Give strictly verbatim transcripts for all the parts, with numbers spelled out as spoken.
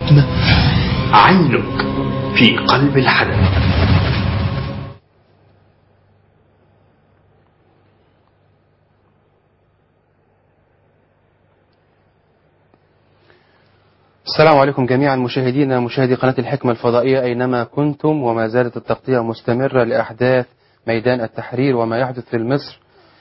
عنك في قلب الحدث. السلام عليكم جميعا مشاهدينا مشاهدي قناة الحكمة الفضائية أينما كنتم، وما زالت التغطية مستمرة لأحداث ميدان التحرير وما يحدث في مصر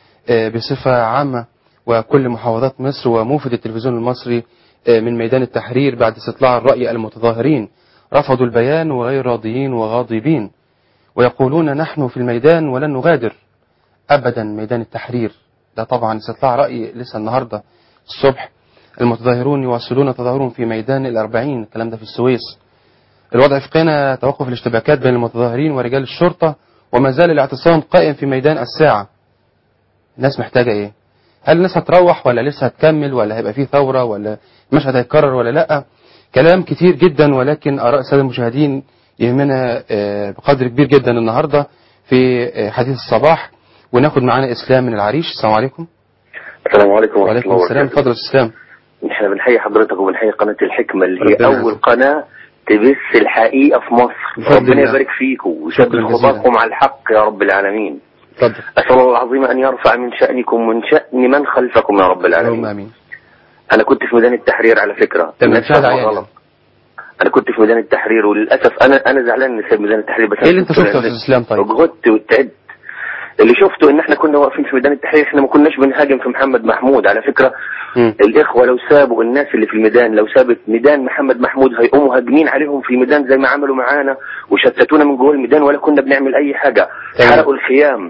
بصفة عامة وكل محافظات مصر وموفد التلفزيون المصري من ميدان التحرير بعد استطلاع الرأي. المتظاهرين رفضوا البيان وغير راضيين وغاضبين ويقولون نحن في الميدان ولن نغادر أبدا ميدان التحرير. ده طبعا استطلاع رأي لسه النهاردة الصبح. المتظاهرون يواصلون تظاهرهم في ميدان الأربعين، الكلام ده في السويس. الوضع في قنا توقف الاشتباكات بين المتظاهرين ورجال الشرطة، وما زال الاعتصام قائم في ميدان الساعة. الناس محتاجة ايه؟ هل الناس هتروح ولا لسه هتكمل ولا هيبقى فيه ثورة ولا المشهد هيتكرر ولا لا؟ كلام كتير جدا، ولكن آراء السادة المشاهدين يهمنا بقدر كبير جدا النهاردة في حديث الصباح. وناخد معانا إسلام من العريش. السلام عليكم. السلام عليكم. وعليكم السلام. اتفضل إسلام. احنا بنحيي حضرتك وبنحيي قناة الحكمة اللي هي أول قناة تبث الحقيقة في مصر. ربنا يبارك فيكم ويثبت خطاكم على الحق يا رب العالمين. اتفضل. أسأل الله العظيم أن يرفع من شأنكم ومن شأن من خلفكم يا رب العالمين. آمين. أنا كنت في ميدان التحرير على فكرة. الناس غلط. أنا كنت في ميدان التحرير وللأسف أنا أنا زعلان إن سايب ميدان التحرير. بس إيه اللي أنت شفته يا أستاذ إسلام؟ طيب. وجهدت وتعبت. اللي شفته ان احنا كنا واقفين في ميدان التحرير، احنا ما كناش بنهاجم في محمد محمود على فكرة. م. الاخوة لو سابوا الناس اللي في الميدان، لو سابت ميدان محمد محمود هيقوموا هاجمين عليهم في الميدان زي ما عملوا معانا وشتتونا من جوه الميدان ولا كنا بنعمل اي حاجة. حرقوا الخيام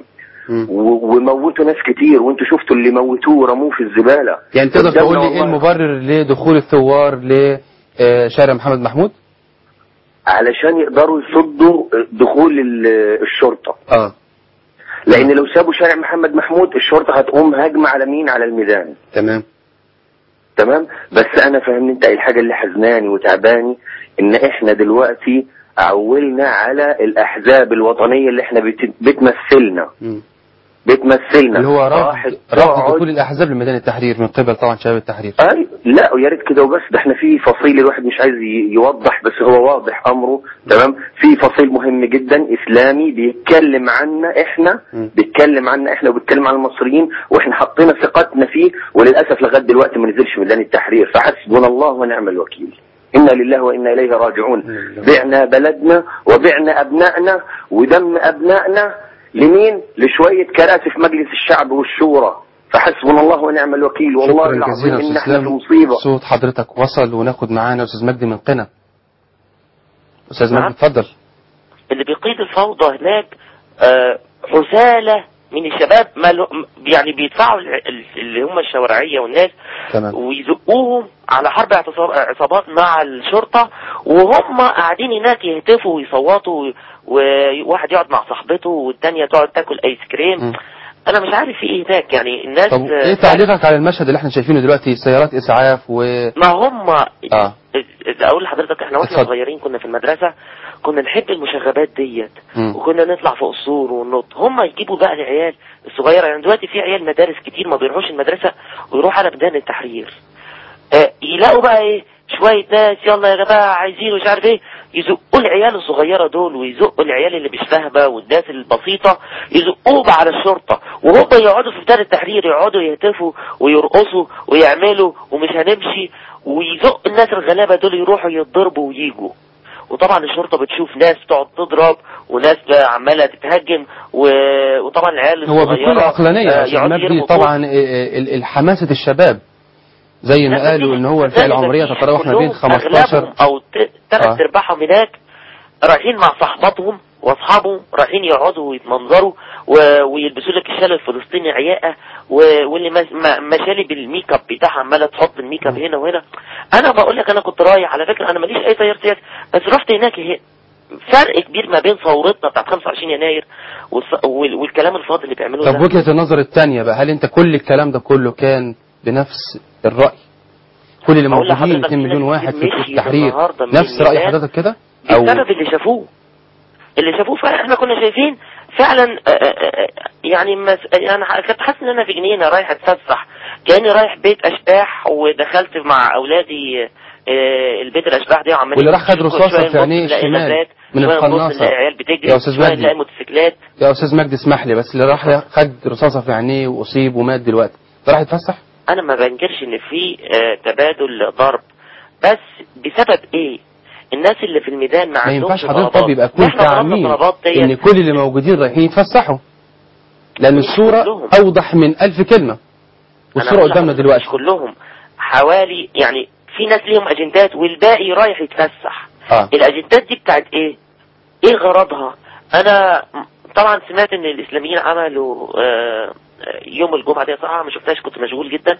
وموتوا ناس كتير، وانتوا شفتوا اللي موتوه ورموه في الزبالة. يعني تقدر تقول لي ايه المبرر لدخول الثوار لشارع محمد محمود؟ علشان يقدروا يصدوا دخول الشرطة. اه لان لو سابوا شارع محمد محمود الشرطة هتقوم هجمة على مين؟ على الميدان. تمام تمام. بس انا فهمني انت الحاجة اللي حزناني وتعباني ان احنا دلوقتي عولنا على الاحزاب الوطنية اللي احنا بتمثلنا م. بتمثلنا اللي هو رفض رفض دخول الاحزاب لميدان التحرير من قبل طبعا شباب التحرير. اي لا ويا ريت كده وبس. ده احنا في فصيل الواحد مش عايز يوضح بس هو واضح امره. تمام. في فصيل مهم جدا اسلامي بيتكلم عنا احنا م. بيتكلم عنا احنا وبيتكلم عن المصريين، واحنا حطينا ثقتنا فيه، وللاسف لغايه دلوقتي ما نزلش ميدان التحرير. فحسبنا الله ونعم الوكيل. إنا لله وإنا إليه راجعون. بعنا بلدنا وبعنا أبنائنا ودم أبنائنا لمين؟ لشوية كراسي في مجلس الشعب والشورى. فحسبنا الله ونعم الوكيل. والله العظيم إن احنا في مصيبة. صوت حضرتك وصل، وناخد معانا أستاذ مجدي من قنا. أستاذ مجدي اتفضل. اللي بيقيد الفوضى هناك آه حسالة من الشباب، يعني بيدفعوا اللي هم الشوارعية والناس تمام. ويزقوهم على حرب عصابات مع الشرطة، وهم قاعدين هناك يهتفوا ويصوتوا، وواحد يقعد مع صاحبته والتانية تقعد تاكل ايس كريم. م. انا مش عارف في ايه هناك يعني الناس. طب ايه تعليقك على المشهد اللي احنا شايفينه دلوقتي؟ سيارات اسعاف و ما هم اه اقول لحضرتك احنا واحنا صغيرين كنا في المدرسة كنا نحب المشاغبات ديت، وكنا نطلع فوق السور وننط. هم يجيبوا بقى العيال الصغيرة. يعني دلوقتي في عيال مدارس كتير ما بيروحوش المدرسة ويروحوا على ميدان التحرير، اه يلاقوا بقى ايه شوية ناس يلا يا جماعة عايزين مش عارف ايه، يزقوا العيال الصغيرة دول ويزقوا العيال اللي مش فاهمة والناس البسيطة يزقوه بقى على الشرطة، وهم يقعدوا في ميدان التحرير يقعدوا يهتفوا ويرقصوا ويعملوا ومش هنمشي، ويزق الناس الغلابة دول يروحوا يتضربوا وييجوا. وطبعا الشرطة بتشوف ناس تقعد تضرب وناس عمالة تتهجم، وطبعا العيال الصغيرة هو بكل عقلانية آه طبعا الحماسة الشباب زي ما قالوا ان هو الفئة العمرية تتراوح ما بين خمستاشر او ثلاث ارباعهم هناك رايحين مع صحباتهم واصحابهم، رايحين يقعدوا ويتمنظروا ويلبسوا لك الشال الفلسطيني عياقه، واللي مشالي بالميك اب بتاعها عماله تحط الميك اب هنا وهنا. انا بقول لك انا كنت رايح على فكره، انا ماليش اي تيار سياسي، بس رحت هناك هي فرق كبير ما بين ثورتنا بتاعت خمسة وعشرين يناير والكلام الفاضي اللي بيعملوه. طب وجهة النظر الثانيه بقى، هل انت كل الكلام ده كله كان بنفس الرأي؟ كل اللي موجودين اتنين مليون واحد في التحرير نفس رأي حضرتك كده؟ او بسبب اللي شافوه اللي شافوه فعلا. احنا كنا شايفين فعلا يعني مس... انا كنت حاسس ان انا في جنينه رايح اتفسح، كاني رايح بيت اشباح ودخلت مع اولادي آه البيت الاشباح دي وعمالين واللي راح خد رصاصه في عينيه الشمال من القناصه عيال بتجري يا استاذ مجدي موتوسيكلات. يا استاذ مجدي اسمح لي بس، اللي راح خد رصاصه في عينيه واصيب ومات دلوقتي ده راح يتفسح؟ انا ما بنكرش ان في آه تبادل ضرب، بس بسبب ايه؟ الناس اللي في الميدان ما عندهمش ما ينفعش حضرتك طب يبقى كل تعميم ان كل اللي موجودين رايحين يتفسحوا، لان الصوره كلهم. اوضح من ألف كلمه والصوره قدامنا دلوقتي. مش كلهم، حوالي يعني في ناس ليهم اجندات والباقي رايح يتفسح. آه. الاجندات دي بتاعت ايه؟ ايه غرضها؟ انا طبعا سمعت ان الاسلاميين عملوا آه يوم الجمعه دي، صراحه ما شفتهاش كنت مشغول جدا،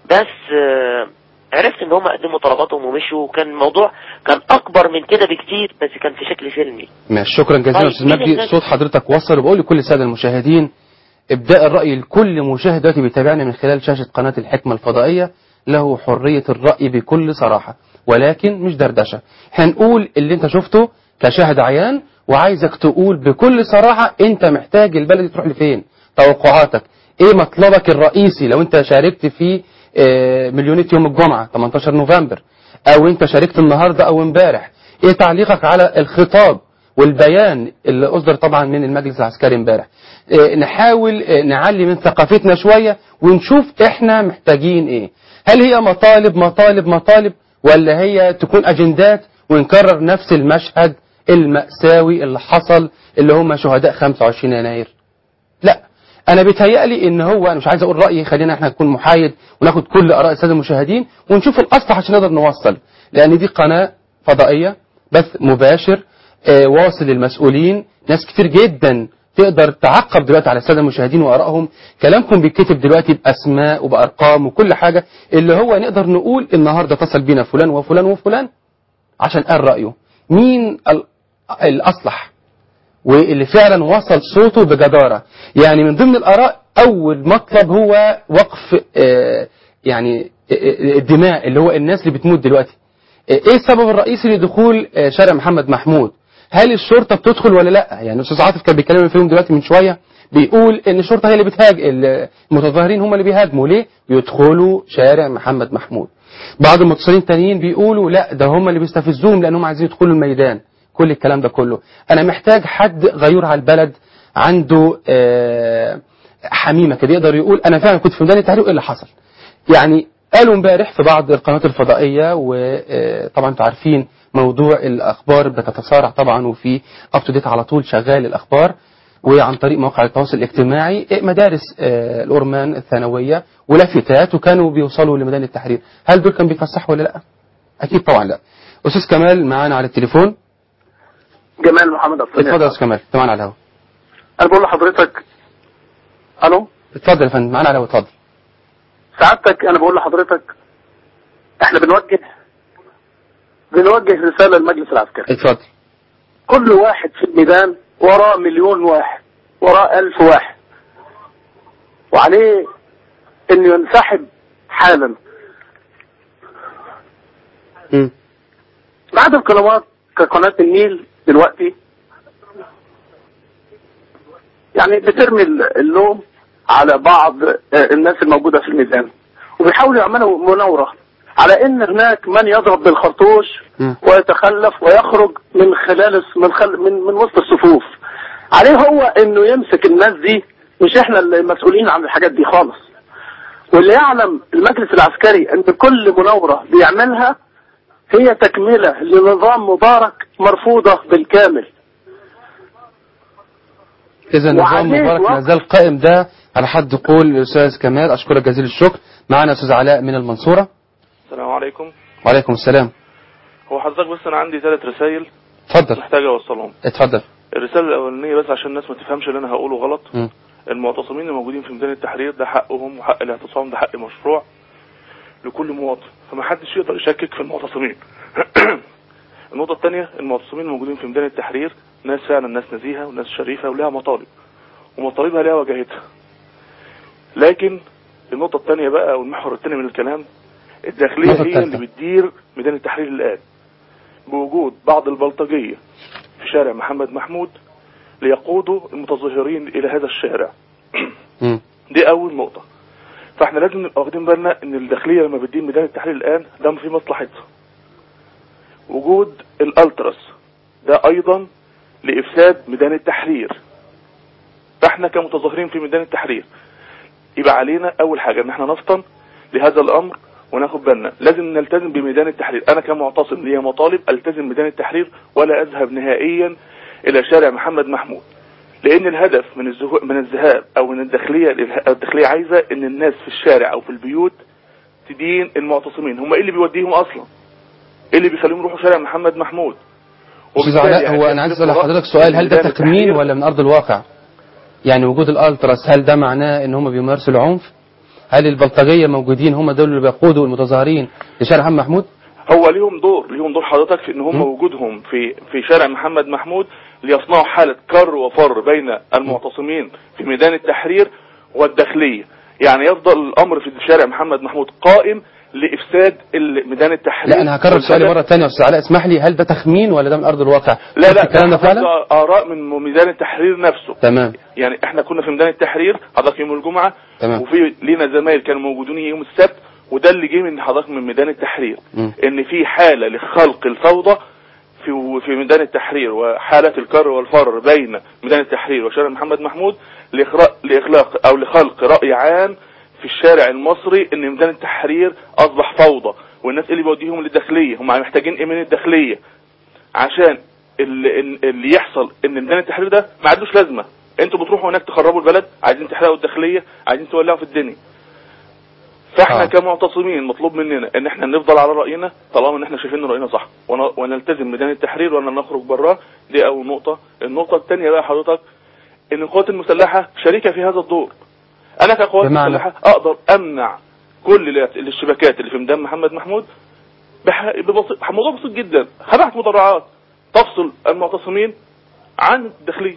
بس آه عرفت ان هم قدموا طلباتهم ومشوا، وكان الموضوع كان اكبر من كده بكتير، بس كان في شكل سلمي. ماشي، شكرا جزيلا استاذ مجدي. صوت حضرتك وصل، وبقول لكل الساده المشاهدين ابداء الراي لكل مشاهد دلوقتي بيتابعنا من خلال شاشه قناه الحكمه الفضائيه، له حريه الراي بكل صراحه، ولكن مش دردشه. هنقول اللي انت شفته كشاهد عيان، وعايزك تقول بكل صراحه انت محتاج البلد تروح لفين، توقعاتك ايه، مطلبك الرئيسي لو انت شاركت في مليونية يوم الجمعة ثمانية عشر نوفمبر، او انت شاركت النهاردة او امبارح، ايه تعليقك على الخطاب والبيان اللي اصدر طبعا من المجلس العسكري امبارح. اه نحاول اه نعلي من ثقافتنا شوية ونشوف احنا محتاجين ايه، هل هي مطالب مطالب مطالب ولا هي تكون اجندات ونكرر نفس المشهد المأساوي اللي حصل اللي هم شهداء خمسة وعشرين يناير. لا، انا بيتهيألي ان هو، انا مش عايز اقول رايي، خلينا احنا نكون محايد وناخد كل اراء الساده المشاهدين ونشوف الاصلح عشان نقدر نوصل، لان دي قناه فضائيه بث مباشر آه واصل للمسؤولين، ناس كتير جدا تقدر تعقب دلوقتي على الساده المشاهدين وارائهم. كلامكم بيتكتب دلوقتي باسماء وبارقام وكل حاجه، اللي هو نقدر نقول النهارده اتصل بينا فلان وفلان وفلان عشان قال رايه، مين الاصلح واللي فعلا وصل صوته بجدارة. يعني من ضمن الآراء أول مطلب هو وقف آه يعني آه الدماء، اللي هو الناس اللي بتموت دلوقتي. آه إيه السبب الرئيسي لدخول آه شارع محمد محمود؟ هل الشرطة بتدخل ولا لا؟ يعني الأستاذ عاطف كان بيتكلم فيهم دلوقتي من شوية، بيقول إن الشرطة هي اللي بتهاجم، المتظاهرين هم اللي بيهاجموا. ليه؟ يدخلوا شارع محمد محمود. بعض المتصلين التانيين بيقولوا لا، ده هم اللي بيستفزوهم لأنهم عايزين يدخلوا الميدان. كل الكلام ده كله انا محتاج حد غيور على البلد، عنده حميمه كده يقدر يقول انا فعلا كنت في ميدان التحرير ايه اللي حصل. يعني قالوا امبارح في بعض القنوات الفضائيه، وطبعا انتوا عارفين موضوع الاخبار بتتسارع طبعا، وفي اب تو ديت على طول شغال الاخبار، وعن طريق مواقع التواصل الاجتماعي مدارس الأورمان الثانويه ولافتات، وكانوا بيوصلوا لميدان التحرير. هل دول كانوا بيفسحوا ولا لا؟ اكيد طبعا لا. استاذ كمال معانا على التليفون. جمال محمد أفضل. اتفضل يا استاذ كمال، انت معانا على الهواء. انا بقول لحضرتك الو. اتفضل يا فندم، معانا على الهواء، اتفضل. سعادتك انا بقول لحضرتك احنا بنوجه بنوجه رساله للمجلس العسكري. اتفضل. كل واحد في الميدان وراه مليون واحد، وراه ألف واحد، وعليه انه ينسحب حالا. امم بعد القنوات كقناة النيل دلوقتي يعني بترمي اللوم على بعض الناس الموجودة في الميدان، وبيحاولوا يعملوا مناورة على ان هناك من يضرب بالخرطوش ويتخلف ويخرج من خلال من خل من, من وسط الصفوف. عليه هو انه يمسك الناس دي، مش احنا المسؤولين عن الحاجات دي خالص. واللي يعلم المجلس العسكري ان كل مناورة بيعملها هي تكملة لنظام مبارك مرفوضة بالكامل. إذا نظام مبارك ما زال قائم، ده على حد قول الأستاذ كمال. أشكرك جزيل الشكر. معنا أستاذ علاء من المنصورة. السلام عليكم. وعليكم السلام. هو حضرتك بس أنا عندي ثلاث رسائل اتفضل محتاج أوصلهم. اتفضل. الرسالة الأولانية بس عشان الناس ما تفهمش اللي أنا هقوله غلط. م. المعتصمين الموجودين في ميدان التحرير ده حقهم، وحق الاعتصام ده حق مشروع لكل مواطن، فما حدش يقدر يشكك في المعتصمين. النقطة الثانية، المعتصمين الموجودين في ميدان التحرير ناس فعلا ناس نزيهة وناس شريفة ولها مطالب، ومطالبها لها واجهتها. لكن النقطة الثانية بقى والمحور الثاني من الكلام، الداخلية هي اللي بتدير ميدان التحرير الآن، بوجود بعض البلطجية في شارع محمد محمود ليقودوا المتظاهرين إلى هذا الشارع. دي أول نقطة. فاحنا لازم نبقى واخدين بالنا ان الداخلية لما بتدين ميدان التحرير الآن ده في مصلحتها، وجود الالتراس ده ايضا لافساد ميدان التحرير. فاحنا كمتظاهرين في ميدان التحرير يبقى علينا اول حاجة ان احنا نفطن لهذا الامر وناخد بالنا، لازم نلتزم بميدان التحرير. انا كمعتصم ليا مطالب التزم ميدان التحرير ولا اذهب نهائيا الى شارع محمد محمود، لان الهدف من الزهو... من الذهاب او من الداخليه الداخليه عايزه ان الناس في الشارع او في البيوت تدين المعتصمين. هم ايه اللي بيوديهم اصلا؟ ايه اللي بيخليهم يروحوا شارع محمد محمود؟ استاذ علاء، هو انا عايز اسال حضرتك سؤال، هل ده تخمين ولا من ارض الواقع؟ يعني وجود الالتراس هل ده معناه ان هم بيمارسوا العنف؟ هل البلطجيه موجودين هم دول اللي بيقودوا المتظاهرين لشارع محمد محمود؟ هو ليهم دور ليهم دور حضرتك في ان هم وجودهم في في شارع محمد محمود ليصنعوا حالة كر وفر بين المعتصمين في ميدان التحرير والداخلية. يعني يفضل الامر في شارع محمد محمود قائم لافساد ميدان التحرير. لا انا هكرر سؤالي مرة ثانية يا استاذ علاء، اسمح لي، هل ده تخمين ولا ده من ارض الواقع؟ لا لا الكلام ده فعلا اراء من ميدان التحرير نفسه. تمام. يعني احنا كنا في ميدان التحرير حضرتك يوم الجمعة. تمام. وفي لينا زمايل كانوا موجودين يوم السبت، وده اللي جه من حضرتك من ميدان التحرير. م. ان في حالة لخلق الفوضى في في ميدان التحرير وحالة الكر والفر بين ميدان التحرير وشارع محمد محمود لإخلاق أو لخلق رأي عام في الشارع المصري ان ميدان التحرير أصبح فوضى، والناس اللي بيوديهم للداخلية هم محتاجين ايه من الداخلية عشان اللي, اللي يحصل ان ميدان التحرير ده ما عندوش لازمة. انتوا بتروحوا هناك تخربوا البلد، عايزين تحرقوا الداخلية، عايزين تولعوا في الدنيا. فاحنا آه. كمعتصمين مطلوب مننا ان احنا نفضل على رأينا طالما ان احنا شايفين رأينا صح، ونلتزم ميدان التحرير ولا نخرج براه. دي اول نقطة. النقطة الثانية بقى حضرتك ان القوات المسلحة شريكة في هذا الدور. انا كقوات مسلحة اقدر امنع كل الشبكات اللي في ميدان محمد محمود ببسيط، موضوع بسيط جدا، هبعت مدرعات تفصل المعتصمين عن الداخلية،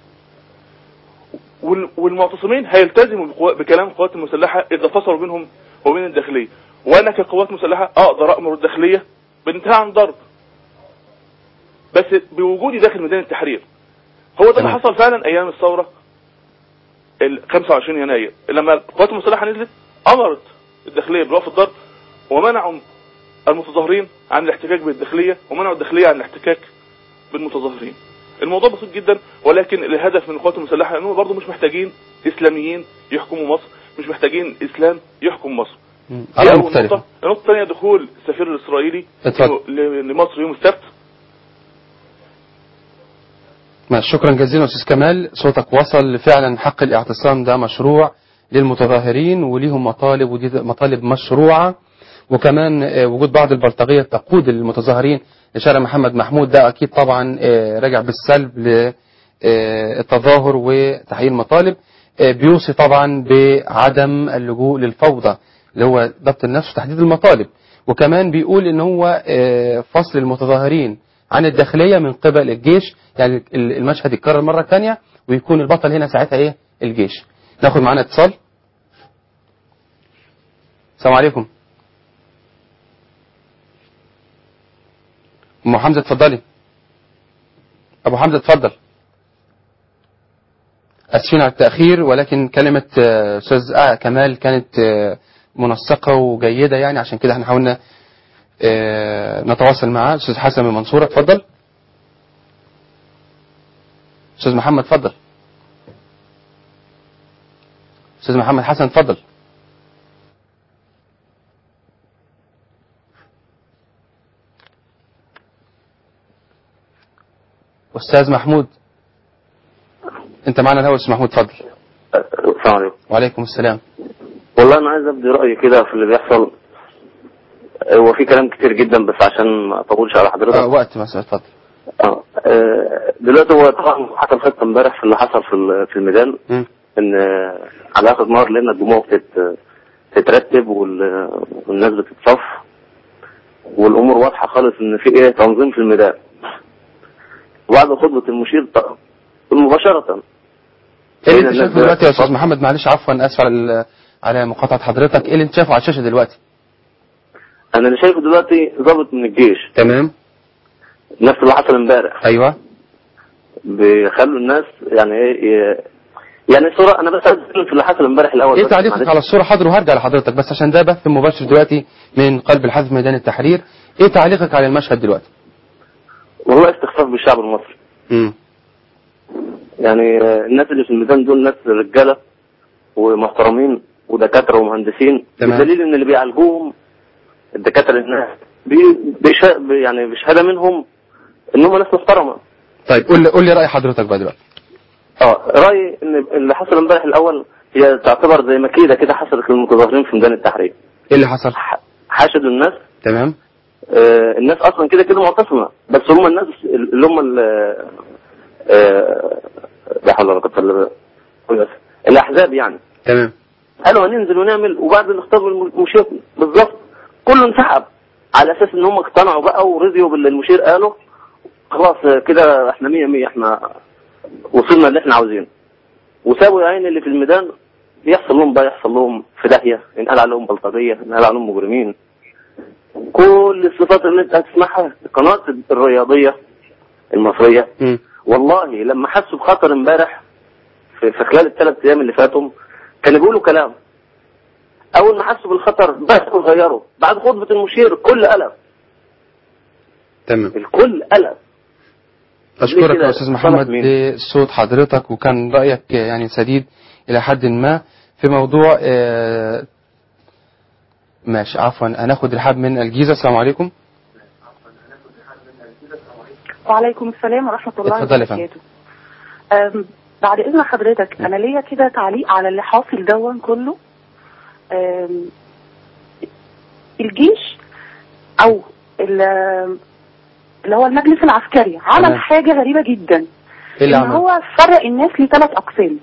والمعتصمين هيلتزموا بكلام القوات المسلحة اذا فصلوا بينهم وبين الداخلية. وانا كقوات مسلحة اقدر امر الداخلية بالانتهاء عن ضرب، بس بوجودي داخل ميدان التحرير. هو ده اللي حصل فعلا ايام الثورة ال خمسة وعشرين يناير، لما القوات المسلحة نزلت امرت الداخلية بوقف الضرب ومنعوا المتظاهرين عن الاحتكاك بالداخلية ومنعوا الداخلية عن الاحتكاك بالمتظاهرين. الموضوع بسيط جدا، ولكن الهدف من القوات المسلحة انهم برضه مش محتاجين اسلاميين يحكموا مصر، مش محتاجين اسلام يحكم مصر. دي اول نقطة. النقطة الثانية دخول السفير الاسرائيلي لمصر يوم السبت. شكرا جزيلا استاذ كمال، صوتك وصل. فعلا حق الاعتصام ده مشروع للمتظاهرين وليهم مطالب، ودي مطالب مشروعة. وكمان وجود بعض البلطجية تقود المتظاهرين لشارع محمد محمود ده اكيد طبعا راجع بالسلب للتظاهر وتحقيق المطالب. بيوصي طبعا بعدم اللجوء للفوضى اللي هو ضبط النفس وتحديد المطالب. وكمان بيقول ان هو فصل المتظاهرين عن الداخلية من قبل الجيش، يعني المشهد يتكرر مرة ثانية ويكون البطل هنا ساعتها ايه؟ الجيش. ناخد معانا اتصال. السلام عليكم. ام حمزة اتفضلي. ابو حمزة اتفضل. اسفين على التأخير، ولكن كلمة استاذ آه كمال كانت منسقة وجيدة، يعني عشان كده احنا حاولنا نتواصل معاه. استاذ حسن من المنصورة اتفضل. استاذ محمد اتفضل. استاذ محمد حسن اتفضل. استاذ محمود انت معنا الهوا. استاذ محمود اتفضل. السلام عليكم. وعليكم السلام. والله انا عايز ابدي رايي كده في اللي بيحصل. هو في كلام كتير جدا بس عشان ما اطولش على حضرتك. اه وقت مثلا اتفضل. اه دلوقتي هو طبعا حصل خطه امبارح في اللي حصل في في الميدان، م. ان على اخر نهار لقينا الدموع بتترتب والناس بتتصف والامور واضحه خالص ان في ايه تنظيم في الميدان. وبعد خطبه المشير مباشره ايه اللي انت شايفه دلوقتي يا استاذ محمد؟ معلش عفوا اسف على على مقاطعه حضرتك. ايه اللي انت شايفه على الشاشه دلوقتي؟ انا اللي شايفه دلوقتي ضابط من الجيش. تمام. نفس اللي حصل امبارح. ايوه. بيخلوا الناس يعني ايه يعني الصوره. انا بس عايز في اللي حصل امبارح الاول. ايه تعليقك على الصوره؟ حاضر وهرجع لحضرتك، بس عشان ده بث مباشر دلوقتي من قلب الحدث ميدان التحرير. ايه تعليقك على المشهد دلوقتي؟ والله استخفاف بالشعب المصري. امم يعني الناس اللي في الميدان دول ناس رجاله ومحترمين ودكاتره ومهندسين، بالدليل ان اللي بيعالجوهم الدكاتره الناس بيش يعني بشهاده منهم انهم ناس محترمه. طيب قول لي قول لي راي حضرتك بقى دلوقتي. اه رايي ان اللي حصل امبارح الاول هي تعتبر زي مكيده كده حصلت للمتظاهرين في ميدان التحرير. ايه اللي حصل؟ حشدوا الناس. تمام. آه الناس اصلا كده كده معتصمه، بس هم الناس اللي هم لا حول ولا قوه الا بالله الاحزاب يعني. تمام. قالوا هننزل ونعمل، وبعد الاختار المشير بالظبط كله انسحب على اساس ان هم اقتنعوا بقى ورضيوا باللي المشير قاله. خلاص كده احنا مية مية، احنا وصلنا اللي احنا عاوزينه، وسابوا يا عيني اللي في الميدان يحصل لهم بقى يحصل لهم في داهيه، ينقال عليهم بلطجيه، ينقال عليهم مجرمين، كل الصفات اللي انت هتسمعها. القناه الرياضيه المصريه م. والله لما حسوا بخطر امبارح في, في خلال الثلاث ايام اللي فاتوا كانوا بيقولوا كلام. اول ما حسوا بالخطر بدأوا يغيروا بعد خطبه المشير كل قلب. تمام. الكل قلب. أشكرك يا أستاذ محمد لصوت حضرتك، وكان رأيك يعني سديد إلى حد ما في موضوع آه ماشي. عفوا هناخد رحاب من الجيزة. السلام عليكم. وعليكم السلام ورحمة الله وبركاته. بعد إذن حضرتك أنا ليا كده تعليق على اللي حاصل دون كله. الجيش أو اللي هو المجلس العسكري عمل أه. حاجة غريبة جدا، إن عمل؟ هو فرق الناس لثلاث أقسام.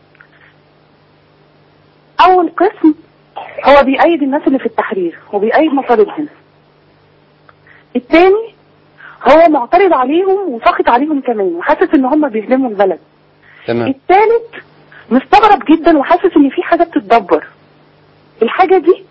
أول قسم هو بيأيد الناس اللي في التحرير وبيأيد مطالبهم. الثاني هو معترض عليهم وساخط عليهم كمان وحاسس ان هم بيهدموا البلد. تمام. الثالث مستغرب جدا وحاسس ان في حاجة بتتدبر. الحاجة دي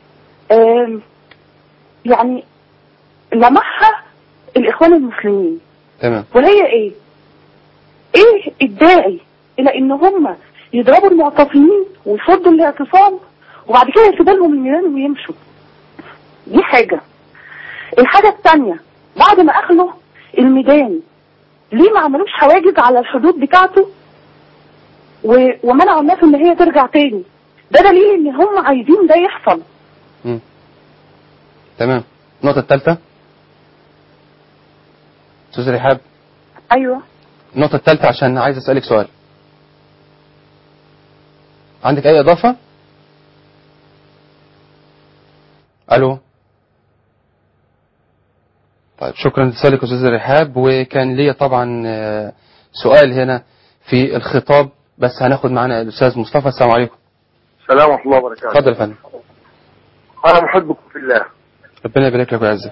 يعني لمحها الاخوان المسلمين. تمام. وهي ايه ايه الداعي الى ان هم يضربوا المعتصمين ويصدوا الاعتصام وبعد كده يسيبوا من الميدان ويمشوا؟ دي حاجة. الحاجة الثانية بعد ما اخلوا الميدان ليه ما عملوش حواجز على الحدود بتاعته و... ومنعوا الناس ان هي ترجع تاني؟ ده دليل ان هم عايزين ده يحصل. مم. تمام. النقطة الثالثة استاذ رحاب. ايوه النقطة الثالثة عشان عايز اسألك سؤال. عندك اي اضافة؟ الو. طيب شكرا لسؤالك استاذ رحاب. وكان لي طبعا سؤال هنا في الخطاب، بس هناخد معنا الاستاذ مصطفى. السلام عليكم. السلام ورحمه الله وبركاته. اتفضل يا فندم. انا محبكم في الله. ربنا يبارك لك ويعزك.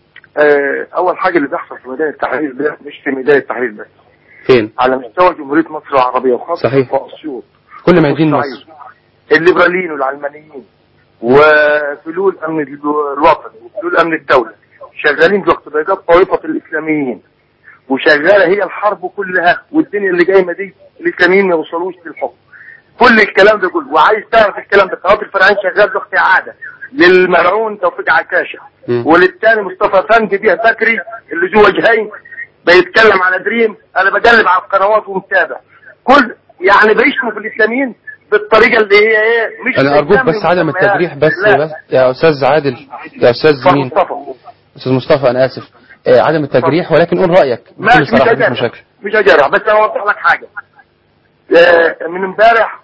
اول حاجه اللي بيحصل في ميدان التحرير ده مش في ميدان التحرير بس، فين؟ على مستوى جمهوريه مصر العربيه وخاصه في اسيوط، كل ميادين مصر. الليبراليين والعلمانيين وفلول امن الوطن وفلول امن الدوله شغالين باقتضاءات طائفه الاسلاميين، وشغاله هي الحرب كلها والدنيا اللي جايه دي الاسلاميين ما يوصلوش للحكم. كل الكلام ده كله، وعايز تعرف الكلام ده قناه الفرعين شغال ضغط اعاده للملعون توفيق عكاشه وللثاني مصطفى فندي بيه بكري اللي ذو وجهين بيتكلم على دريم. انا بقلب على القنوات ومتابع كل يعني بيشتموا في الاسلاميين بالطريقه اللي هي ايه مش. انا ارجوك بس عدم التجريح بس بس يا استاذ عادل يا استاذ مين؟ مصطفى. استاذ مصطفى انا اسف. آه عدم التجريح ولكن قول رايك بكل صراحه. مش مشاكل مش هجرح بس انا اوضح لك حاجه. آه من امبارح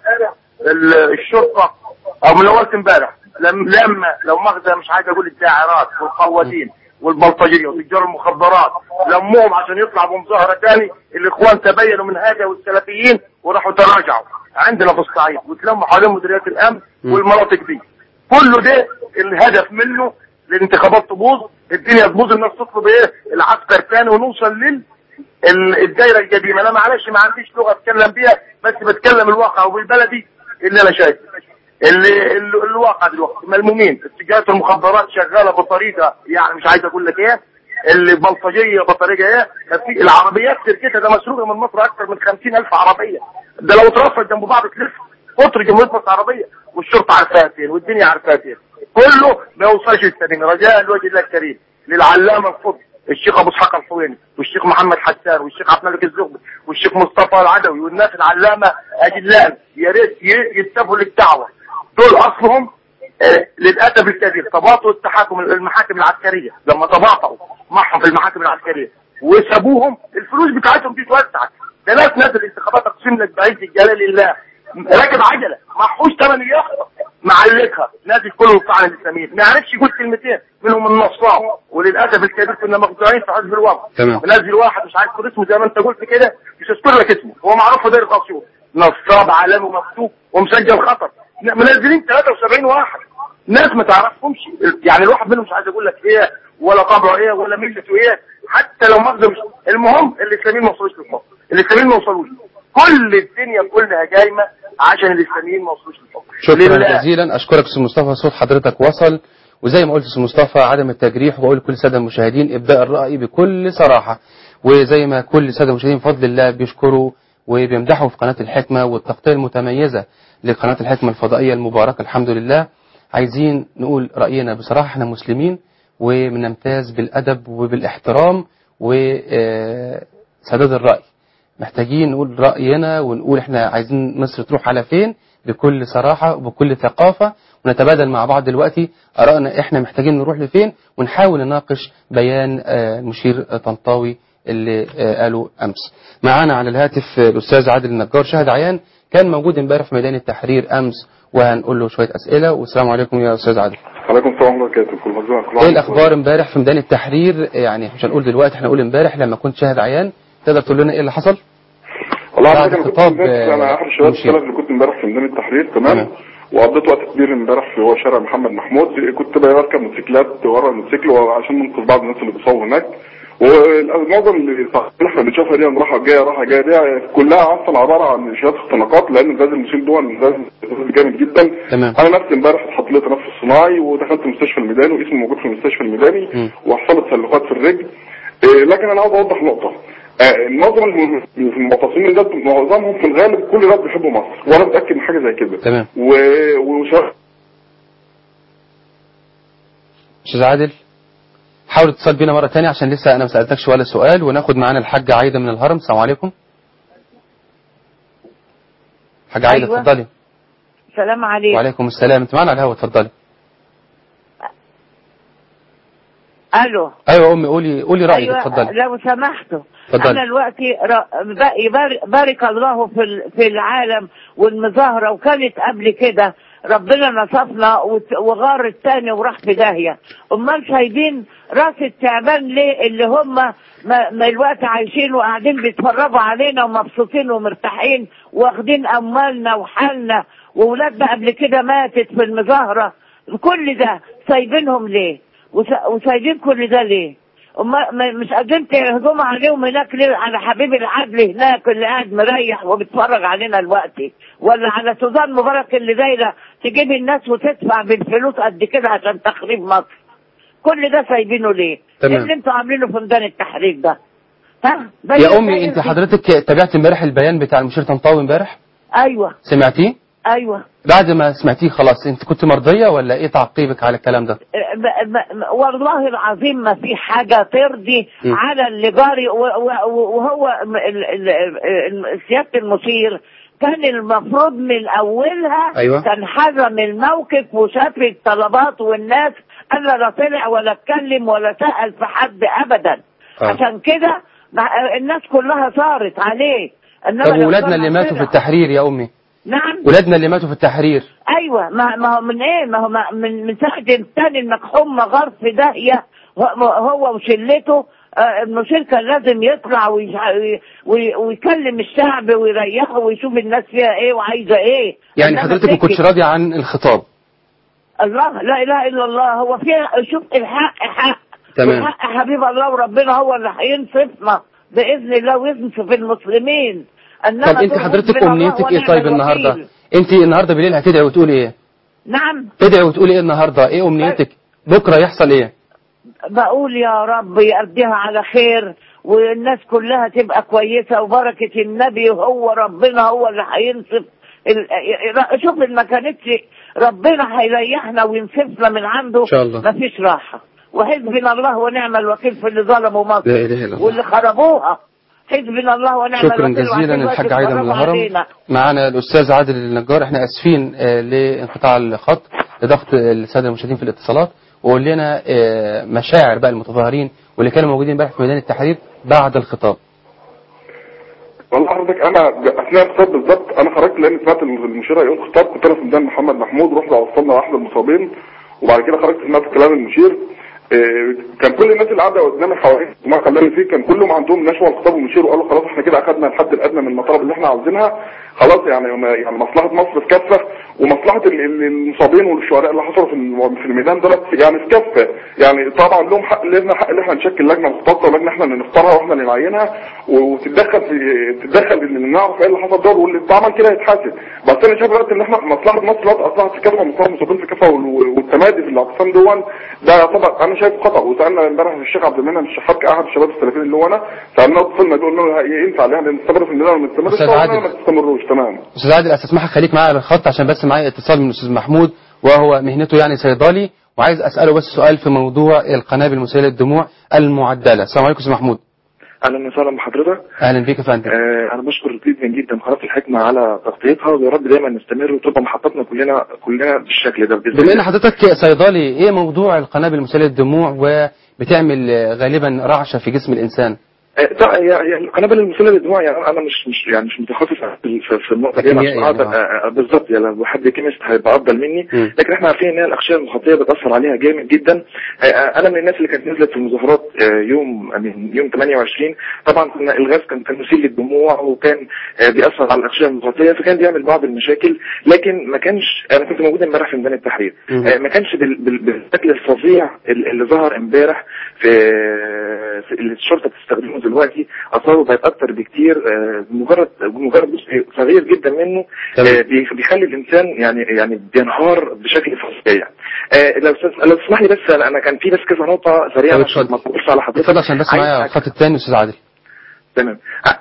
الشرطه او من اول امبارح لما لو ماخذه مش عايز اقول الداعرات والقوادين والبلطجيه وتجار المخدرات لموهم عشان يطلعوا بمظاهره ثاني. الاخوان تبينوا من هذا والسلفيين وراحوا تراجعوا عندنا في الصعيد وتلموا حوالين مديريات الامن والمناطق دي. كله ده الهدف منه الانتخابات تبوظ، الدنيا تبوظ، الناس تطلب ايه العسكر ثاني ونوصل لل الدايره القديمه. انا معلش ما عنديش لغه اتكلم بيها بس بتكلم الواقع وبالبلدي اللي انا شايفه. اللي الواقع دلوقتي ملمومين اتجاهات المخدرات شغاله بطريقه يعني مش عايز اقول لك ايه، اللي بلطجيه بطريقه ايه. في العربيات سرقتها ده مسروقه من مصر اكثر من خمسين ألف عربيه، ده لو اترصد جنب بعض تلف قطر جمهوريه مصر العربيه والشرطه عارفاها فين والدنيا عارفاها فين. كله ما يوصلش السليم. رجاء لوجه الله الكريم للعلامه القدس الشيخ ابو اسحاق الحويني والشيخ محمد حسان والشيخ عبد الملك الزغبي والشيخ مصطفى العدوي والناس العلامه اجلاء، يا ريت يتبعوا للدعوه. دول اصلهم آه للاسف الكبير تباطؤ التحاكم المحاكم العسكريه، لما تباطؤوا معهم في المحاكم العسكريه وسابوهم الفلوس بتاعتهم دي اتوزعت. ده ناس نازل انتخابات اقسم لك بعز الجلال الله راكب عجله معهوش ثمن يخطر معلقها نازل كله بتاع الاسلاميين ما يعرفش يقول كلمتين منهم النصاب. وللاسف الكبير كنا مخدوعين في حزب الوطن، منزل واحد مش عارف اسمه زي ما انت قلت كده مش هذكر لك اسمه، هو معروف في دايره اسيوط، نصاب عالمي ومكتوب ومسجل خطر. منزلين ثلاثة وسبعين واحد ناس ما تعرفهمش، يعني الواحد منهم مش عايز اقول لك ايه ولا طبعه ايه ولا ملته ايه، حتى لو مخدم. المهم الاسلاميين ما وصلوش للحكم، الاسلاميين ما وصلوش، كل الدنيا كلها جايمه عشان الاسلاميين ما وصلوش للحكم. شكرا جزيلا، اشكرك استاذ مصطفى، صوت حضرتك وصل. وزي ما قلت استاذ مصطفى عدم التجريح، وبقول لكل الساده المشاهدين ابداء الراي بكل صراحه، وزي ما كل الساده المشاهدين بفضل الله بيشكروا وبيمدحوا في قناه الحكمه والتغطيه المتميزه لقناه الحكمه الفضائيه المباركه الحمد لله. عايزين نقول راينا بصراحه، احنا مسلمين وبنمتاز بالادب وبالاحترام وسداد الراي، محتاجين نقول راينا ونقول احنا عايزين مصر تروح على فين بكل صراحه وبكل ثقافه، ونتبادل مع بعض دلوقتي ارائنا احنا محتاجين نروح لفين، ونحاول نناقش بيان المشير طنطاوي اللي قاله امس. معانا على الهاتف الاستاذ عادل النجار شاهد عيان، كان موجود امبارح في ميدان التحرير امس، وهنقول له شويه اسئله. والسلام عليكم يا استاذ عادل. وعليكم السلام ورحمه الله وبركاته. ايه الاخبار امبارح في ميدان التحرير؟ يعني مش هنقول دلوقتي، احنا نقول امبارح لما كنت شاهد عيان، تقدر تقول لنا ايه اللي حصل؟ والله بعد خطاب انا اخر الشباب الثلاث اللي كنت امبارح في ميدان التحرير تمام، وقضيت وقت كبير امبارح في هو شارع محمد محمود، كنت بركب موتوسيكلات ورا الموتوسيكل عشان ننقذ بعض الناس اللي بيصوروا هناك، والمعظم اللي احنا بنشوفها دي راحه جايه راحه جايه دي كلها اصلا عباره عن شويه اختناقات، لان الغاز المسيل دول غاز جامد جدا. تمام. انا نفسي امبارح اتحط لي تنفس صناعي ودخلت مستشفى الميداني واسمي موجود في المستشفى الميداني وحصلت تسلخات في الرجل. لكن انا عاوز اوضح نقطه، معظم المعتصمين ده معظمهم في الغالب كل الناس بيحبوا مصر، وانا متاكد من حاجه زي كده. تمام. و وشا... استاذ عادل حاول اتصل بينا مره ثانيه عشان لسه انا ما سالتكش ولا سؤال، وناخد معانا الحاجه عايده من الهرم. السلام عليكم. حاجه عايده أيوة. اتفضلي. السلام عليكم. وعليكم السلام، انت معانا على الهواء اتفضلي. الو. ايوه يا امي قولي قولي رايك. أيوة اتفضلي لو سمحتوا. اتفضلي. انا دلوقتي بارك الله في في العالم والمظاهره، وكانت قبل كده ربنا نصفنا وغار الثاني وراح في داهيه. امال سايبين راس التعبان ليه اللي هم ما الوقت عايشين وقاعدين بيتفرجوا علينا ومبسوطين ومرتاحين واخدين اموالنا وحالنا، واولادنا قبل كده ماتت في المظاهره، كل ده سايبينهم ليه؟ وسايبين كل ده ليه؟ مش قادرين تهجموا عليهم هناك ليه؟ على حبيب العدل هناك اللي قاعد مريح وبيتفرج علينا دلوقتي، ولا على سوزان مبارك اللي دايره تجيب الناس وتدفع بالفلوس قد كده عشان تخريب مصر. كل ده سايبينه ليه؟ تمام. ايه اللي انتوا عاملينه في ميدان التحرير ده؟ ها؟ يا امي انت حضرتك تابعت امبارح البيان بتاع المشير طنطاوي امبارح؟ ايوه. سمعتيه؟ ايوه. بعد ما سمعتيه خلاص انت كنت مرضيه ولا ايه تعقيبك على الكلام ده؟ والله العظيم ما في حاجه ترضي م. على اللي جاري، وهو سياده المشير كان المفروض من اولها أيوة. كان حزم الموقف وشاف الطلبات والناس، انا لا طلع ولا اتكلم ولا سال في حد ابدا. آه. عشان كده الناس كلها صارت عليه. طب ولادنا اللي ماتوا في التحرير يا امي؟ نعم. ولادنا اللي ماتوا في التحرير. ايوه ما ما هو من ايه؟ ما هو من من ساعه الثاني المكحوم مغار في داهيه هو وشلته. المشير كان لازم يطلع ويكلم الشعب ويريحه ويشوف الناس فيها ايه وعايزه ايه. يعني حضرتك ما كنتش راضيه عن الخطاب؟ الله لا اله الا الله. هو فيها شوف الحق حق. تمام. الحق حبيب الله وربنا هو اللي هينصفنا باذن الله وينصف المسلمين. طب انت حضرتك امنيتك ايه طيب النهارده؟ انت النهارده بالليل هتدعي وتقولي ايه؟ نعم. تدعي وتقولي ايه النهارده؟ ايه امنيتك؟ بكره يحصل ايه؟ بقول يا رب يقضيها على خير والناس كلها تبقى كويسه وبركه النبي، وهو ربنا هو اللي هينصف. شوف ما كانتش ربنا هيريحنا وينصفنا من عنده. ان شاء الله. مفيش راحه وحزبنا الله ونعم الوكيل في اللي ظلموا مصر لا إله إلا الله. واللي خربوها. حزبنا الله ونعم شكرا الوكيل. جزيلا الحاج عايدة من الهرم. معنا الأستاذ عادل النجار. احنا أسفين آه لانقطاع الخط لضغط السادة المشاهدين في الاتصالات، وقول لنا آه مشاعر بقى المتظاهرين واللي كانوا موجودين امبارح في ميدان التحرير بعد الخطاب. والله حضرتك انا اثناء الخطاب بالظبط انا خرجت لان سمعت المشير يقول خطاب، كنت انا في ميدان محمد محمود، رحنا وصلنا واحد المصابين وبعد كده خرجت سمعت كلام المشير. إيه كان كل الناس اللي قاعده قدام الحوائط ما كلمني فيه كان كلهم عندهم نشوه الخطاب المشير وقالوا خلاص احنا كده اخذنا الحد الادنى من المطالب اللي احنا عاوزينها خلاص، يعني يعني مصلحه مصر في كافه ومصلحه المصابين والشهداء اللي حصلوا في في الميدان دولت يعني في كافه. يعني طبعا لهم حق، لنا حق ان احنا نشكل لجنه مختصه ولجنه احنا اللي نختارها واحنا اللي نعينها وتتدخل في تتدخل ان نعرف ايه اللي حصل ده واللي اتعمل كده يتحاسب. بس انا شايف دلوقتي ان احنا مصلحه مصر دلوقتي اصبحت في كافه ومصلحه المصابين في كافه والتمادي في الاعتصام دول ده يعتبر انا شايف خطا. وسالنا امبارح الشيخ عبد المنعم الشحات احد الشباب السلفيين اللي هو انا سالناه طفلنا بيقول له ينفع ان احنا نستمر في الميدان ولا ما نستمرش؟ ما تستمروش. تمام استاذ عادل استسمحك خليك معايا على الخط عشان بس معايا اتصال من الاستاذ محمود وهو مهنته يعني صيدلي، وعايز اساله بس سؤال في موضوع القنابل المسيله للدموع المعدله. السلام عليكم استاذ محمود. اهلا وسهلا بحضرتك. اهلا بيك يا فندم. آه انا بشكر جدا جدا قناه الحكمه على تغطيتها ويا رب دايما نستمر وتبقى محطتنا كلنا كلنا بالشكل ده. بما ان حضرتك صيدلي، ايه موضوع القنابل المسيله للدموع وبتعمل غالبا رعشه في جسم الانسان؟ آه هي القنابل المسيله للدموع يعني انا مش مش يعني مش متخصص في, في النقطه دي يعني آه بالظبط، يعني لو حد كيمست هيبقى افضل مني م. لكن احنا عارفين ان هي الاغشيه المخاطيه بتاثر عليها جامد جدا. آه انا من الناس اللي كانت نزلت في المظاهرات آه يوم من يوم ثمانية وعشرين طبعا كنا الغاز كان كان مسيل للدموع وكان آه بيأثر على الاغشيه المخاطيه فكان بيعمل بعض المشاكل، لكن ما كانش انا كنت موجود امبارح في ميدان التحرير آه ما كانش بالشكل الفظيع اللي ظهر امبارح في, في اللي الشرطه بتستخدمه دلوقتي. اثاره بقت اكتر بكتير. آه مجرد مجرد جزء صغير جدا منه آه بيخلي الانسان يعني يعني بينهار بشكل فظيع. آه لو لو تسمح لي بس انا كان في بس كذا نقطه سريعه عشان ما اطولش على حضرتك. اتفضل عشان بس معايا الخط الثاني استاذ عادل. تمام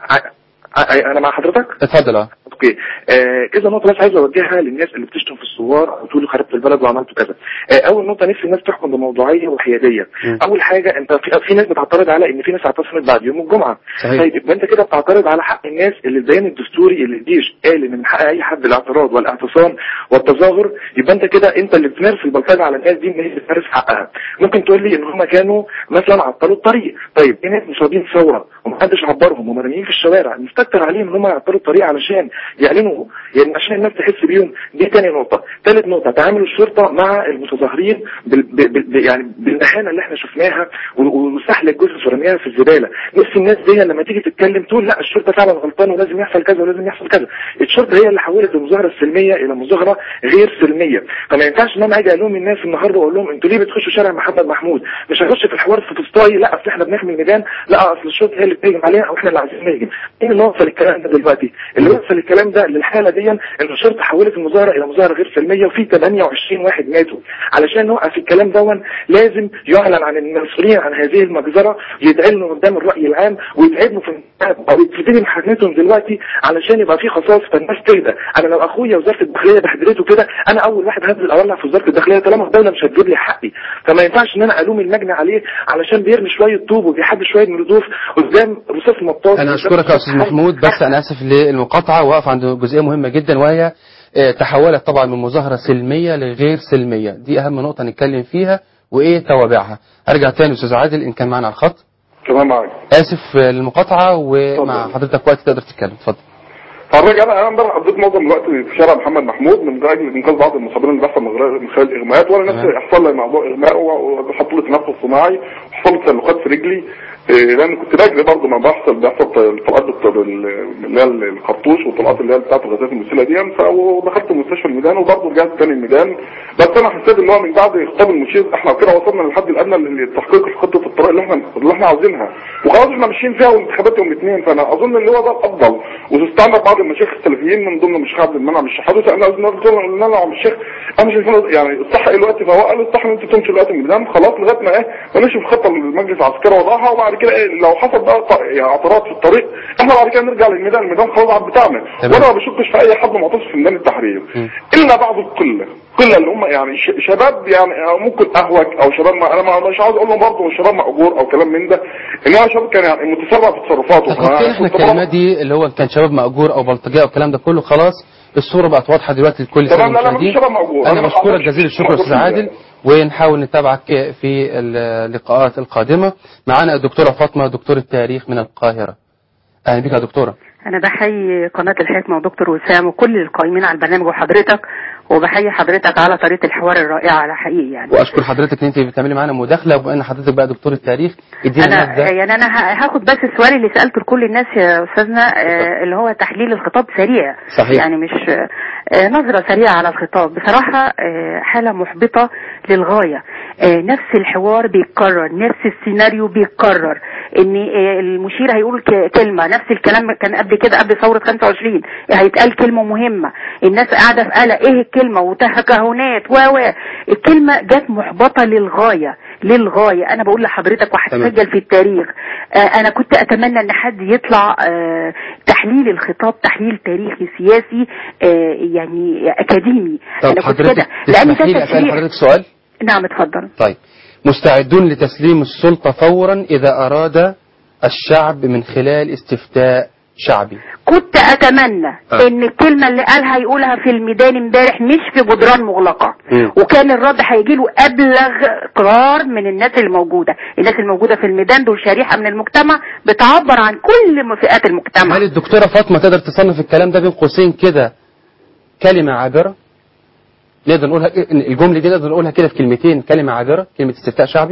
انا مع حضرتك. اتفضل. اه اوكي آه كذا نقطه بس عايز اوجهها للناس اللي بتشتم في الثوار وتقولوا خربت البلد وعملتوا كذا. آه اول نقطه نفسي الناس تحكم بموضوعيه وحياديه. م. اول حاجه انت في, في ناس بتعترض على ان في ناس اعتصمت بعد يوم الجمعه. صحيح. طيب يبقى انت كده بتعترض على حق الناس اللي البيان الدستوري اللي الجيش قال ان من حق اي حد الاعتراض والاعتصام والتظاهر، يبقى انت كده انت اللي بتمارس البلطجه على الناس دي ان هي بتمارس حقها. ممكن تقول لي ان هم كانوا مثلا عطلوا الطريق، طيب في ناس مصابين ثوره ومحدش عبرهم ومرميين في الشوارع نستكتر عليهم ان هم يعطلوا الطريق علشان يعلنوا يعني عشان الناس تحس بيهم. دي تاني نقطة. ثالث نقطة تعامل الشرطة مع المتظاهرين بال... بال... يعني بالمهانة اللي احنا شفناها وسحل الجثث ورميها في الزبالة. نفس الناس دي لما تيجي تتكلم تقول لا الشرطة فعلا غلطان ولازم يحصل كذا ولازم يحصل كذا. الشرطة هي اللي حولت المظاهرة السلمية الى مظاهرة غير سلمية. فما ينفعش ان انا اجي اقول لهم الناس النهارده واقول لهم انتوا ليه بتخشوا شارع محمد محمود؟ مش هنخش في الحوار في فسطاي، لا اصل احنا بنحمي الميدان، لا اصل الشرطة هي اللي بتهجم علينا او احنا اللي عايزين نهجم. ايه اللي وصل الكلام ده دلوقتي؟ اللي وصل الكلام ده للحالة دي ان الشرطه حولت المظاهره الى مظاهره غير سلميه وفي ثمانية وعشرين واحد ماتوا. علشان نوقف الكلام دون لازم يعلن عن المسؤولين عن هذه المجزره، يتعلنوا قدام الراي العام ويتعبوا في او يبتدي محاكمتهم دلوقتي علشان يبقى في خصاص فالناس تهدى. انا لو اخويا وزاره الداخليه بهدلته كده انا اول واحد هنزل اولع في وزاره الداخليه طالما الدوله مش هتجيب لي حقي. فما ينفعش ان انا الوم المجني عليه علشان بيرمي شويه طوب وبيحب شويه مردوف قدام رصاص مطاط. انا اشكرك يا استاذ محمود، بس انا اسف للمقاطعه واقف عند جزئيه مهمه جدا وهي تحولت طبعا من مظاهرة سلمية لغير سلمية. دي أهم نقطة نتكلم فيها وإيه توابعها. أرجع تاني أستاذ عادل إن كان معنا على الخط. تمام معاك. آسف للمقاطعة ومع حضرتك وقت تقدر تتكلم. اتفضل. حضرتك انا انا امبارح قضيت معظم الوقت في شارع محمد محمود من اجل انقاذ بعض المصابين اللي بيحصل من خلال الاغماءات، وانا نفسي حصل لي موضوع اغماء وحطوا لي تنفس صناعي وحصلت تسلخات في رجلي لان كنت بجري برضه ما بحصل بيحصل طلقات اللي هي الخرطوش والطلقات اللي هي بتاعت الغازات المسيله دي، ودخلت مستشفى الميدان وبرضه رجعت تاني الميدان. بس انا حسيت ان هو من بعد خطاب المشير احنا كده وصلنا للحد الادنى لتحقيق خطه الطريق اللي احنا اللي احنا عاوزينها وخلاص احنا ماشيين فيها والانتخابات يوم الاثنين، فانا اظن ان هو ده الافضل. وتستعمل بعض المشايخ السلفيين من ضمن الشيخ عبد المنعم الشحات انا قلنا له عم الشيخ انا مش يعني الصح ايه دلوقتي، فهو قال الصح ان انتوا تمشوا دلوقتي من الميدان خلاص لغايه ما ايه ونمشي في الخطه المجلس العسكري وضعها، وبعد كده ايه لو حصل بقى يعني اعتراض في الطريق احنا بعد كده نرجع للميدان، الميدان خلاص عاد بتاعنا. وانا ما بشكش في اي حد معتصم في ميدان التحرير م. الا بعض القله قله اللي هم يعني شباب يعني ممكن اهوج او شباب ما انا مش عاوز اقول لهم برضه شباب مأجور او كلام من ده، ان هو شباب كان يعني متسرع في تصرفاته. احنا الكلمات دي اللي هو كان شباب مأجور او بلطجيه او الكلام ده كله خلاص الصورة بقت واضحة دلوقتي لكل السادة المشاهدين. أنا بشكرك جزيل الشكر أستاذ عادل، ونحاول نتابعك في اللقاءات القادمة. معنا الدكتورة فاطمة دكتور التاريخ من القاهرة. أهلا بك يا دكتورة. أنا بحيي قناة الحكمة ودكتور وسام وكل القائمين على البرنامج وحضرتك، وبحيي حضرتك على طريقة الحوار الرائعة على حقيقي يعني. وأشكر حضرتك إن أنت بتعملي معانا مداخلة، وبأن حضرتك بقى دكتور التاريخ ادينا أنا يعني أنا هاخد بس السؤال اللي سألته لكل الناس يا أستاذنا آه اللي هو تحليل الخطاب سريع. صحيح. يعني مش آه نظرة سريعة على الخطاب. بصراحة آه حالة محبطة للغاية. آه نفس الحوار بيتكرر، نفس السيناريو بيتكرر، ان آه المشير هيقول كلمة، نفس الكلام كان قبل كده قبل ثورة خمسة وعشرين هيتقال كلمة مهمة، الناس قاعدة في قلق ايه الكلمة وتهكهنات و و الكلمة جت محبطة للغاية للغاية. انا بقول لحضرتك وهتسجل في التاريخ. آه انا كنت اتمنى ان حد يطلع آه تحليل الخطاب تحليل تاريخي سياسي آه يعني اكاديمي. انا كنت كده لان ده تشريع. حضرتك سؤال؟ نعم اتفضل. طيب، مستعدون لتسليم السلطة فورا اذا اراد الشعب من خلال استفتاء شعبي. كنت اتمنى أه. ان الكلمة اللي قالها يقولها في الميدان امبارح مش في جدران مغلقة، م. وكان الرد هيجيله ابلغ قرار من الناس الموجودة. الناس الموجودة في الميدان دول شريحة من المجتمع بتعبر عن كل فئات المجتمع. هل الدكتورة فاطمة تقدر تصنف الكلام ده بين قوسين كده كلمة عابرة؟ نقدر نقولها الجملة دي نقدر نقولها كده في كلمتين، كلمة عابرة، كلمة استفتاء شعبي؟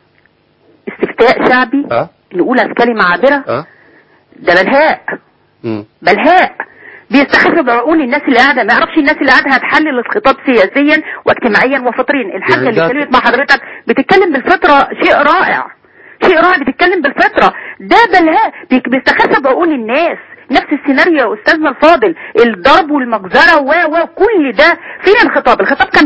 استفتاء شعبي؟ أه؟ نقولها في كلمة عابرة؟ أه؟ ده بلهاء. مم. بلهاء بيستخف بعقول الناس اللي قاعده، ما يعرفش الناس اللي قاعده هتحلل الخطاب سياسيا واجتماعيا وفطريا. الحاجه يعني اللي اتكلمت مع حضرتك بتتكلم بالفطره، شيء رائع شيء رائع، بتتكلم بالفطره. ده بلهاء بيستخف بعقول الناس. نفس السيناريو يا استاذنا الفاضل، الضرب والمجزره و و كل ده. فين الخطاب؟ الخطاب كان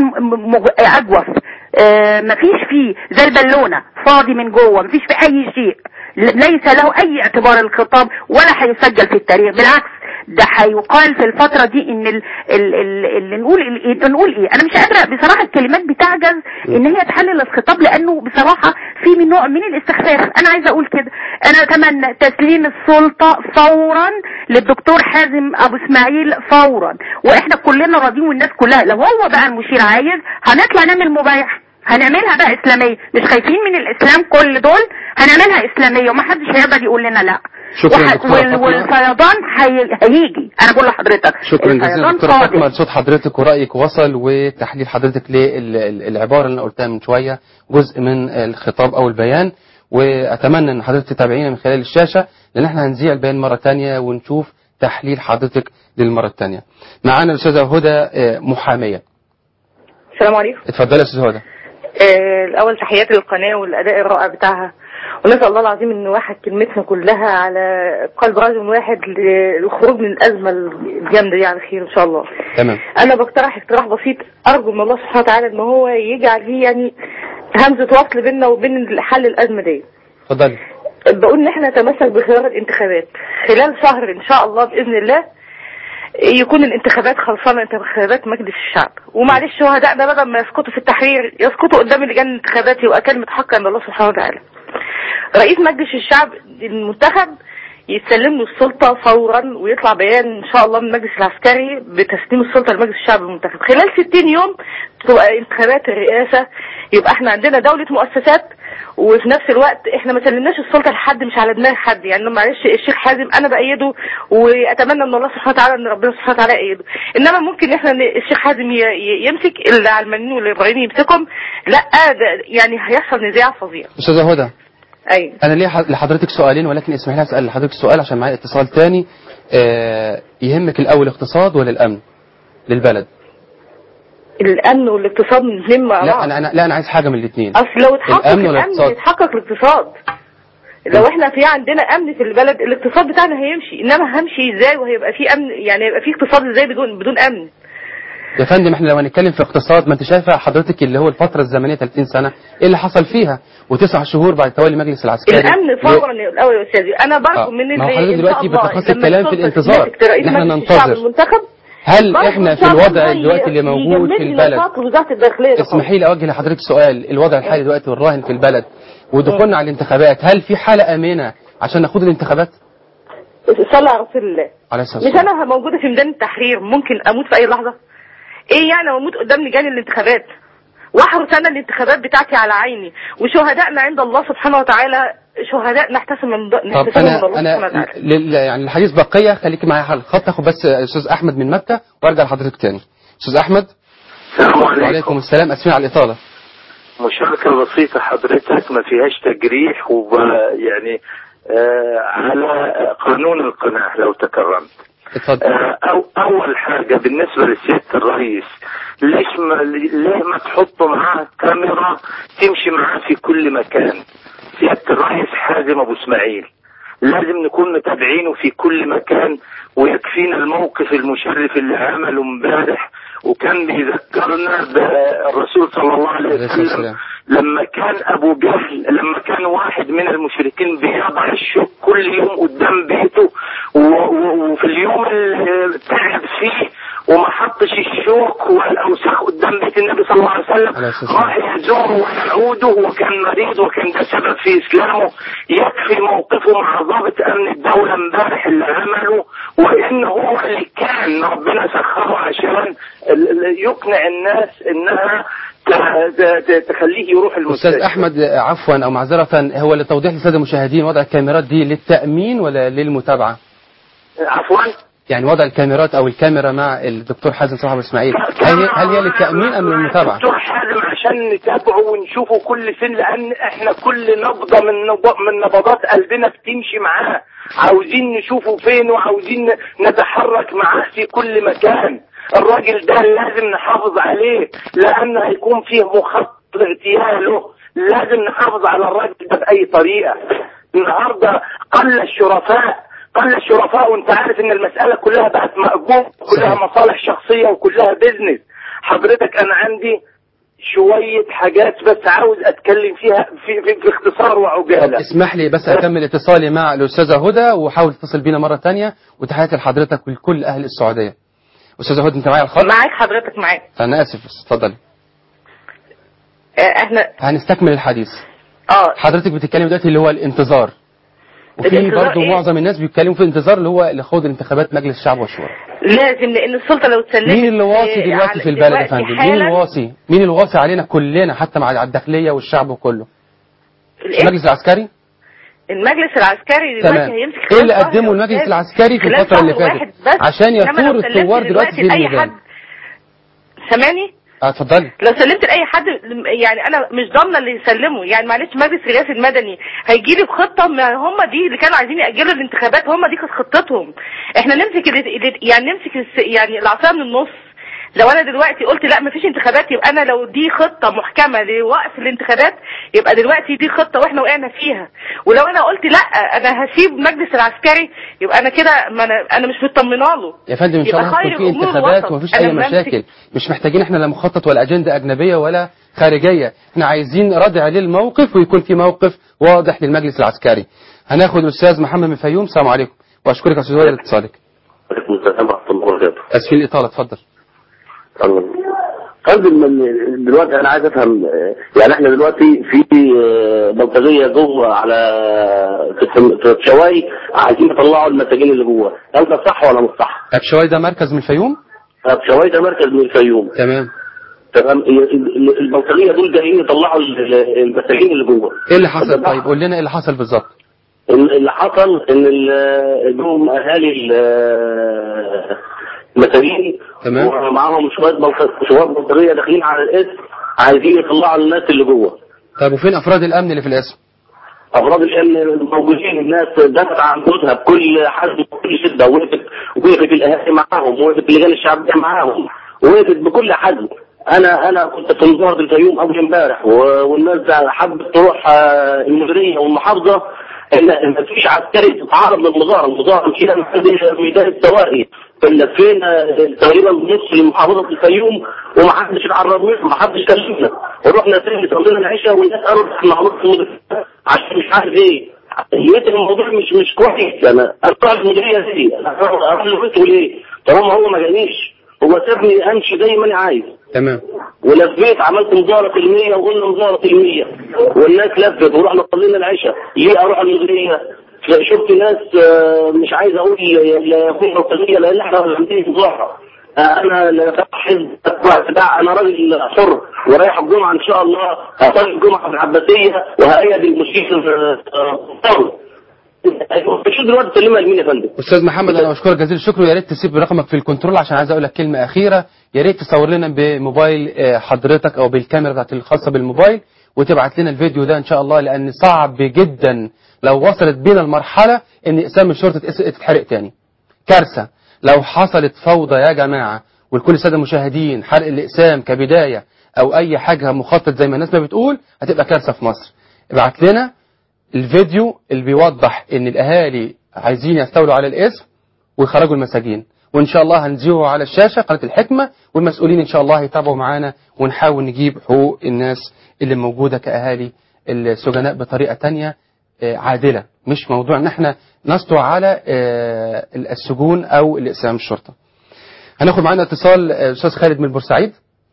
اجوف، آه مفيش فيه زي البالونه فاضي من جوه، مفيش فيه اي شيء، ليس له اي اعتبار الخطاب ولا هيسجل في التاريخ. بالعكس ده هيقال في الفترة دي ان ال ال ال اللي نقول ال نقول ايه. انا مش قادرة بصراحة، الكلمات بتعجز ان هي تحلل الخطاب، لانه بصراحة في من نوع من الاستخفاف. انا عايزة اقول كده، انا اتمنى تسليم السلطة فورا للدكتور حازم ابو اسماعيل فورا، واحنا كلنا راضيين والناس كلها. لو هو بقى المشير عايز هنطلع نعمل مبايعة، هنعملها بقى اسلامية، مش خايفين من الاسلام كل دول، هنعملها اسلامية ومحدش هيقدر يقول لنا لا. شكرا وال... والفيضان هيجي. انا بقول لحضرتك شكرا جزيلا دكتورة فاطمة، صوت حضرتك ورأيك وصل، وتحليل حضرتك للعبارة اللي انا قلتها من شوية جزء من الخطاب او البيان، واتمنى ان حضرتك تتابعينا من خلال الشاشة، لان احنا هنذيع البيان مرة تانية ونشوف تحليل حضرتك للمرة التانية. معانا الاستاذة هدى محامية. السلام عليكم. اتفضلي يا استاذة هدى. الأول تحياتي للقناة والأداء الرائع بتاعها، ونسأل الله العظيم إن واحد كلمتنا كلها على قلب رجل واحد للخروج من الأزمة الجامدة دي على خير إن شاء الله. تمام. أنا بقترح اقتراح بسيط، أرجو من الله سبحانه وتعالى إن هو يجعل فيه يعني همزة وصل بيننا وبين حل الأزمة دي. اتفضلي. بقول إن إحنا نتمسك بخيار الانتخابات خلال شهر إن شاء الله بإذن الله، يكون الانتخابات خلصانه، انتخابات مجلس الشعب. ومعلش شهدائنا بدل ما يسقطوا في التحرير يسقطوا قدام لجان الانتخابات، يبقى كلمه حق عند الله سبحانه وتعالى. رئيس مجلس الشعب المنتخب يتسلم له السلطه فورا، ويطلع بيان ان شاء الله من المجلس العسكري بتسليم السلطه لمجلس الشعب المنتخب. خلال ستين يوم تبقى انتخابات الرئاسه، يبقى احنا عندنا دوله مؤسسات، وفي نفس الوقت احنا ما سلمناش السلطه لحد مش على دماغ حد. يعني معلش الشيخ حازم انا بايده، واتمنى من الله سبحانه وتعالى ان ربنا سبحانه وتعالى يأيده. انما ممكن احنا الشيخ حازم يمسك العلمانيين والابراهيميين يمسكهم، لا ده يعني هيحصل نزاع فظيع. استاذه هدى، ايوه انا ليه لحضرتك سؤالين، ولكن اسمح لي اسال لحضرتك سؤال عشان معايا اتصال تاني. اه يهمك الاول الاقتصاد ولا الامن للبلد؟ الامن والاقتصاد الاثنين مع بعض. لا انا انا لا انا عايز حاجه من الاثنين. اصل لو اتحقق الامن, الأمن يتحقق الاقتصاد. لو احنا في عندنا امن في البلد الاقتصاد بتاعنا هيمشي، انما همشي ازاي وهيبقى في امن؟ يعني هيبقى في اقتصاد ازاي بدون بدون امن؟ يا فندم احنا لو هنتكلم في اقتصاد، ما انت شايفه حضرتك اللي هو الفتره الزمنيه ثلاثين سنه ايه اللي حصل فيها، وتسع شهور بعد تولي المجلس العسكري. الامن فورا الاول يا استاذي، انا برضه آه. من ما هو اللي حضرتك دلوقتي بتخصص الكلام في الانتظار، ان احنا ننتظر. هل احنا في الوضع دلوقتي اللي موجود في البلد، اسمحي لي اوجه لحضرتك سؤال، الوضع الحالي دلوقتي والراهن في البلد ودخولنا على الانتخابات، هل في حاله امنه عشان ناخد الانتخابات؟ صلى على رسول الله. عليه الصلاه والسلام. مش انا موجوده في ميدان التحرير ممكن اموت في اي لحظه؟ ايه يعني اموت قدام لجان الانتخابات واحرس انا الانتخابات بتاعتي على عيني، وشهدائنا عند الله سبحانه وتعالى شهداء نحتسب من نحتسب من الله سبحانه وتعالى. لل... يعني الحديث بقيه، خليك معايا على الخط، اخد بس استاذ احمد من مكه وارجع لحضرتك تاني. استاذ احمد. السلام عليكم. وعليكم السلام، اسفين على الاطاله. مشاركه بسيطه حضرتك ما فيهاش تجريح، ويعني آه على قانون القناة لو تكرمت. آه أو أول حاجة بالنسبة لسيادة الرئيس، ليش ما ليه ما تحطوا معاه كاميرا تمشي معاه في كل مكان؟ سيادة الرئيس حازم أبو إسماعيل لازم نكون متابعينه في كل مكان، ويكفينا الموقف المشرف اللي عمله امبارح، وكان بيذكرنا بالرسول صلى الله عليه وسلم لما كان ابو جهل، لما كان واحد من المشركين بيضع الشوك كل يوم قدام بيته، وفي اليوم اللي تعب فيه وما حطش الشوك والاوساخ قدام بيت النبي صلى الله عليه وسلم، راح يزوره ويعوده وكان مريض، وكان ده سبب في اسلامه. يكفي موقفه مع ضابط امن الدوله امبارح اللي عمله، وان هو اللي كان ربنا سخره عشان يقنع الناس انها تخليه يروح المستشفى. استاذ احمد عفوا او معذره، هو لتوضيح للساده المشاهدين، وضع الكاميرات دي للتامين ولا للمتابعه؟ عفوا يعني وضع الكاميرات او الكاميرا مع الدكتور حازم صلاح ابو اسماعيل، هل هل هي للتامين ام للمتابعه؟ الدكتور حازم عشان نتابعه ونشوفه كل سن، لان احنا كل نبضه من من نبضات قلبنا بتمشي معاه، عاوزين نشوفه فين وعاوزين نتحرك معاه في كل مكان. الراجل ده لازم نحافظ عليه، لان هيكون فيه مخطط لاغتياله، لازم نحافظ على الراجل ده باي طريقه. النهارده قل الشرفاء قل الشرفاء وانت عارف ان المساله كلها بقت مأجور، كلها مصالح شخصيه وكلها بيزنس. حضرتك انا عندي شويه حاجات بس عاوز اتكلم فيها في, في, في اختصار وعجاله. اسمح لي بس اكمل اتصالي مع الاستاذه هدى، وحاول تتصل بينا مره ثانيه، وتحياتي لحضرتك ولكل اهل السعوديه. استاذه هدى انت معايا الخط؟ معاك حضرتك معاك. انا اسف بس اتفضلي. اه احنا هنستكمل الحديث. اه حضرتك بتتكلم دلوقتي اللي هو الانتظار، وفي برضه إيه؟ معظم الناس بيتكلموا في الانتظار اللي هو لخوض الانتخابات مجلس الشعب والشورى. لازم، لان السلطه لو اتسلمت. مين اللي واصي دلوقتي في البلد يا فندم؟ مين اللي واصي؟ مين اللي واصي علينا كلنا حتى مع الداخليه والشعب وكله؟ المجلس العسكري؟ المجلس العسكري دلوقتي هيمسك ايه اللي قدمه المجلس العسكري في الفتره اللي فاتت عشان يثور الثوار دلوقتي في الميدان؟ سامعني؟ اه اتفضلي. لو سلمت لاي حد يعني انا مش ضامنه اللي يسلمه، يعني معلش مجلس الرئاسي المدني هيجي لي بخطه، ما هم دي اللي كانوا عايزين ياجلوا الانتخابات، هم دي كانت خطتهم. احنا نمسك يعني نمسك يعني العصا من النص. لو انا دلوقتي قلت لا مفيش انتخابات، يبقى انا لو دي خطه محكمه لوقف الانتخابات يبقى دلوقتي دي خطه واحنا وقعنا فيها. ولو انا قلت لا انا هسيب المجلس العسكري يبقى انا كده ما انا انا مش مطمنه له. يا فندم ان شاء الله هتكون في انتخابات ومفيش اي مشاكل، مش محتاجين احنا لا مخطط ولا اجنده اجنبيه ولا خارجيه، احنا عايزين ردع للموقف ويكون في موقف واضح للمجلس العسكري. هناخد الاستاذ محمد من الفيوم. السلام عليكم واشكرك يا استاذ وائل لاتصالك. وعليكم السلام ورحمه الله وبركاته. اسفين الاطاله اتفضل. قصدي من دلوقتي انا عايز افهم، يعني احنا دلوقتي في بلطجيه جوه على في ابشواي عايزين يطلعوا المساجين اللي جوه، هل ده صح ولا مش صح؟ ابشواي ده مركز من الفيوم؟ ابشواي ده مركز من الفيوم. تمام تمام. البلطجيه دول جايين يطلعوا المساجين اللي جوه. ايه اللي حصل طيب؟ قول لنا ايه اللي حصل بالظبط. اللي حصل ان جم اهالي المساجين تمام ومعاهم شويه بلطجيه داخلين على الاسم عايزين يطلعوا الناس اللي جوه. طيب وفين افراد الامن اللي في الاسم؟ افراد الامن موجودين، الناس دفعت عن جوزها بكل حزم وبكل شده، وقفت وقفت الاهالي معاهم، وقفت اللجان الشعبيه معاهم، وقفت بكل حزم. انا انا كنت في مظاهره الفيوم اول امبارح، والناس حبت تروح المديريه والمحافظه، ان مفيش عسكري تتعرض للمظاهره، المظاهره مشينا من ميدان السواقي لفينا تقريبا نص محافظه الفيوم ومحدش اتعرض لنا، محدش كلمنا، ورحنا تاني صلينا العشاء والناس قالوا احنا هنروح عشان مش عارف ايه. لقيت الموضوع مش مش كويس. انا ارجع المديريه دي انا اروح له ليه؟ طالما هو ما جانيش، هو سابني امشي زي ما انا عايز. تمام. ولفيت عملت مظاهره سلميه وقلنا مظاهره سلميه والناس لفت ورحنا صلينا العشاء. ليه اروح المديريه؟ شفت ناس مش عايز اقول لا يكون رسميه لان احنا عندنا مظاهره. انا لا حزب بتاع، انا راجل حر ورايح الجمعه ان شاء الله، هصلي الجمعه في العباسيه وهأيد المشير الثوري. شو دلوقتي تكلمها لمين يا فندم؟ استاذ محمد انا بشكرك جزيل الشكر، ويا ريت تسيب رقمك في الكنترول عشان عايز اقول لك كلمه اخيره. يا ريت تصور لنا بموبايل حضرتك او بالكاميرا بتاعت الخاصه بالموبايل وتبعت لنا الفيديو ده ان شاء الله، لان صعب جدا لو وصلت بينا المرحله ان اقسام الشرطه تتحرق تاني. كارثه لو حصلت فوضى يا جماعه، والكل الساده المشاهدين، حرق الاقسام كبدايه او اي حاجه مخطط زي ما الناس ما بتقول، هتبقى كارثه في مصر. ابعت لنا الفيديو اللي بيوضح ان الاهالي عايزين يستولوا على الاسم ويخرجوا المساجين، وان شاء الله هنزيهه على الشاشه قناه الحكمه، والمسؤولين ان شاء الله يتابعوا معانا ونحاول نجيب حقوق الناس اللي موجوده كاهالي السجناء بطريقه تانية عادله، مش موضوع ان احنا نسطو على السجون او الاقسام الشرطه. هناخد معانا اتصال استاذ خالد من بورسعيد.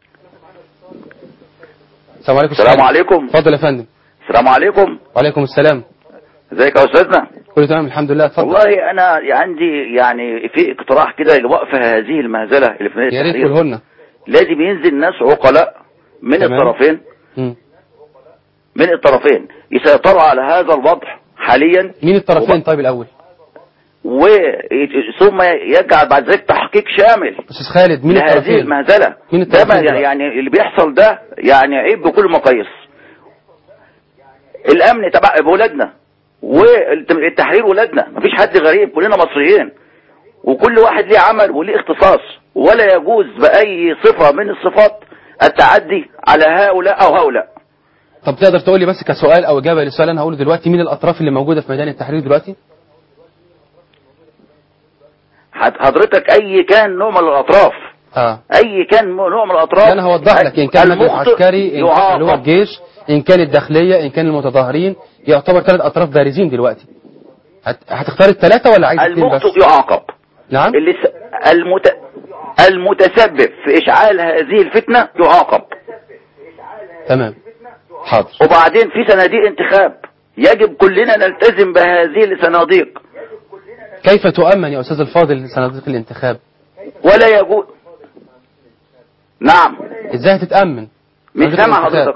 السلام عليكم. السلام عليكم. اتفضل يا فندم. السلام عليكم. وعليكم السلام. ازيك يا استاذنا؟ كله تمام الحمد لله. اتفضل. والله انا عندي يعني في اقتراح كده لوقف هذه المهزله اللي في نادي يا ريت تقوله لنا. لازم ينزل ناس عقلاء من تمام. الطرفين م. من الطرفين يسيطروا على هذا الوضع حاليا. مين الطرفين وب... طيب الاول؟ وثم يجعل بعد ذلك تحقيق شامل. استاذ خالد مين الطرفين؟ هذه المهزله. مين الطرفين؟ ده يعني اللي بيحصل ده يعني عيب بكل مقاييس. الامن تبع ولادنا والتحرير ولادنا، مفيش حد غريب، كلنا مصريين وكل واحد ليه عمل وليه اختصاص، ولا يجوز باي صفه من الصفات التعدي على هؤلاء او هؤلاء. طب تقدر تقول لي بس كسؤال او اجابه للسؤال انا هقوله دلوقتي، مين الاطراف اللي موجوده في ميدان التحرير دلوقتي؟ حضرتك اي كان نوع من الاطراف اه اي كان نوع من الاطراف انا هوضح لك، ان كان المجلس العسكري، ان كان اللي هو الجيش، ان كان الداخليه، ان كان المتظاهرين، يعتبر ثلاث اطراف بارزين دلوقتي. هت... هتختار الثلاثه ولا عايز اثنين بس؟ المخطئ يعاقب. نعم. اللي س... المت... المتسبب في اشعال هذه الفتنه يعاقب. تمام حاضر. وبعدين في صناديق انتخاب يجب كلنا نلتزم بهذه الصناديق. كيف تؤمن يا استاذ الفاضل صناديق الانتخاب؟ ولا يجوز. نعم. ازاي هتتامن؟ مش سامع حضرتك.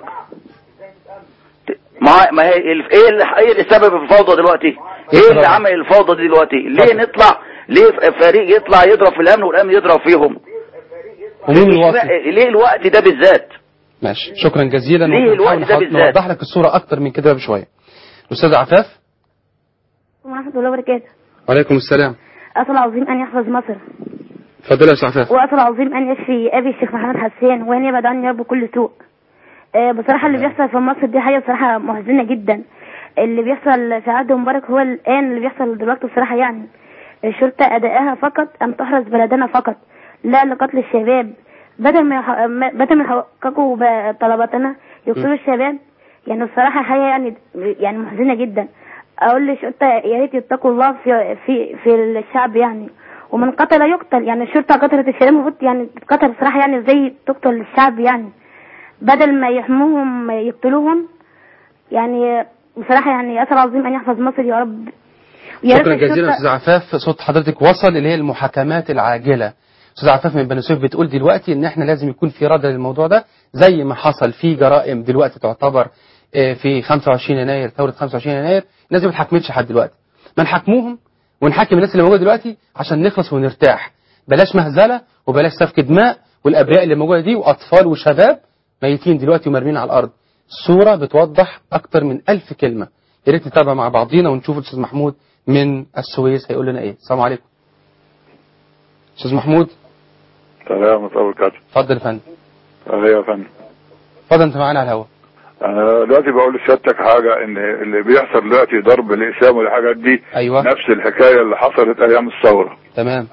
ما ما هي ايه اللي ايه اللي سبب الفوضى دلوقتي؟ ايه اللي عمل الفوضى دي دلوقتي؟ ليه نطلع ليه فريق يطلع يضرب في الامن والامن يضرب فيهم؟ ومين الوقت؟ ليه الوقت ده بالذات؟ ماشي شكرا جزيلا. ليه الوقت ده بالذات؟ نوضح لك الصوره اكتر من كده بشويه. الاستاذ عفاف. ورحمه الله وبركاته. وعليكم السلام. اسال العظيم ان يحفظ مصر. اتفضل يا استاذ عفاف. واسال العظيم ان يشفي ابي الشيخ محمد حسين وان يبعد عني يا رب كل سوء. أه بصراحه اللي بيحصل في مصر دي حاجه بصراحه محزنه جدا. اللي بيحصل في عهد مبارك هو الان اللي بيحصل دلوقتي بصراحه، يعني الشرطه ادائها فقط ان تحرس بلدنا فقط لا لقتل الشباب. بدل ما يح... بدل ما يحققوا طلباتنا يقتلوا الشباب، يعني بصراحه حاجه يعني يعني محزنه جدا. اقول للشرطه يا ريت يتقوا الله في في في الشعب يعني، ومن قتل يقتل. يعني الشرطه قتلت الشباب المفروض يعني تتقتل بصراحه، يعني زي تقتل الشعب يعني، بدل ما يحموهم يقتلوهم. يعني بصراحه يعني اسال العظيم ان يحفظ مصر يا رب. شكرا جزيلا استاذ عفاف. صوت حضرتك وصل اللي هي المحاكمات العاجله. استاذ عفاف من بني سويف بتقول دلوقتي ان احنا لازم يكون في رد للموضوع ده، زي ما حصل في جرائم دلوقتي تعتبر في خمسة وعشرين يناير، ثوره خمسة وعشرين يناير، الناس ما بتحاكمش لحد دلوقتي. ما نحاكموهم ونحاكم الناس اللي موجوده دلوقتي عشان نخلص ونرتاح. بلاش مهزله وبلاش سفك دماء، والابرياء اللي موجوده دي واطفال وشباب ميتين دلوقتي ومرمين على الارض. الصوره بتوضح اكتر من ألف كلمه. يا ريت نتابع مع بعضينا ونشوف الاستاذ محمود من السويس هيقول لنا ايه. السلام عليكم. استاذ محمود. سلام عليكم. اتفضل يا فندم. ايوه يا فندم. اتفضل انت معانا على الهواء. انا دلوقتي بقول لسيادتك حاجه، ان اللي بيحصل دلوقتي ضرب الاقسام والحاجات دي أيوة. نفس الحكايه اللي حصلت ايام الثوره. تمام.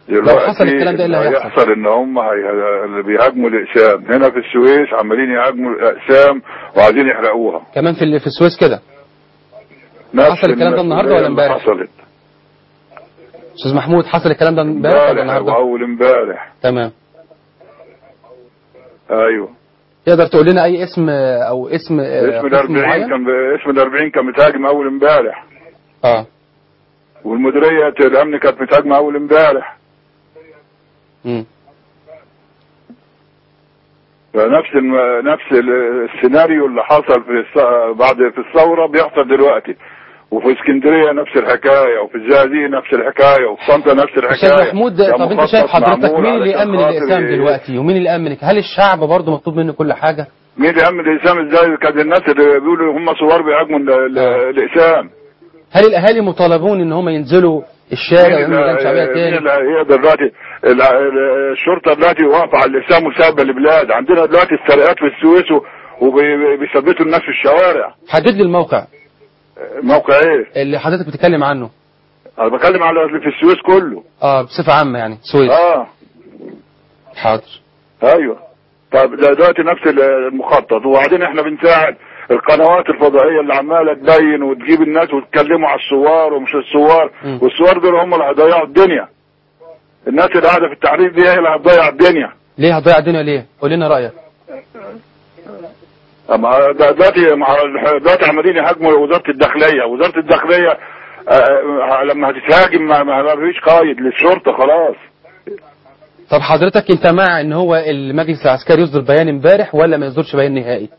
لو حصل الكلام ده ايه اللي هيحصل؟ هيحصل ان هم هي... اللي بيهاجموا الاقسام هنا في السويس عمالين يهاجموا الاقسام وعايزين يحرقوها. كمان في في السويس كده حصل الكلام ده النهارده ولا امبارح؟ حصلت. استاذ محمود حصل الكلام ده امبارح ولا النهارده؟ اول امبارح. تمام. ايوه. تقدر تقول لنا اي اسم او اسم اسم الأربعين كان اسم الأربعين كان متهاجم اول امبارح. اه. والمديريه الامن كانت متهاجمه اول امبارح. امم. فنفس الم... نفس السيناريو اللي حصل في الص... بعد في الثوره بيحصل دلوقتي. وفي اسكندريه نفس الحكايه، وفي الزقازيق نفس الحكايه، وفي طنطا نفس الحكايه. استاذ محمود، طب انت شايف حضرتك مين اللي يامن الاقسام دلوقتي ومين اللي يامنك؟ هل الشعب برضه مطلوب منه كل حاجه؟ مين اللي يامن الاقسام ازاي؟ كان الناس اللي بيقولوا هم صور بيهاجموا الاقسام. هل الاهالي مطالبون ان هم ينزلوا الشارع ويعملوا لجان شعبيه تاني؟ مين اللي يقدر دلوقتي؟ الشرطه دلوقتي واقفه على الاقسام وسابه البلاد. عندنا دلوقتي السرقات في السويس وبيثبتوا الناس في الشوارع. حدد لي الموقع. موقع ايه؟ اللي حضرتك بتتكلم عنه. انا بتكلم على اللي في السويس كله. اه بصفه عامه يعني سويس. اه حاضر. ايوه. طب دلوقتي نفس المخطط، وبعدين احنا بنساعد القنوات الفضائيه اللي عماله تبين وتجيب الناس وتتكلموا على الثوار ومش الثوار، والثوار دول هم اللي هيضيعوا الدنيا. الناس اللي قاعده في التحرير دي هي اللي هتضيع الدنيا. ليه هتضيع الدنيا ليه؟ قول لنا رايك. اما دلوقتي دلوقتي عمالين يهاجموا وزاره الداخليه، وزاره الداخليه آه لما هتتهاجم ما فيش قائد للشرطه خلاص. طب حضرتك انت مع ان هو المجلس العسكري يصدر بيان امبارح ولا ما يصدرش بيان نهائي؟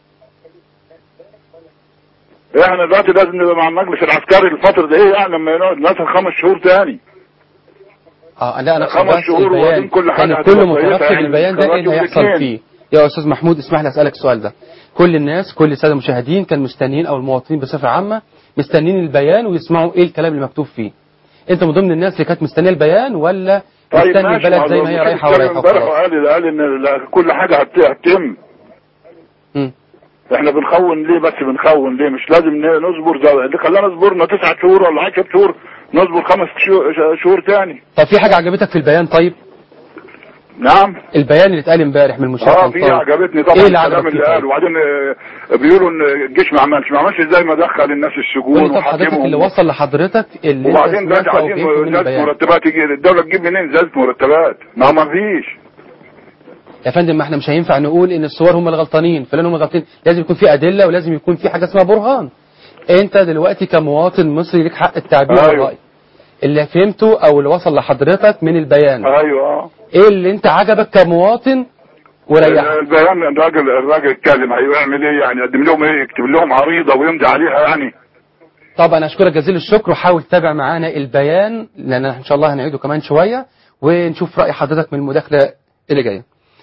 احنا دلوقتي لازم نبقى مع المجلس العسكري الفتره دي ايه يعني لما يقعد مثلا خمس شهور تاني. اه لا انا خمس شهور وبعدين كل حاجه كان كل مترقب البيان ده ايه اللي هيحصل فيه؟ يا استاذ محمود اسمح لي اسالك السؤال ده. كل الناس كل الساده المشاهدين كانوا مستنيين او المواطنين بصفه عامه مستنيين البيان ويسمعوا ايه الكلام اللي مكتوب فيه. انت من ضمن الناس اللي كانت مستنيه البيان ولا طيب مستني البلد زي ما هي رايحه ورايحه؟ قال قال ان كل حاجه هتتم. امم احنا بنخون ليه بس بنخون ليه؟ مش لازم نصبر زي اللي خلانا صبرنا تسعة شهور ولا عشر شهور نصبر خمس شهور تاني. طب في حاجه عجبتك في البيان طيب؟ نعم. البيان اللي اتقال امبارح من المشرف. اه في عجبتني طبعا. ايه اللي الكلام اللي قال وبعدين بيقولوا ان الجيش ما عملش ما عملش ازاي ما دخل الناس السجون وحاكمهم. اللي وصل لحضرتك اللي وبعدين دلوقتي عايزين زياده مرتبات يجي الدوله تجيب منين زياده مرتبات؟ ما ما فيش. يا فندم ما احنا مش هينفع نقول ان الثوار هم اللي غلطانين فلان هم غلطانين، لازم يكون في ادله ولازم يكون في حاجه اسمها برهان. انت دلوقتي كمواطن مصري ليك حق التعبير والراي. أيوه. اللي فهمته او اللي وصل لحضرتك من البيان ايوه ايه اللي انت عجبك كمواطن وريحك؟ البيان الراجل الراجل اتكلم هيعمل ايه يعني؟ يقدم لهم ايه؟ يكتب لهم عريضه ويمضي عليها يعني؟ طبعا اشكرك جزيل الشكر وحاول تتابع معانا البيان لان ان شاء الله هنعيده كمان شويه ونشوف راي حضرتك من المداخله اللي جايه.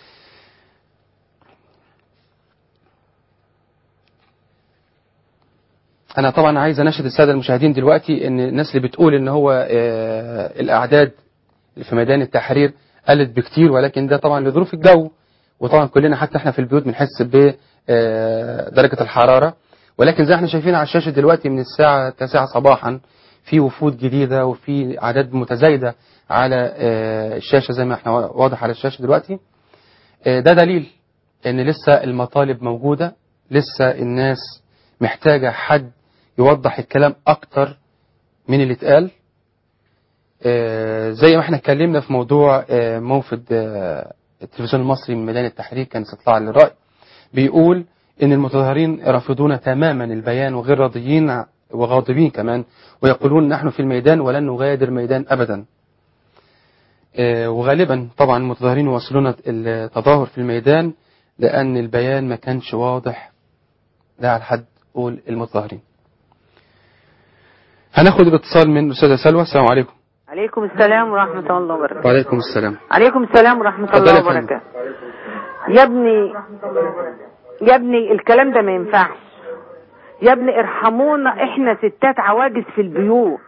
انا طبعا عايز اناشد الساده المشاهدين دلوقتي ان الناس اللي بتقول ان هو الاعداد اللي في ميدان التحرير قلت بكتير ولكن ده طبعا لظروف الجو وطبعا كلنا حتى احنا في البيوت بنحس بدرجه الحراره ولكن زي احنا شايفين على الشاشه دلوقتي من الساعه التاسعة صباحا في وفود جديده وفي اعداد متزايده على الشاشه زي ما احنا واضح على الشاشه دلوقتي. ده دليل ان لسه المطالب موجوده، لسه الناس محتاجه حد يوضح الكلام اكتر من اللي اتقال. آه زي ما احنا اتكلمنا في موضوع آه موفد آه التلفزيون المصري من ميدان التحرير كان استطلاع للرأي بيقول ان المتظاهرين رافضون تماما البيان وغير راضيين وغاضبين كمان ويقولون نحن في الميدان ولن نغادر ميدان ابدا. آه وغالبا طبعا المتظاهرين يواصلون التظاهر في الميدان لان البيان ما كانش واضح ده على حد قول المتظاهرين. هناخد الاتصال من الأستاذة سلوى. السلام عليكم. عليكم السلام ورحمة الله وبركاته. وعليكم السلام. عليكم السلام ورحمة الله وبركاته. يا ابني يا ابني الكلام ده ما ينفعش. يا ابني ارحمونا احنا ستات عواجز في البيوت.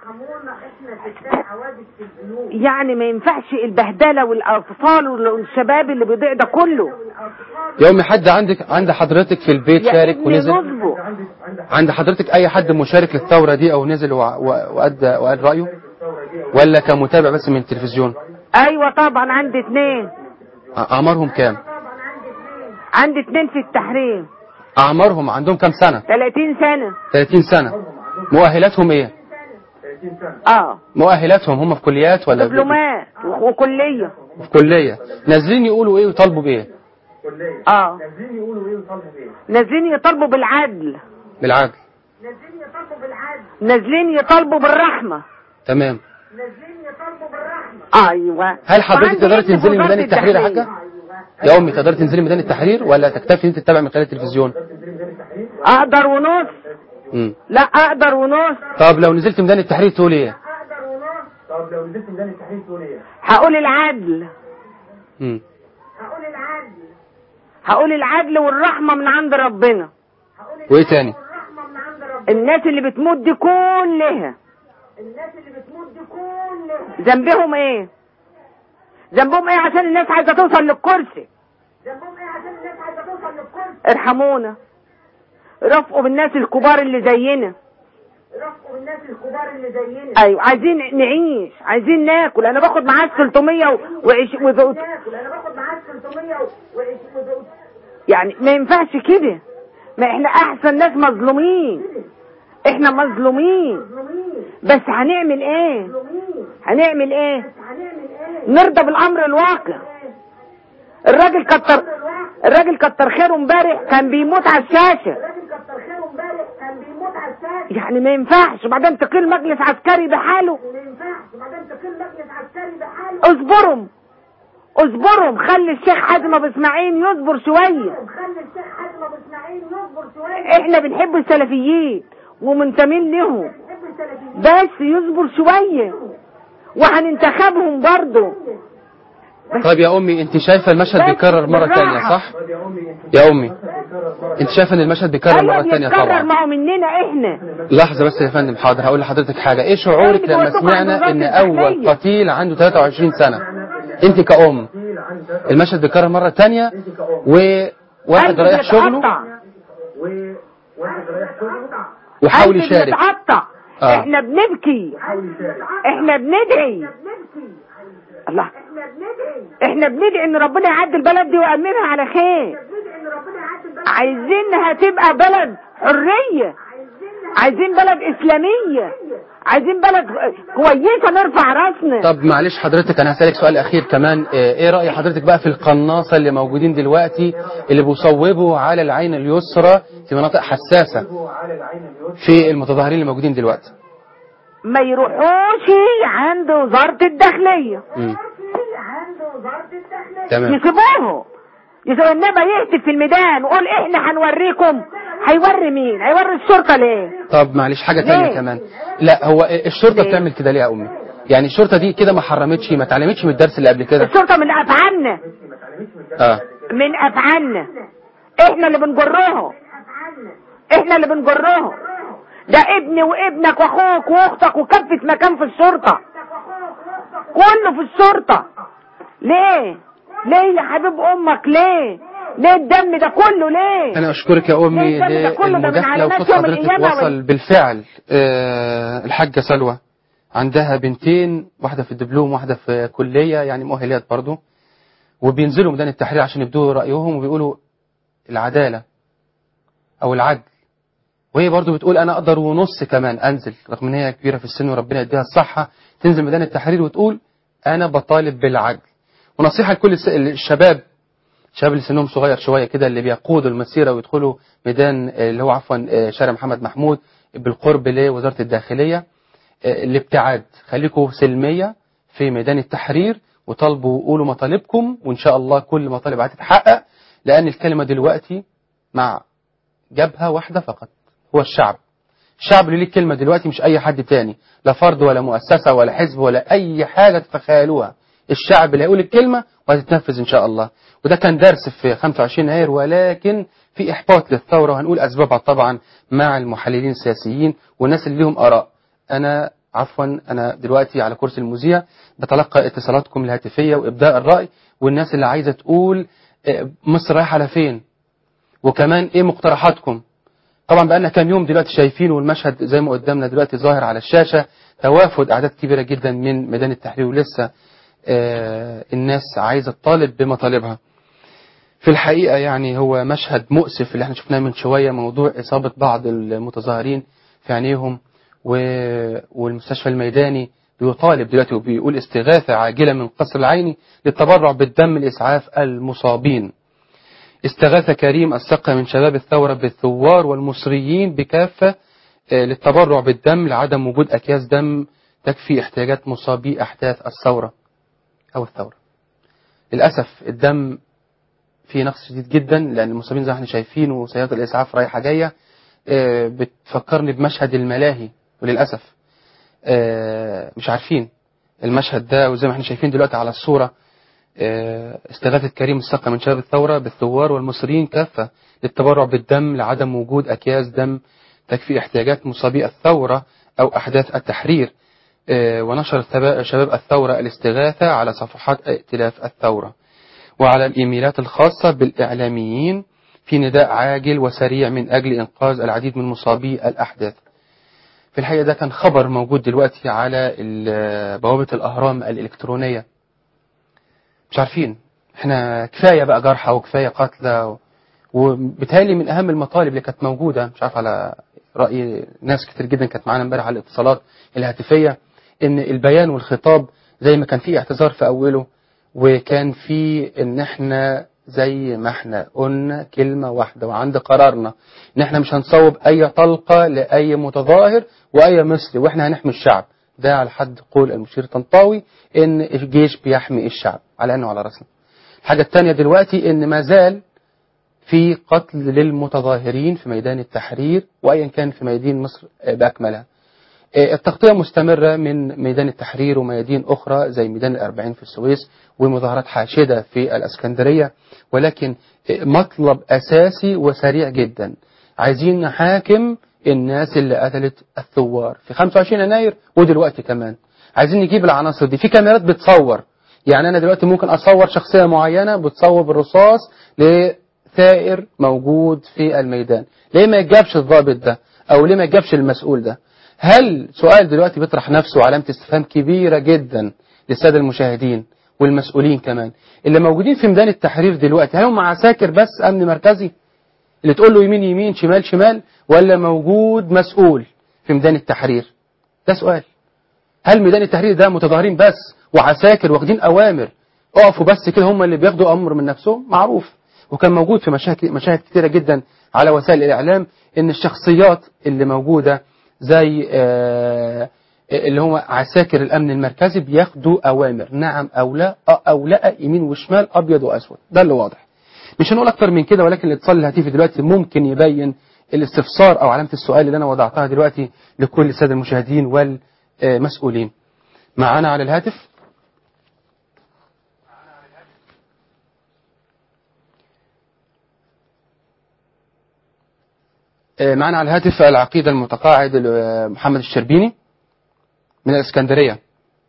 يعني ما ينفعش البهدلة والأطفال والشباب اللي بيضيع ده كله. يوم حد عندك عند حضرتك في البيت شارك ونزل؟ عند حضرتك أي حد مشارك للثورة دي أو نزل وأدى وقال رأيه؟ ولا كمتابع بس من التلفزيون؟ ايوه طبعا عندي اتنين. اعمارهم كام؟ عندي اتنين في التحرير. اعمارهم عندهم كام سنة؟ ثلاثين سنة. ثلاثين سنة. مؤهلاتهم ايه؟ اه مؤهلاتهم هم في كليات ولا دبلومات وكلية؟ في كلية. نازلين يقولوا ايه ويطالبوا بايه؟ اه نازلين يقولوا ايه ويطالبوا بايه؟ نازلين يطالبوا بالعدل. بالعدل. نازلين يطالبوا بالعدل. نازلين يطالبوا بالرحمة. تمام. نازلين يطالبوا بالرحمة. ايوه. هل حضرتك تقدري تنزلي ميدان التحرير يا حاجة؟ يا امي تقدري تنزلي ميدان التحرير ولا تكتفي انت تتابع من خلال التلفزيون؟ اقدر ونص. امم لا اقدر ونص. طب لو نزلت ميدان التحرير تقول ايه؟ اقدر ونص. طب لو نزلت ميدان التحرير تقول ايه؟ هقول العدل. امم هقول العدل. هقول العدل والرحمة من عند ربنا. وايه تاني؟ الناس اللي بتموت دي كلها الناس اللي بتموت دي كلها ذنبهم ايه؟ ذنبهم ايه عشان الناس عايزة توصل للكرسي؟ ذنبهم ايه عشان الناس عايزة توصل للكرسي؟ ارحمونا. رفقوا بالناس الكبار اللي زينا. رفقوا بالناس الكبار اللي زينا. ايوه عايزين نعيش، عايزين ناكل. انا باخد معاك ثلاثمية وعشرين وزوت. ناكل انا باخد معاك ثلاثمية وعشرين وزوت. يعني ما ينفعش كده. ما احنا احسن ناس مظلومين. احنا مظلومين. بس هنعمل ايه؟ هنعمل ايه؟ نرضى بالامر الواقع. الراجل كتر الراجل كتر خيره امبارح كان بيموت على الشاشة. يعني ما ينفعش وبعدين تقيل مجلس عسكري بحاله. اصبروا اصبروا خلي الشيخ حازم ابو اسماعيل يصبر شويه. احنا بنحب السلفيين ومنتمين لهم بس يصبر شويه وهننتخبهم برضه. طيب يا امي انت شايفه المشهد بيكرر مره ثانيه صح؟ يا امي انت شايفه ان المشهد بيكرر مره ثانيه طبعا. بيكرر معه مننا احنا. لحظه بس يا فندم حاضر هقول لحضرتك حاجه. ايه شعورك لما سمعنا ان اول قتيل عنده ثلاثة وعشرين سنة؟ انت كأم المشهد بيكرر مره ثانيه وواحد رايح شغله وحاول يشارك. آه. احنا بنبكي احنا بندعي الله احنا بندعي ان ربنا يعدي البلد دي ويأمنها على خير. عايزينها تبقى بلد حرية. عايزين بلد اسلامية. عايزين بلد كويسة نرفع راسنا. طب معلش حضرتك انا هسألك سؤال اخير كمان. ايه رأي حضرتك بقى في القناصة اللي موجودين دلوقتي اللي بيصوبوا على العين اليسرى في مناطق حساسة في المتظاهرين اللي موجودين دلوقتي؟ ما يروحوش عند وزارة الداخلية. م. تمام. يسيبوه يسيبوه انما يهتف في الميدان وقول احنا هنوريكم. هيوري مين؟ هيوري الشرطة ليه؟ طب معلش حاجة تانية كمان. لا هو الشرطة ليه؟ بتعمل كده ليه يا امي؟ يعني الشرطة دي كده ما حرمتش ما اتعلمتش من الدرس اللي قبل كده؟ الشرطة من افعالنا. اه من افعالنا احنا اللي بنجرهم. احنا اللي بنجرهم. ده ابني وابنك واخوك واختك وكفة مكان في الشرطة. كله في الشرطة. ليه؟ ليه يا حبيب امك ليه؟ ليه الدم ده كله ليه؟ انا اشكرك يا امي للمداخلة وصوت حضرتك وصل بالفعل. آه الحاجة سلوى عندها بنتين واحدة في الدبلوم واحدة في كلية يعني مؤهلات برضو وبينزلوا ميدان التحرير عشان يبدوا رأيهم وبيقولوا العدالة او العدل. وهي برضو بتقول انا اقدر ونص كمان انزل رغم ان هي كبيرة في السن وربنا يديها الصحة تنزل ميدان التحرير وتقول انا بطالب بالعدل. ونصيحة لكل الشباب الشباب اللي سنهم صغير شوية كده اللي بيقودوا المسيرة ويدخلوا ميدان اللي هو عفوا شارع محمد محمود بالقرب لوزارة الداخلية الابتعاد. خليكم سلمية في ميدان التحرير وطالبوا وقولوا مطالبكم وإن شاء الله كل مطالب هتتحقق لأن الكلمة دلوقتي مع جبهة واحدة فقط هو الشعب. الشعب اللي ليه كلمة دلوقتي مش أي حد تاني لا فرد ولا مؤسسة ولا حزب ولا أي حاجة تتخيلوها. الشعب اللي هيقول الكلمة وهتتنفذ إن شاء الله. وده كان درس في خمسة وعشرين يناير ولكن في إحباط للثورة وهنقول أسبابها طبعا مع المحللين السياسيين والناس اللي لهم آراء. أنا عفوا أنا دلوقتي على كرسي المذيع بتلقى اتصالاتكم الهاتفية وإبداء الرأي والناس اللي عايزة تقول مصر رايحة على فين وكمان إيه مقترحاتكم. طبعا بقالنا كام يوم دلوقتي شايفين والمشهد زي ما قدامنا دلوقتي ظاهر على الشاشة توافد أعداد كبيرة جدا من ميدان التحرير ولسه الناس عايزة تطالب بمطالبها. في الحقيقة يعني هو مشهد مؤسف اللي احنا شفناه من شوية، موضوع إصابة بعض المتظاهرين في عينيهم، والمستشفى الميداني بيطالب دلوقتي وبيقول استغاثة عاجلة من قصر العيني للتبرع بالدم لإسعاف المصابين. استغاثة كريم السقا من شباب الثورة بالثوار والمصريين بكافة للتبرع بالدم لعدم وجود أكياس دم تكفي احتياجات مصابي أحداث الثورة أو الثورة. للأسف الدم في نقص شديد جدا، لأن المصابين زي ما احنا شايفين وسيارات الإسعاف رايحة جاية بتفكرني بمشهد الملاهي، وللأسف مش عارفين المشهد ده. وزي ما احنا شايفين دلوقتي على الصورة استغاثة كريم السقا من شباب الثورة بالثوار والمصريين كافة للتبرع بالدم لعدم وجود أكياس دم تكفي احتياجات مصابي الثورة أو أحداث التحرير. ونشر شباب الثورة الاستغاثة على صفحات ائتلاف الثورة وعلى الإيميلات الخاصة بالإعلاميين في نداء عاجل وسريع من أجل إنقاذ العديد من مصابي الأحداث. في الحقيقة ده كان خبر موجود دلوقتي على بوابة الأهرام الإلكترونية. مش عارفين احنا كفاية بقى جرحى وكفاية قتلى، وبالتالي من أهم المطالب اللي كانت موجودة، مش عارف على رأي ناس كتير جدا كانت معانا امبارح على الاتصالات الهاتفية، ان البيان والخطاب زي ما كان فيه اعتذار في أوله، وكان فيه ان احنا زي ما احنا قلنا كلمة واحدة وعند قرارنا ان احنا مش هنصوب اي طلقة لأي متظاهر وأي مصري، واحنا هنحمي الشعب. ده على حد قول المشير طنطاوي ان الجيش بيحمي الشعب، على انه على رأسنا. الحاجة الثانية دلوقتي ان ما زال في قتل للمتظاهرين في ميدان التحرير وأيا كان في ميادين مصر بأكملها. التغطية مستمرة من ميدان التحرير وميادين أخرى زي ميدان الأربعين في السويس ومظاهرات حاشدة في الأسكندرية، ولكن مطلب أساسي وسريع جدا، عايزين نحاكم الناس اللي قتلت الثوار في خمسة وعشرين يناير ودلوقتي كمان. عايزين نجيب العناصر دي، في كاميرات بتصور، يعني أنا دلوقتي ممكن أصور شخصية معينة بتصور بالرصاص لثائر موجود في الميدان، ليه ما يجابش الضابط ده أو ليه ما يجابش المسؤول ده؟ هل سؤال دلوقتي بيطرح نفسه علامة استفهام كبيرة جدا للسادة المشاهدين والمسؤولين كمان اللي موجودين في ميدان التحرير دلوقتي؟ هل هم عساكر بس أمن مركزي اللي تقول له يمين يمين شمال شمال، ولا موجود مسؤول في ميدان التحرير؟ ده سؤال. هل ميدان التحرير ده متظاهرين بس وعساكر واخدين أوامر اقفوا بس كده هم اللي بياخدوا أمر من نفسهم؟ معروف، وكان موجود في مشاهد مشاهد كتيرة جدا على وسائل الإعلام إن الشخصيات اللي موجودة زي آه اللي هم عساكر الأمن المركزي بياخدوا أوامر، نعم أو لا، أو لا، يمين وشمال، أبيض وأسود، ده اللي واضح. مش هنقول أكتر من كده، ولكن الاتصال الهاتفي دلوقتي ممكن يبين الاستفسار أو علامة السؤال اللي أنا وضعتها دلوقتي لكل السادة المشاهدين والمسؤولين. معنا على الهاتف معنا على الهاتف العقيد المتقاعد محمد الشربيني من الإسكندرية.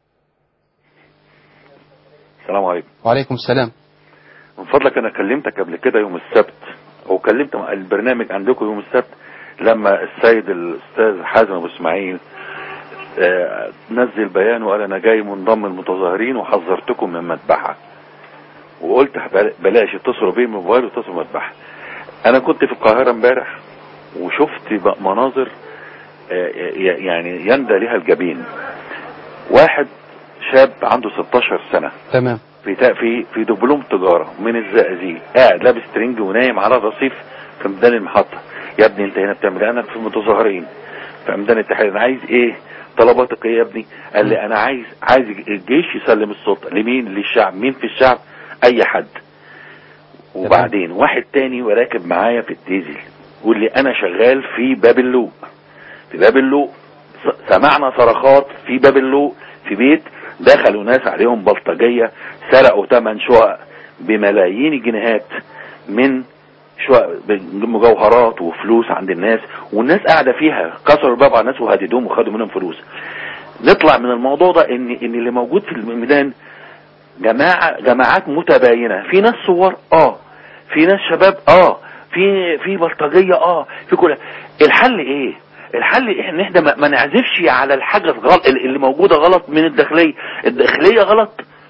السلام عليكم. وعليكم السلام. من فضلك أنا كلمتك قبل كده يوم السبت، أو كلمت البرنامج عندكم يوم السبت لما السيد الأستاذ حازم أبو إسماعيل آه نزل بيان وقال أنا جاي منضم المتظاهرين وحذرتكم من مذبحة، وقلت بلاش اتصلوا بيه موبايل واتصلوا مذبحة. أنا كنت في القاهرة امبارح وشفت مناظر يعني يندى لها الجبين. واحد شاب عنده ستاشر سنة، تمام، في في في دبلوم تجارة من الزقازيق، قاعد لابس ترنج ونايم على الرصيف في ميدان المحطة. يا ابني انت هنا بتعمل ايه؟ انا في المتظاهرين في ميدان التحرير. انا عايز ايه؟ طلباتك ايه يا ابني؟ قال لي انا عايز عايز الجيش يسلم السلطة لمين؟ للشعب. مين في الشعب؟ اي حد. وبعدين واحد تاني وراكب معايا في الديزل يقول لي انا شغال في باب اللوق. في باب اللوق سمعنا صرخات في باب اللوق، في بيت دخلوا ناس عليهم بلطجية، سرقوا ثمان شقق بملايين الجنيهات من شقق مجوهرات وفلوس عند الناس، والناس قاعدة فيها، كسروا الباب على الناس وهددوهم وخدوا منهم فلوس. نطلع من الموضوع ده ان ان اللي موجود في الميدان جماعة جماعات متباينة، في ناس صور اه، في ناس شباب اه، في في بلطجية اه، في كل. الحل ايه؟ الحل ان احنا ما نعزفش على الحاجة غلط اللي موجودة غلط من الداخلية. الداخلية غلط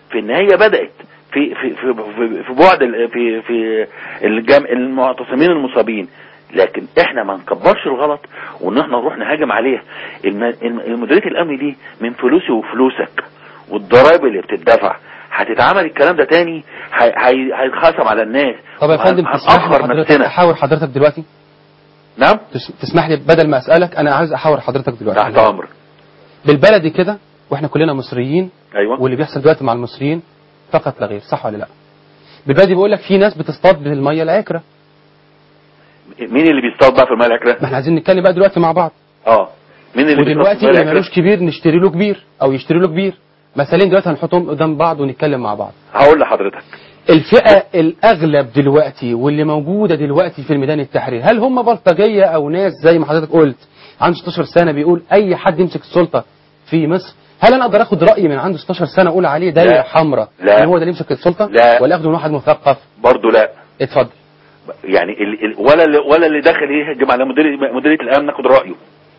في ان هي بدات في في في في, في بعد في في الجام المعتصمين المصابين، لكن احنا ما نكبرش الغلط وان احنا نروح نهاجم عليها. المديريه الامن دي من فلوسي وفلوسك والضرائب اللي بتدفع، هتتعمل الكلام ده تاني هيتخاصم على الناس. طب يا فندم تسمح لي حضرتك احاور حضرتك دلوقتي؟ نعم تسمح لي بدل ما اسالك انا عايز احاور حضرتك دلوقتي. تحت امرك. بالبلدي كده واحنا كلنا مصريين. ايوه. واللي بيحصل دلوقتي مع المصريين فقط لا غير، صح ولا لا؟ بالبلدي بيقول لك في ناس بتصطاد بالميه العكره. مين اللي بيصطاد بقى في الميه العكره؟ ما احنا عايزين نتكلم بقى دلوقتي مع بعض. اه مين اللي ودلوقتي اللي مالوش كبير نشتري له كبير او يشتري له كبير. مثالين دلوقتي هنحطهم قدام بعض ونتكلم مع بعض. هقول لحضرتك الفئة الأغلب دلوقتي واللي موجودة دلوقتي في الميدان التحرير، هل هم بلطجية أو ناس زي ما حضرتك قلت عنده ستاشر سنة بيقول أي حد يمسك السلطة في مصر؟ هل أنا أقدر أخد رأيي من عنده ستاشر سنة أقول عليه دايرة حمراء إن هو ده اللي يمسك السلطة؟ لا. ولا أخده من واحد مثقف؟ برضه لا. اتفضل. يعني ال ال ولا اللي ولا اللي داخل يهجم على مديرية مديرية الأمن ناخد رأيه.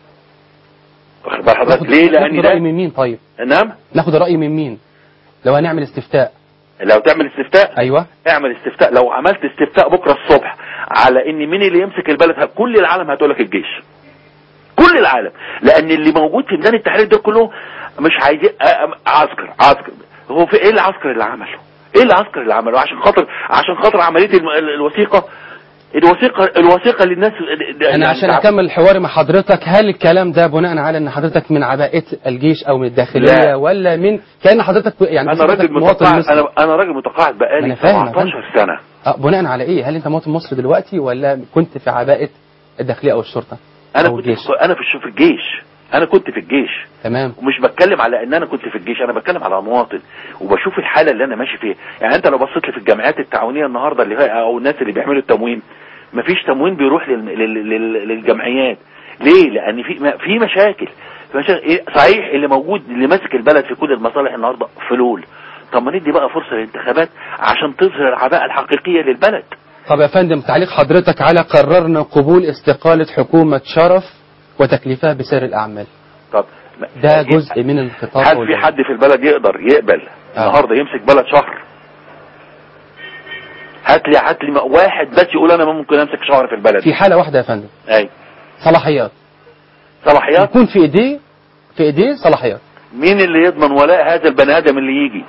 واخد بال حضرتك ليه؟ لأن ناخد رأي من مين طيب؟ نعم؟ ناخد رأي من مين؟ لو هنعمل استفتاء. لو تعمل استفتاء ايوه اعمل استفتاء. لو عملت استفتاء بكره الصبح على ان مين اللي يمسك البلد، كل العالم هتقول لك الجيش. كل العالم، لان اللي موجود في ميدان التحرير ده كله مش عايزين عسكر عسكر. هو في ايه العسكر اللي عمله؟ ايه العسكر اللي عمله عشان خاطر عشان خاطر عمليه الوثيقه الوثيقه الوثيقه للناس. انا عشان اكمل حواري مع حضرتك، هل الكلام ده بناء على ان حضرتك من عباءة الجيش او من الداخليه لا. ولا من كان حضرتك يعني انا راجل متقاعد انا انا راجل متقاعد بقالي سبعتاشر سنه. أه بناء على ايه؟ هل انت مواطن مصري دلوقتي ولا كنت في عباءة الداخليه او الشرطه؟ انا كنت الجيش. انا في في الجيش انا كنت في الجيش. تمام. ومش بتكلم على ان انا كنت في الجيش، انا بتكلم على مواطن وبشوف الحاله اللي انا ماشي فيها. يعني انت لو بصيت لي في الجمعيات التعاونيه النهارده اللي هي او الناس اللي بيعملوا التموين، مفيش تموين بيروح للجمعيات. ليه؟ لان في في مشاكل. مشاكل صحيح. اللي موجود اللي ماسك البلد في كل المصالح النهارده فلول. طب ما ندي بقى فرصه للانتخابات عشان تظهر العباءه الحقيقيه للبلد. طب يا فندم تعليق حضرتك على قررنا قبول استقاله حكومه شرف وتكليفها بسير الاعمال. طب ده جزء من الخطاب. هل في حد في البلد يقدر يقبل آه. النهارده يمسك بلد شهر؟ هات لي هات لي واحد بس يقول انا ممكن امسك شهر في البلد. في حاله واحده يا فندم. اي صلاحيات. صلاحيات يكون في ايديه في ايديه صلاحيات. مين اللي يضمن ولاء هذا البني ادم اللي يجي؟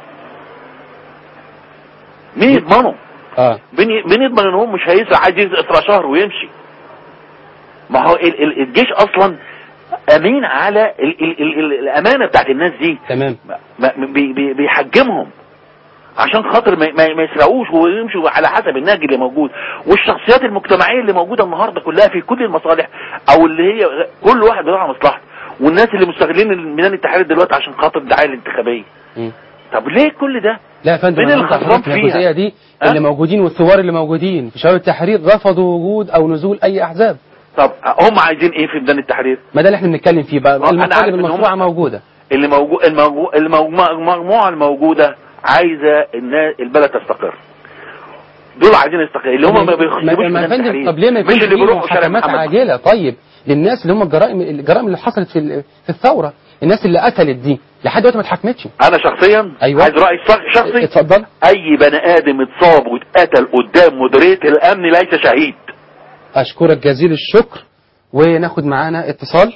مين يضمنه؟ اه مين يضمن ان هو مش هيسرع عايز يسرع شهر ويمشي؟ ما هو ال ال الجيش اصلا امين على ال ال ال الامانه بتاعت الناس دي. تمام. بي بي بيحجمهم عشان خاطر ما, ما يسرقوش ويمشوا على حسب النهج اللي موجود. والشخصيات المجتمعيه اللي موجوده النهارده كلها في كل المصالح او اللي هي كل واحد بيراعي مصلحته، والناس اللي مستغلين ميدان التحرير دلوقتي عشان خاطر الدعايه الانتخابيه. م. طب ليه كل ده؟ لا يا فندم مين اللي خسران فيها؟ الجزئيه دي أه؟ اللي موجودين والثوار اللي موجودين في شباب التحرير رفضوا وجود او نزول اي احزاب. طب هم عايزين ايه في ميدان التحرير؟ ما ده اللي احنا بنتكلم فيه بقى. المطالب المشروعه موجوده. اللي موجود الموجو... المجموعه الموجوده عايزه ان البلد تستقر. دول عايزين يستقر اللي هم ما بيخشوش ما فندم. طب ليه ما يكونش في محاكمات عاجله طيب للناس اللي هم الجرائم الجرائم اللي حصلت في في الثوره، الناس اللي قتلت دي لحد دلوقتي ما اتحاكمتش؟ انا شخصيا أيوة. عايز رايي شخصي. اتفضل. اي بني ادم اتصاب واتقتل قدام مديريه الامن ليس شهيد. اشكرك جزيل الشكر. وناخد معانا اتصال.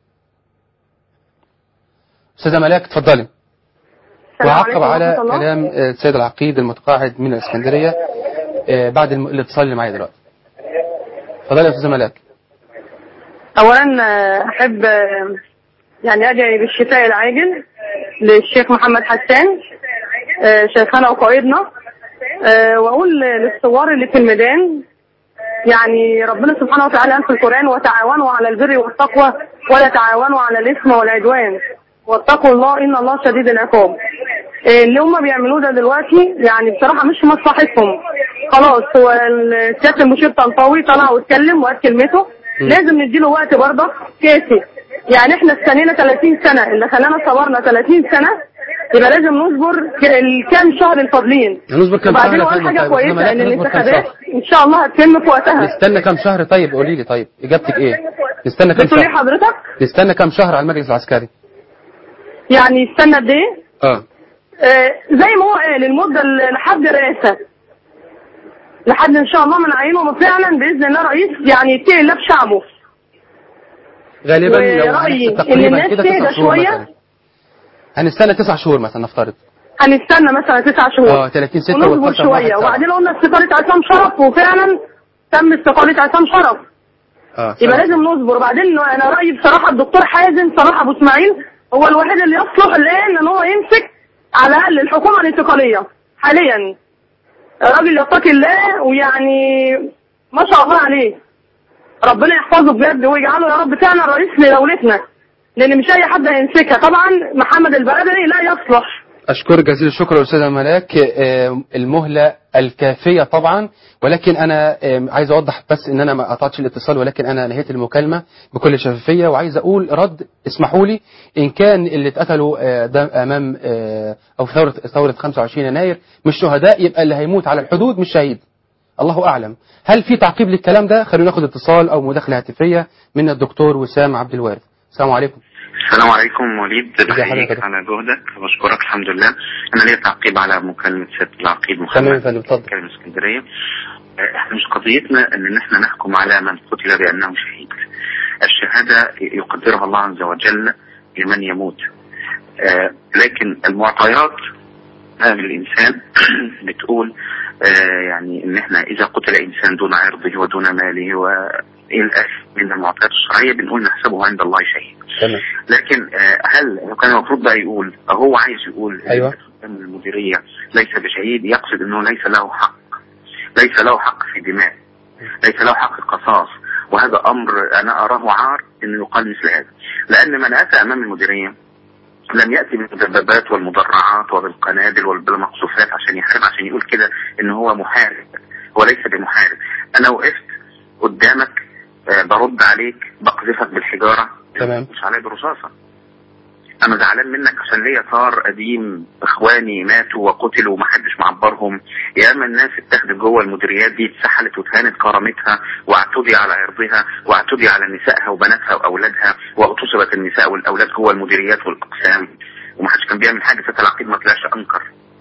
استاذه ملاك اتفضلي. وعقب على كلام السيد العقيد المتقاعد من الاسكندريه بعد الاتصال اللي معايا دلوقتي. اتفضلي يا استاذه ملاك. اولا احب يعني ادعي بالشفاء العاجل للشيخ محمد حسان شيخنا وقائدنا، واقول للثوار اللي في الميدان يعني ربنا سبحانه وتعالى قال في القرآن وتعاونوا على البر والتقوى ولا تعاونوا على الإثم والعدوان واتقوا الله إن الله شديد العقاب. اللي هم بيعملوه ده دلوقتي يعني بصراحة مش في مصلحتهم. خلاص هو السيادة المشير طنطاوي طلع واتكلم وقال كلمته، لازم نديله وقت برضه كافي. يعني احنا استنينا ثلاثين سنة، اللي خلانا صبرنا ثلاثين سنة يبقى لازم نصبر الكام شهر الفاضلين. نصبر كام شهر؟ وبعدين اقول حاجة كويسة ان الانتخابات ان شاء الله هتتم في وقتها. نستنى كام شهر؟ طيب قولي لي طيب اجابتك ايه؟ نستنى كام شهر؟ بتقول ايه حضرتك؟ نستنى كام شهر على المجلس العسكري؟ يعني يستنى قد ايه؟ اه زي ما هو قال المده لحد الرئاسه، لحد ان شاء الله من عينه فعلا باذن الله رئيس يعني يتقي الله بشعبه. غالبا لو ورأيي تقريبا ان كده الناس تسع تهدى شهور شويه. مثلا. هنستنى تسع شهور مثلا نفترض. هنستنى مثلا تسع شهور. اه ثلاثين ستة ونصبر شويه، وبعدين قلنا استقاله عصام شرف وفعلا تم استقاله عصام شرف. اه يبقى لازم نصبر. وبعدين انا رايي بصراحه الدكتور حازم صلاح ابو اسماعيل هو الوحيد اللي يصلح الان ان هو يمسك على الاقل الحكومه الانتقاليه حاليا. راجل يتقي الله ويعني ما شاء الله عليه، ربنا يحفظه بجد ويجعله يا رب فعلا رئيس لدولتنا، لان مش اي حد هيمسكها. طبعا محمد البرادعي لا يصلح. أشكر جزيل الشكر أستاذة ملاك. المهلة الكافية طبعا، ولكن أنا عايز أوضح بس إن أنا ما قطعتش الاتصال، ولكن أنا نهيت المكالمة بكل شفافية، وعايز أقول رد اسمحوا لي إن كان اللي اتقتلوا ده أمام أو ثورة ثورة خمسة وعشرين يناير مش شهداء، يبقى اللي هيموت على الحدود مش شهيد. الله أعلم. هل في تعقيب للكلام ده؟ خلونا ناخد اتصال أو مداخلة هاتفية من الدكتور وسام عبد الوارث. السلام عليكم. السلام عليكم وليد، بحييك على جهدك وبشكرك. الحمد لله. انا ليا تعقيب على مكالمه سياده العقيد محمد تمام اتفضل. من اسكندريه. احنا مش قضيتنا ان احنا نحكم على من قتل بانه شهيد. الشهاده يقدرها الله عز وجل لمن يموت، آه لكن المعطيات من الانسان بتقول آه يعني ان احنا اذا قتل انسان دون عرضه ودون ماله والى اخره من المعطيات الشرعيه بنقول نحسبه عند الله شهيد. تمام. لكن هل كان المفروض بقى يقول هو عايز يقول أيوة. المديرية ليس بشهيد، يقصد انه ليس له حق، ليس له حق في دماء، ليس له حق القصاص، وهذا امر انا اراه عار انه يقال مثل هذا، لان من اتى امام المديرية لم ياتي بالمدببات والمدرعات وبالقنابل وبالمقصوفات عشان يحارب، عشان يقول كده ان هو محارب. هو ليس بمحارب. انا وقفت قدامك برد عليك بقذفك بالحجارة تمام. مش علي برصاصة. انا زعلان منك عشان ليا ثار قديم، اخواني ماتوا وقتلوا ومحدش معبرهم، ياما الناس اتخذت جوه المديريات دي اتسحلت واتهانت كرامتها واعتدي على عرضها واعتدي على نسائها وبناتها واولادها، واغتصبت النساء والاولاد جوه المديريات والاقسام، ومحدش كان بيعمل حاجه. سيادة العقيد ما طلعش انكر،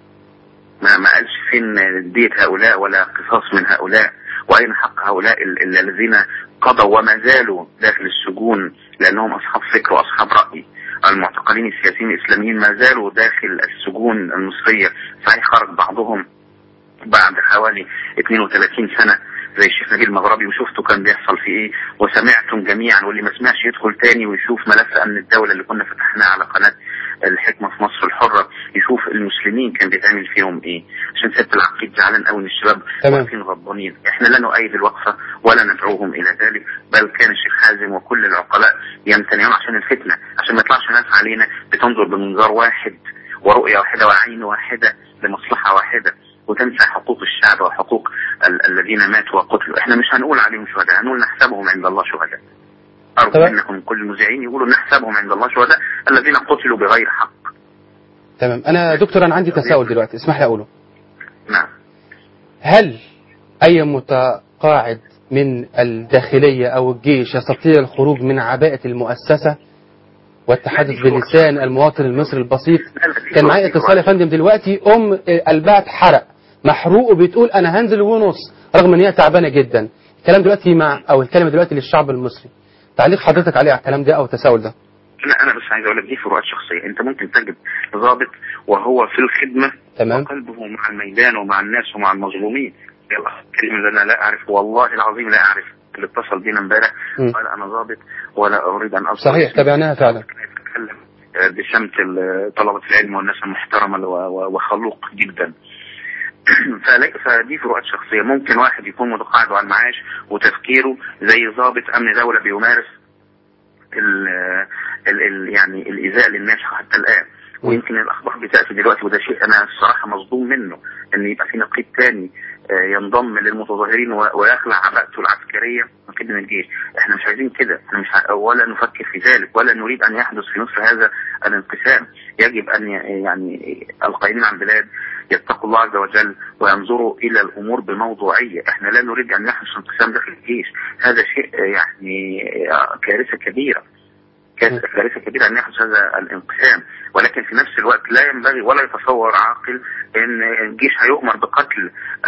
ما ما قالش فين دية هؤلاء ولا قصاص من هؤلاء، واين حق هؤلاء الذين قضوا وما زالوا داخل السجون لانهم اصحاب فكر واصحاب راي. المعتقلين السياسيين الاسلاميين ما زالوا داخل السجون المصريه، صحيح خرج بعضهم بعد حوالي اثنين وثلاثين سنه زي الشيخ نبيل المغربي وشفتوا كان بيحصل في ايه، وسمعتم جميعا، واللي ما سمعش يدخل تاني ويشوف ملف امن الدوله اللي كنا فتحناه على قناه الحكمه في مصر الحره، يشوف المسلمين كان بيتعمل فيهم ايه. عشان سيادة العقيد زعلان قوي ان الشباب واقفين غضبانين. احنا لا نؤيد الوقفه ولا ندعوهم الى ذلك، بل كان الشيخ حازم وكل العقلاء يمتنعون عشان الفتنه، عشان ما يطلعش ناس علينا بتنظر بمنظار واحد ورؤيه واحده وعين واحده لمصلحه واحده وتنسى حقوق الشعب وحقوق ال- الذين ماتوا وقتلوا. احنا مش هنقول عليهم شهداء، هنقول نحسبهم عند الله شهداء. أرجو منكم كل المذيعين يقولوا نحسبهم عند الله شهداء الذين قتلوا بغير حق. تمام. أنا دكتور أنا عندي تساؤل دلوقتي، اسمح لي أقوله. نعم. هل أي متقاعد من الداخلية أو الجيش يستطيع الخروج من عباءة المؤسسة والتحدث بلسان المواطن المصري البسيط؟ كان معايا اتصال يا فندم دلوقتي، أم قلبها اتحرق محروق وبتقول أنا هنزل ونص رغم إن هي تعبانة جدا. الكلام دلوقتي مع أو الكلام دلوقتي للشعب المصري. تعليق حضرتك عليه على الكلام ده أو التساؤل ده؟ لا انا بس عايز اقول لك دي فروقات شخصيه. انت ممكن تجد ضابط وهو في الخدمه تمام وقلبه مع الميدان ومع الناس ومع المظلومين. الكلمه اللي انا لا اعرف والله العظيم لا اعرف اللي اتصل بينا امبارح قال انا ضابط ولا اريد ان اذكر. صحيح تابعناها فعلا. اتكلم بشمت طلبه العلم والناس المحترمه وخلوق جدا. فدي فروقات شخصيه. ممكن واحد يكون متقاعد وعلى المعاش وتفكيره زي ضابط امن دوله بيمارس ال ال ال يعني الايذاء للناس حتى الان. ويمكن الاخبار بتاتي دلوقتي وده شيء انا الصراحه مصدوم منه، ان يبقى في نقيب ثاني ينضم للمتظاهرين ويخلع عباءته العسكريه نقيب من الجيش. احنا مش عايزين كده، احنا مش ع... ولا نفكر في ذلك ولا نريد ان يحدث في مصر هذا الانقسام. يجب ان يعني القائمين على البلاد يتقوا الله عز وجل وينظروا الى الامور بموضوعيه. احنا لا نريد ان يحدث انقسام داخل الجيش، هذا شيء يعني كارثه كبيره. كانت كارثه كبيره ان يحدث هذا الانقسام، ولكن في نفس الوقت لا ينبغي ولا يتصور عاقل ان الجيش هيؤمر بقتل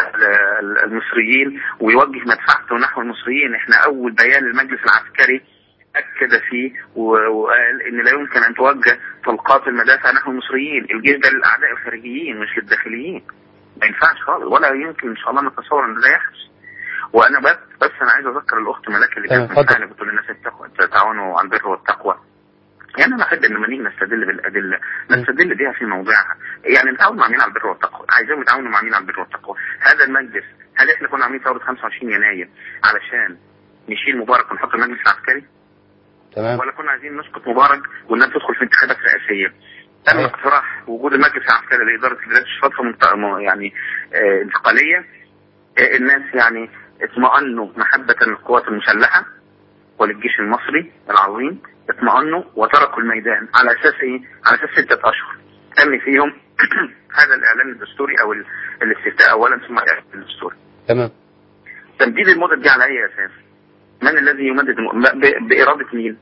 المصريين ويوجه مدفعته نحو المصريين. احنا اول بيان للمجلس العسكري اكد فيه وقال ان لا يمكن ان توجه طلقات المدافع نحو المصريين، الجيش ده للاعداء الخارجيين مش للداخليين، ما ينفعش خالص ولا يمكن ان شاء الله نتصور ان ده يحدث. وانا بس بس انا عايز اذكر الاخت ملاك اللي كانت بتقول بتقول للناس تعاونوا على البر والتقوى. يعني انا احب ان لما نيجي نستدل بالادله نستدل بيها في موضعها، يعني نتعاون مع مين على البر والتقوى؟ عايزين نتعاونوا مع مين على البر والتقوى؟ هذا المجلس، هل احنا كنا عاملين ثوره خمسة وعشرين يناير علشان نشيل مبارك ونحط المجلس العسكري؟ تمام. ولا كنا عايزين نسقط مبارك والناس تدخل في انتخابات رئاسيه؟ تم اقتراح وجود المجلس العسكري لاداره البلاد في فتره يعني اه انتقاليه. اه الناس يعني اطمأنوا محبه للقوات المسلحه وللجيش المصري العظيم، اطمأنوا وتركوا الميدان على اساس ايه؟ على اساس ستة اشهر تم فيهم هذا الاعلان الدستوري او الاستفتاء اولا ثم الاعلان الدستوري. تمام. تمديد المدة دي على اي اساس؟ من الذي يمدد الم... ب... بإرادة مين؟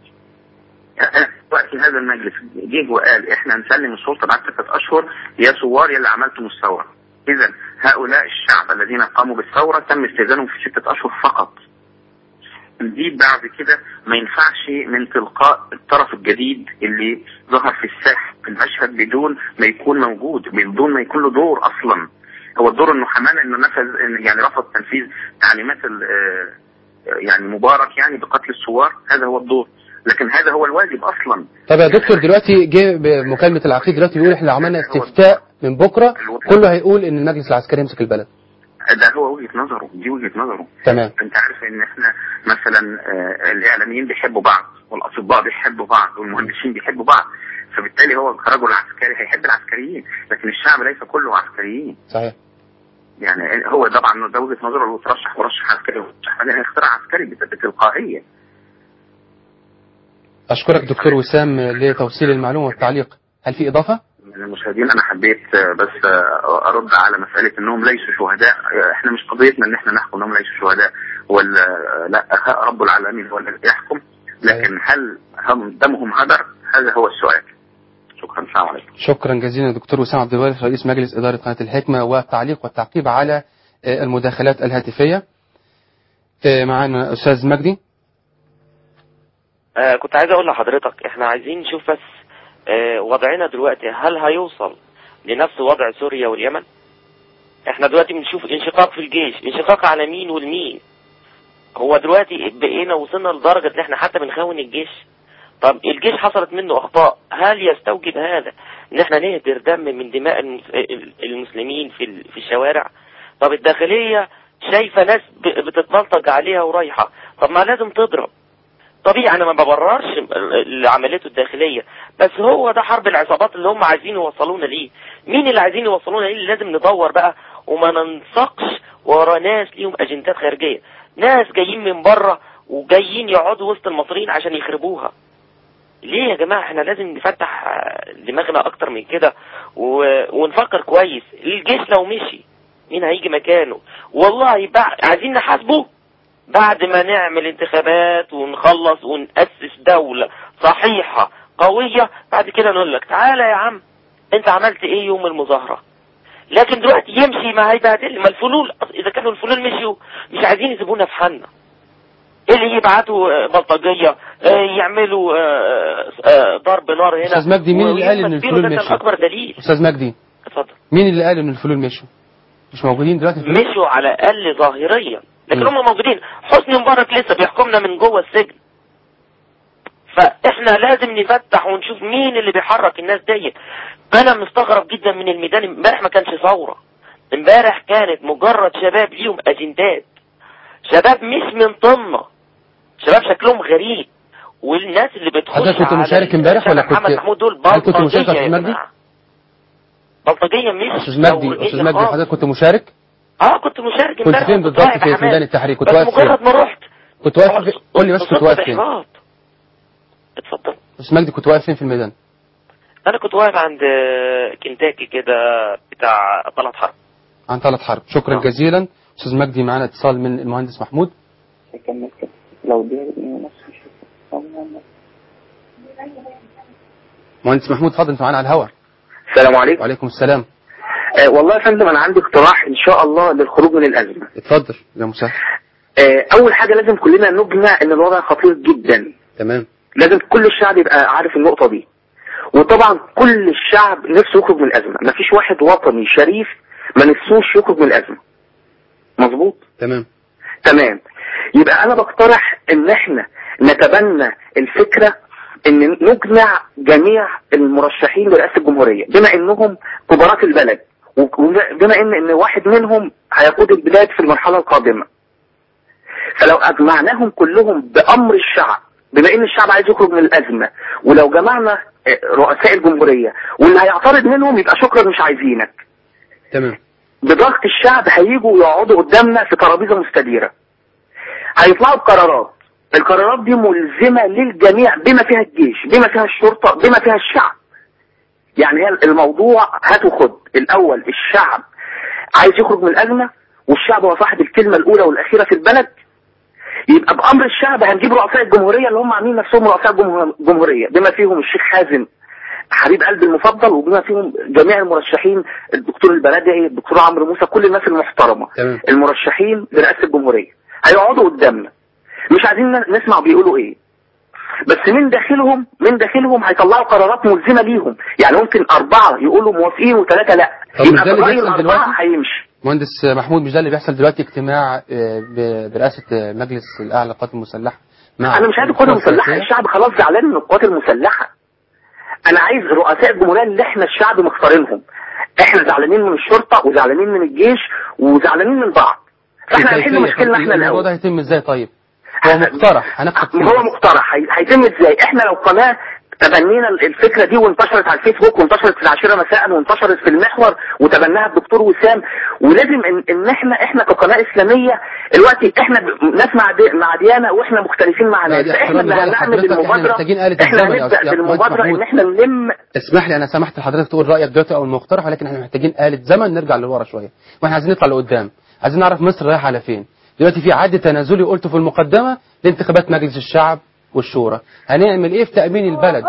وقت هذا المجلس جه وقال احنا نسلم السلطة بعد ستة اشهر يا ثوار يا اللي عملتم الثورة. اذا هؤلاء الشعب الذين قاموا بالثورة تم استئذانهم في ستة اشهر فقط. دي بعد كده ما ينفعش من تلقاء الطرف الجديد اللي ظهر في الساحة في المشهد بدون ما يكون موجود، بدون ما يكون له دور اصلا. هو الدور انه حمانا انه نفذ يعني رفض تنفيذ تعليمات يعني مبارك يعني بقتل الثوار، هذا هو الدور، لكن هذا هو الواجب اصلا. طب يا دكتور دلوقتي جه بمكالمة العقيد دلوقتي بيقول احنا عملنا استفتاء من بكره كله هيقول ان المجلس العسكري يمسك البلد. ده هو وجهة نظره، دي وجهة نظره. تمام. انت عارف ان احنا مثلا آه الاعلاميين بيحبوا بعض والاطباء بيحبوا بعض والمهندسين بيحبوا بعض، فبالتالي هو كرجل عسكري هيحب العسكريين، لكن الشعب ليس كله عسكريين. صحيح. يعني هو طبعا ده وجهة نظره لو ترشح مرشح عسكري وترشح بعدين هيختار عسكري بتلقائية. اشكرك دكتور وسام لتوصيل المعلومة والتعليق. هل في اضافة؟ من المشاهدين انا حبيت بس ارد على مسألة انهم ليسوا شهداء. احنا مش قضيتنا ان احنا نحكم انهم ليسوا شهداء ولا لا، رب العالمين هو الذي يحكم، لكن هل هم دمهم هدر؟ هذا هو السؤال. شكرا. السلام عليكم. شكرا جزيلا دكتور وسام عبد الوارث رئيس مجلس إدارة قناة الحكمة، والتعليق والتعقيب على المداخلات الهاتفية. معنا أستاذ مجدي. آه كنت عايز أقول لحضرتك احنا عايزين نشوف بس آه وضعنا دلوقتي هل هيوصل لنفس وضع سوريا واليمن؟ احنا دلوقتي بنشوف انشقاق في الجيش، انشقاق على مين والمين؟ هو دلوقتي بقينا وصلنا لدرجة ان احنا حتى بنخون الجيش. طب الجيش حصلت منه اخطاء، هل يستوجب هذا ان احنا نهدر دم من دماء المسلمين في في الشوارع؟ طب الداخلية شايفة ناس بتتبلطج عليها ورايحة، طب ما لازم تضرب. طبيعي انا ما ببررش اللي عملته الداخلية، بس هو ده حرب العصابات اللي هم عايزين يوصلونا ليه. مين اللي عايزين يوصلونا ليه؟ لازم ندور بقى وما ننسقش ورا ناس ليهم اجندات خارجية، ناس جايين من بره وجايين يقعدوا وسط المصريين عشان يخربوها. ليه يا جماعة؟ احنا لازم نفتح دماغنا اكتر من كده و... ونفكر كويس. الجيش لو مشي مين هيجي مكانه؟ والله بقى عايزين نحاسبه بعد ما نعمل انتخابات ونخلص ونأسس دولة صحيحة قوية، بعد كده نقول لك تعالى يا عم انت عملت ايه يوم المظاهرة. لكن دلوقتي يمشي ما هيبهدل، ما الفلول اذا كانوا الفلول مشيوا مش عايزين يسيبونا في حالنا. اللي يبعتوا بلطجية يعملوا ضرب نار هنا. استاذ مجدي مين اللي قال ان الفلول مشوا؟ اكبر دليل. استاذ مجدي اتفضل. مين اللي قال ان الفلول مشوا؟ مش موجودين دلوقتي الفلول؟ مشوا على الاقل ظاهريا، لكن هم موجودين. حسني مبارك لسه بيحكمنا من جوه السجن، فاحنا لازم نفتح ونشوف مين اللي بيحرك الناس ديت. انا مستغرب جدا من الميدان. امبارح ما كانش ثوره، امبارح كانت مجرد شباب ليهم اجندات، شباب مش من طنة، شباب شكلهم غريب. والناس اللي بتخش حضرتك كنت مشارك امبارح ولا كنت محمد محمود دول كنت مشارك يا مجدي؟ بلطجيه مش استاذ مجدي استاذ مجدي حضرتك كنت مشارك؟ اه كنت مشارك امبارح. كنت فين بالضبط في ميدان التحرير؟ كنت واقف فين؟ مجرد ما رحت كنت واقف فين؟ قول لي بس كنت واقف فين؟ اتفضل. استاذ مجدي كنت واقف فين في الميدان؟ انا كنت واقف عند كنتاكي كده بتاع طلعت حرب. عند طلعت حرب. شكرا آه. جزيلا استاذ مجدي. معانا اتصال من المهندس محمود. لو دي مهندس محمود اتفضل، انت معانا على الهواء. السلام عليكم. وعليكم السلام. آه والله يا فندم انا عندي اقتراح ان شاء الله للخروج من الازمه. اتفضل يا مسهل. آه اول حاجه لازم كلنا نجمع ان الوضع خطير جدا. تمام. لازم كل الشعب يبقى عارف النقطه دي. وطبعا كل الشعب نفسه يخرج من الازمه، مفيش واحد وطني شريف ما نفسوش يخرج من الازمه. مظبوط؟ تمام. تمام. يبقى انا بقترح ان احنا نتبنى الفكره ان نجمع جميع المرشحين لرئاسه الجمهوريه بما انهم كبارات البلد، وبما ان ان واحد منهم هيقود البلاد في المرحله القادمه. فلو اجمعناهم كلهم بامر الشعب، بما ان الشعب عايز يخرج من الازمه، ولو جمعنا رؤساء الجمهوريه واللي هيعترض منهم يبقى شكرا مش عايزينك. تمام. بضغط الشعب هيجوا يقعدوا قدامنا في ترابيزه مستديره. هيطلعوا بقرارات، القرارات دي ملزمه للجميع بما فيها الجيش، بما فيها الشرطه، بما فيها الشعب. يعني هي الموضوع هات وخد، الاول الشعب عايز يخرج من الازمه والشعب هو صاحب الكلمه الاولى والاخيره في البلد، يبقى بامر الشعب هنجيب رؤساء الجمهوريه اللي هم عاملين نفسهم رؤساء الجمهوريه بما فيهم الشيخ حازم حبيب قلبي المفضل، وبما فيهم جميع المرشحين، الدكتور البلدعي، الدكتور عمرو موسى، كل الناس المحترمه. تمام. المرشحين لرئاسه الجمهوريه هيقعدوا قدامنا، مش عايزين نسمع بيقولوا ايه، بس من داخلهم من داخلهم هيطلعوا قرارات ملزمه ليهم. يعني ممكن اربعه يقولوا موافقين وثلاثه لا، يبقى الراي الاربعه هيمشي. مهندس محمود، مش ده اللي بيحصل دلوقتي اجتماع برئاسه مجلس الاعلى للقوات المسلحه؟ انا مش عايز القوات المسلحه، الشعب خلاص زعلان من القوات المسلحه. انا عايز رؤساء الجمهوريه اللي احنا الشعب مختارينهم. احنا زعلانين من الشرطه وزعلانين من الجيش وزعلانين من بعض، فاحنا هنحل مشكلتنا احنا الاول. الموضوع ده هيتم ازاي طيب؟ هو مقترح هناخد هو مقترح هيتم ازاي؟ احنا لو قناه تبنينا الفكره دي وانتشرت على الفيسبوك وانتشرت في العاشره مساء وانتشرت في المحور وتبناها الدكتور وسام، ولازم ان, إن احنا احنا كقناه اسلاميه دلوقتي احنا ناس مع دي مع ديانه واحنا مختلفين مع ناس، احنا اللي هنعمل المبادره، احنا هنبدا بالمبادره ان احنا نلم. اسمح لي انا سمحت لحضرتك تقول رايك دلوقتي او المقترح، ولكن احنا محتاجين آلة زمن نرجع لورا شويه، واحنا عايزين نطلع لقدام، عايزين نعرف مصر رايحه على فين. دلوقتي في عد تنازلي قلته في المقدمه لانتخابات مجلس الشعب والشورى، هنعمل ايه في تامين البلد؟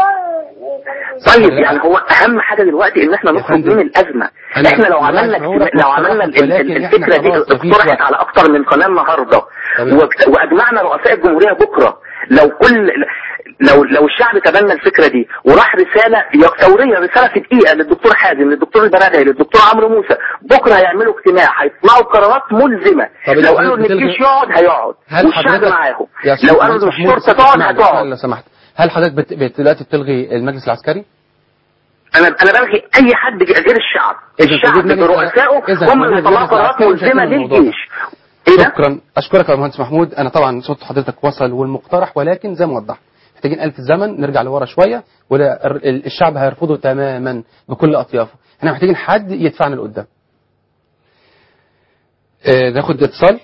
طيب يعني هو اهم حاجه دلوقتي ان احنا نخرج من الازمه. احنا لو عملنا لو عملنا الفكره دي اقترحت على اكتر من قناه النهارده واجمعنا رؤساء الجمهوريه بكره، لو كل لو لو الشعب تبنى الفكره دي وراح رساله فوريه، رساله في دقيقه للدكتور حازم، للدكتور البلدعي، للدكتور عمرو موسى، بكره هيعملوا اجتماع هيطلعوا قرارات ملزمه. لو قالوا ان الجيش يقعد هيقعد والشعب معاهم، لو قالوا ان الشرطه تقعد هتقعد. لو سمحت، هل حضرتك دلوقتي بتلغي المجلس العسكري؟ انا انا بلغي اي حد غير الشعب، الشعب برؤسائه هم اللي طلعوا قرارات ملزمه للجيش. شكرا، اشكرك يا مهندس محمود. انا طبعا صوت حضرتك وصل والمقترح، ولكن زي ما وضحت محتاجين آلة الزمن نرجع لورا شويه، والشعب هيرفضه تماما بكل اطيافه. احنا محتاجين حد يدفعنا لقدام. آه ناخد اتصال.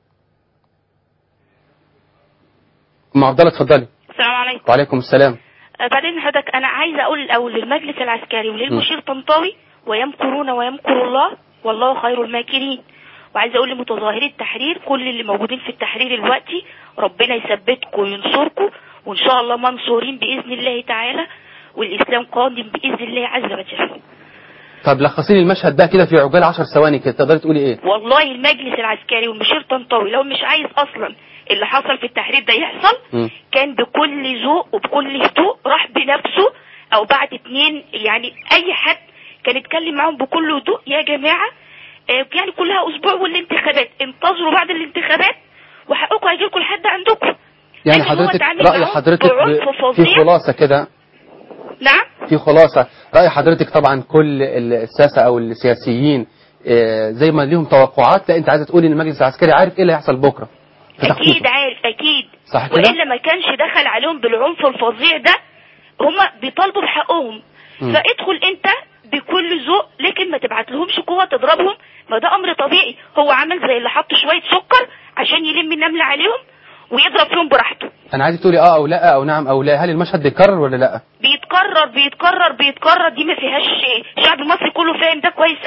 ام عبد الله اتفضلي. السلام عليكم. وعليكم السلام. بعدين حضرتك انا عايزه اقول الاول للمجلس العسكري وللمشير طنطاوي ويمكرون ويمكر الله والله خير الماكرين. وعايزه اقول لمتظاهري التحرير، كل اللي موجودين في التحرير دلوقتي ربنا يثبتكم وينصركم، وان شاء الله منصورين باذن الله تعالى، والاسلام قادم باذن الله عز وجل. طب لخصي لي المشهد ده كده في عجاله عشر ثواني كده، تقدري تقولي ايه؟ والله المجلس العسكري والمشير طنطاوي لو مش عايز اصلا اللي حصل في التحرير ده يحصل، م. كان بكل ذوق وبكل هدوء راح بنفسه او بعت اتنين، يعني اي حد كان يتكلم معاهم بكل هدوء، يا جماعه يعني كلها اسبوع والانتخابات، انتظروا بعد الانتخابات وحقكم هيجي لكم لحد عندكم. يعني حضرتك رأي حضرتك في خلاصة كده؟ نعم في خلاصة رأي حضرتك طبعا كل الساسة او السياسيين زي ما ليهم توقعات، لا انت عايزة تقولي ان المجلس العسكري عارف ايه اللي هيحصل بكرة؟ اكيد عارف اكيد، صح كده؟ والا ما كانش دخل عليهم بالعنف الفظيع ده. هما بيطالبوا بحقهم، م. فادخل انت بكل ذوق، لكن ما تبعت لهمش قوه تضربهم، ما ده امر طبيعي. هو عمل زي اللي حط شويه سكر عشان يلم النمل عليهم ويضرب فيهم براحته. انا عايز تقولي اه او لا او نعم او لا، هل المشهد بيتكرر ولا لا؟ بيتكرر بيتكرر بيتكرر، دي ما فيهاش شيء، الشعب المصري كله فاهم ده كويس قوي،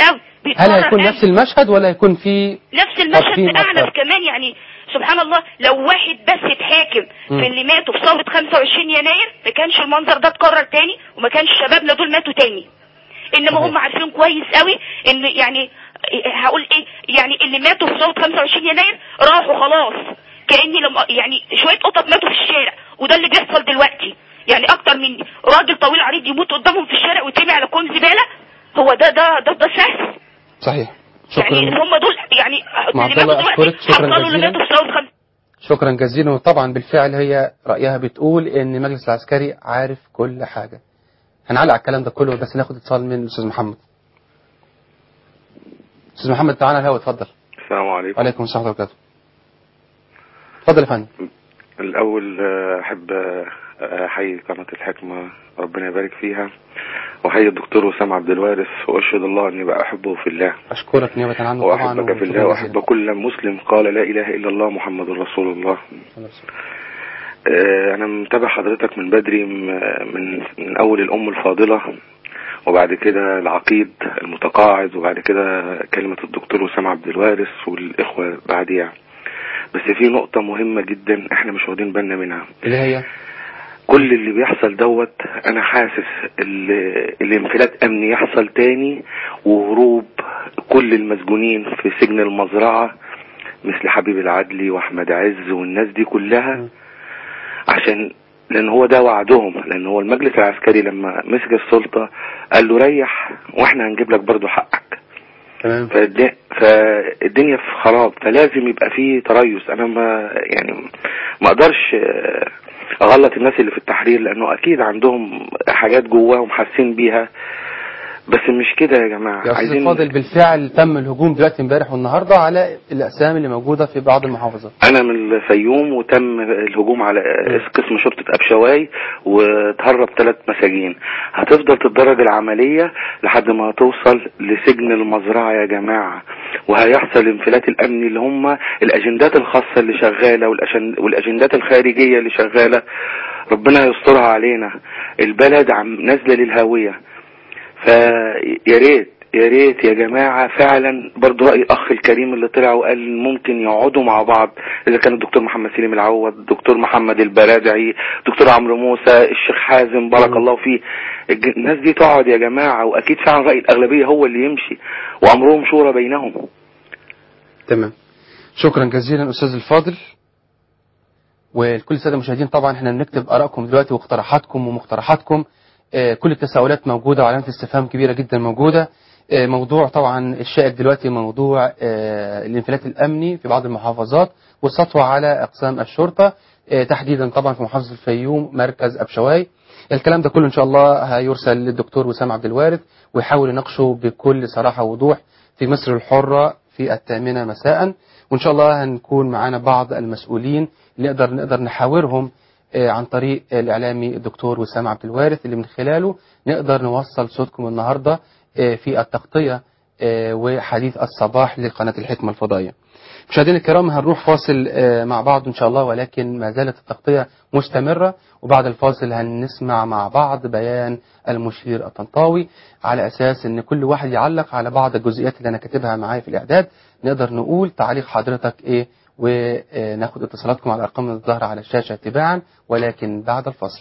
هل هيكون نفس المشهد ولا هيكون في نفس المشهد بأعنف كمان؟ يعني سبحان الله، لو واحد بس اتحاكم في اللي ماتوا في ثورة خمسة وعشرين يناير ما كانش المنظر ده اتكرر تاني، وما كانش شبابنا دول ماتوا تاني. انما هم عارفين كويس قوي ان يعني هقول ايه، يعني اللي ماتوا في ثورة خمسة وعشرين يناير راحوا خلاص، كأني لما يعني شوية قطط ماتوا في الشارع. وده اللي بيحصل دلوقتي، يعني اكتر من راجل طويل عريض يموت قدامهم في الشارع ويترمي على كوم زبالة. هو ده ده ده, ده سهل؟ صحيح. شكرا. يعني هم دول يعني اللي ماتوا دلوقتي حصلوا اللي ماتوا في ثورة خمسة. شكرا جزيلا. وطبعا بالفعل هي رأيها بتقول ان المجلس العسكري عارف كل حاجة. هنعلق على الكلام ده كله، بس ناخد اتصال من الاستاذ محمد. استاذ محمد تعالى الهوا، اتفضل. السلام عليكم. وعليكم السلام ورحمة الله وبركاته. اتفضل يا فندم. الاول احب احيي قناة الحكمة، ربنا يبارك فيها، واحيي الدكتور وسام عبد الوارث، واشهد الله اني بقى احبه في الله. اشكرك نيابة عنه طبعا. واحبك في الله، واحب كل مسلم قال لا اله الا الله محمد رسول الله. انا متابع حضرتك من بدري، من من اول الام الفاضلة، وبعد كده العقيد المتقاعد، وبعد كده كلمة الدكتور وسام عبد الوارث والاخوة بعديها. بس في نقطة مهمة جدا احنا مش واخدين بالنا منها، اللي هي كل اللي بيحصل دوت. انا حاسس الانفلات امني يحصل تاني، وهروب كل المسجونين في سجن المزرعة مثل حبيب العدلي واحمد عز والناس دي كلها، عشان لان هو ده وعدهم. لان هو المجلس العسكري لما مسك السلطة قال له ريح واحنا هنجيب لك برضو حقك. تمام. فالدنيا في خراب، فلازم يبقى فيه تريث. انا ما يعني ما اقدرش اغلط الناس اللي في التحرير، لانه اكيد عندهم حاجات جواهم حاسين بيها، بس مش كده يا جماعه. يا عايزين فاضل بالفعل تم الهجوم دلوقتي امبارح والنهارده على الاقسام اللي موجوده في بعض المحافظات. انا من الفيوم، وتم الهجوم على قسم شرطه ابشواي وتهرب ثلاث مساجين. هتفضل تتدرج العمليه لحد ما توصل لسجن المزرعه يا جماعه، وهيحصل الانفلات الامني اللي هم الاجندات الخاصه اللي شغاله والاجندات الخارجيه اللي شغاله. ربنا يسترها علينا، البلد عم نازله للهاويه. فيا ريت يا ريت يا جماعة فعلا، برضو رأي الأخ الكريم اللي طلع وقال ممكن يقعدوا مع بعض، إذا كان الدكتور محمد سليم العوض، الدكتور محمد البرادعي، الدكتور عمرو موسى، الشيخ حازم بارك م. الله فيه. الناس دي تقعد يا جماعة، وأكيد فعلا رأي الأغلبية هو اللي يمشي، وأمرهم شورى بينهم. تمام. شكرا جزيلا أستاذ الفاضل. ولكل السادة المشاهدين طبعا احنا بنكتب آرائكم دلوقتي واقتراحاتكم ومقترحاتكم. كل التساؤلات موجودة وعلامة استفهام كبيرة جدا موجودة. موضوع طبعا الشائك دلوقتي موضوع الانفلات الأمني في بعض المحافظات والسطوة على أقسام الشرطة، تحديدا طبعا في محافظة الفيوم مركز أبشواي. الكلام ده كله إن شاء الله هيرسل للدكتور وسام عبد الوارث ويحاول يناقشه بكل صراحة ووضوح في مصر الحرة في الثامنة مساء. وإن شاء الله هنكون معانا بعض المسؤولين اللي نقدر نقدر نحاورهم عن طريق الإعلامي الدكتور وسام عبد الوارث، اللي من خلاله نقدر نوصل صوتكم النهاردة في التغطية وحديث الصباح لقناة الحكمة الفضائية. مشاهدينا الكرام هنروح فاصل مع بعض إن شاء الله، ولكن ما زالت التغطية مستمرة. وبعد الفاصل هنسمع مع بعض بيان المشير الطنطاوي، على أساس أن كل واحد يعلق على بعض الجزئيات اللي أنا كاتبها معايا في الإعداد. نقدر نقول تعليق حضرتك إيه، وناخد اتصالاتكم على الأرقام الظاهرة على الشاشة تباعا، ولكن بعد الفصل.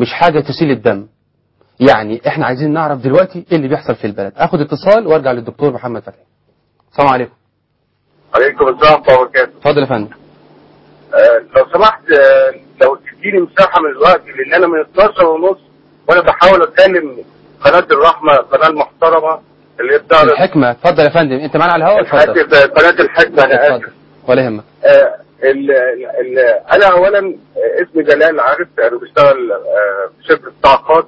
مش حاجة تسيل الدم. يعني احنا عايزين نعرف دلوقتي ايه اللي بيحصل في البلد. اخد اتصال وارجع للدكتور محمد فتحي. السلام عليكم. عليكم السلام ورحمة الله وبركاته. اتفضل يا فندم. آه لو سمحت، آه لو تديني مساحة من الوقت، لان انا من اتناشر ونص وانا بحاول اتكلم قناة الرحمة، قناة محترمة اللي بتعرض الحكمة. اتفضل يا فندم، انت معانا على الهواء. اتفضل. قناة الحكمة. انا اسف. ولا يهمك. آه ال ال انا اولا اسمي جلال عارف، انا بشتغل آه في شركة طاقات،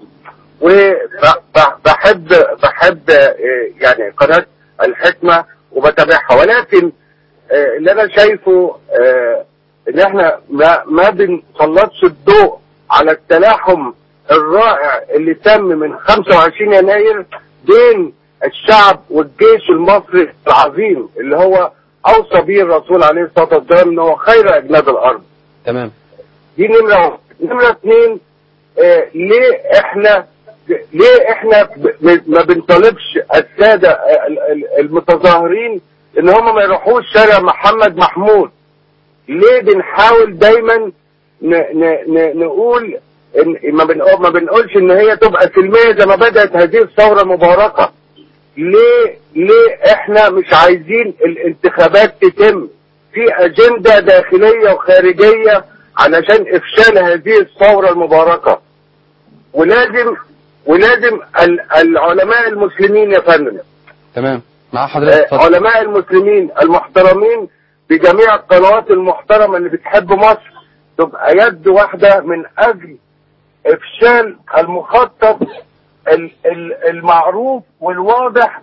وبحب بحب آه يعني قناة الحكمة وبتابعها، ولكن آه اللي انا شايفه آه ان احنا ما ما بنسلطش الضوء على التلاحم الرائع اللي تم من خمسة وعشرين يناير بين الشعب والجيش المصري العظيم اللي هو اوصى به الرسول عليه الصلاه والسلام ان هو خير اجناد الارض. تمام. دي نمره نمره اثنين. آه ليه احنا ليه احنا ما بنطالبش الساده المتظاهرين ان هم ما يروحوش شارع محمد محمود؟ ليه بنحاول دايما ن ن ن نقول إن ما بنقول ما بنقولش ان هي تبقى سلميه زي ما بدات هذه الثوره المباركه؟ ليه ليه احنا مش عايزين الانتخابات تتم في اجنده داخليه وخارجيه علشان افشال هذه الثوره المباركه؟ ولازم ولازم العلماء المسلمين يا فندم. تمام مع حضرتك. علماء المسلمين المحترمين بجميع القنوات المحترمه اللي بتحب مصر تبقى يد واحده من اجل افشال المخطط المعروف والواضح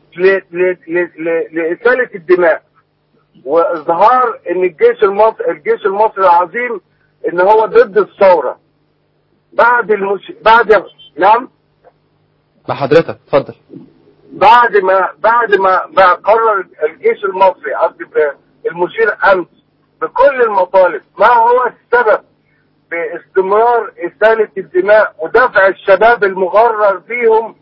لإسالة الدماء، واظهار ان الجيش المصري الجيش المصري العظيم ان هو ضد الثوره. بعد المش... بعد نعم مع حضرتك اتفضل. بعد ما بعد ما, ما قرر الجيش المصري قصدي المشير امس بكل المطالب، ما هو السبب باستمرار إسالة الدماء ودفع الشباب المغرر فيهم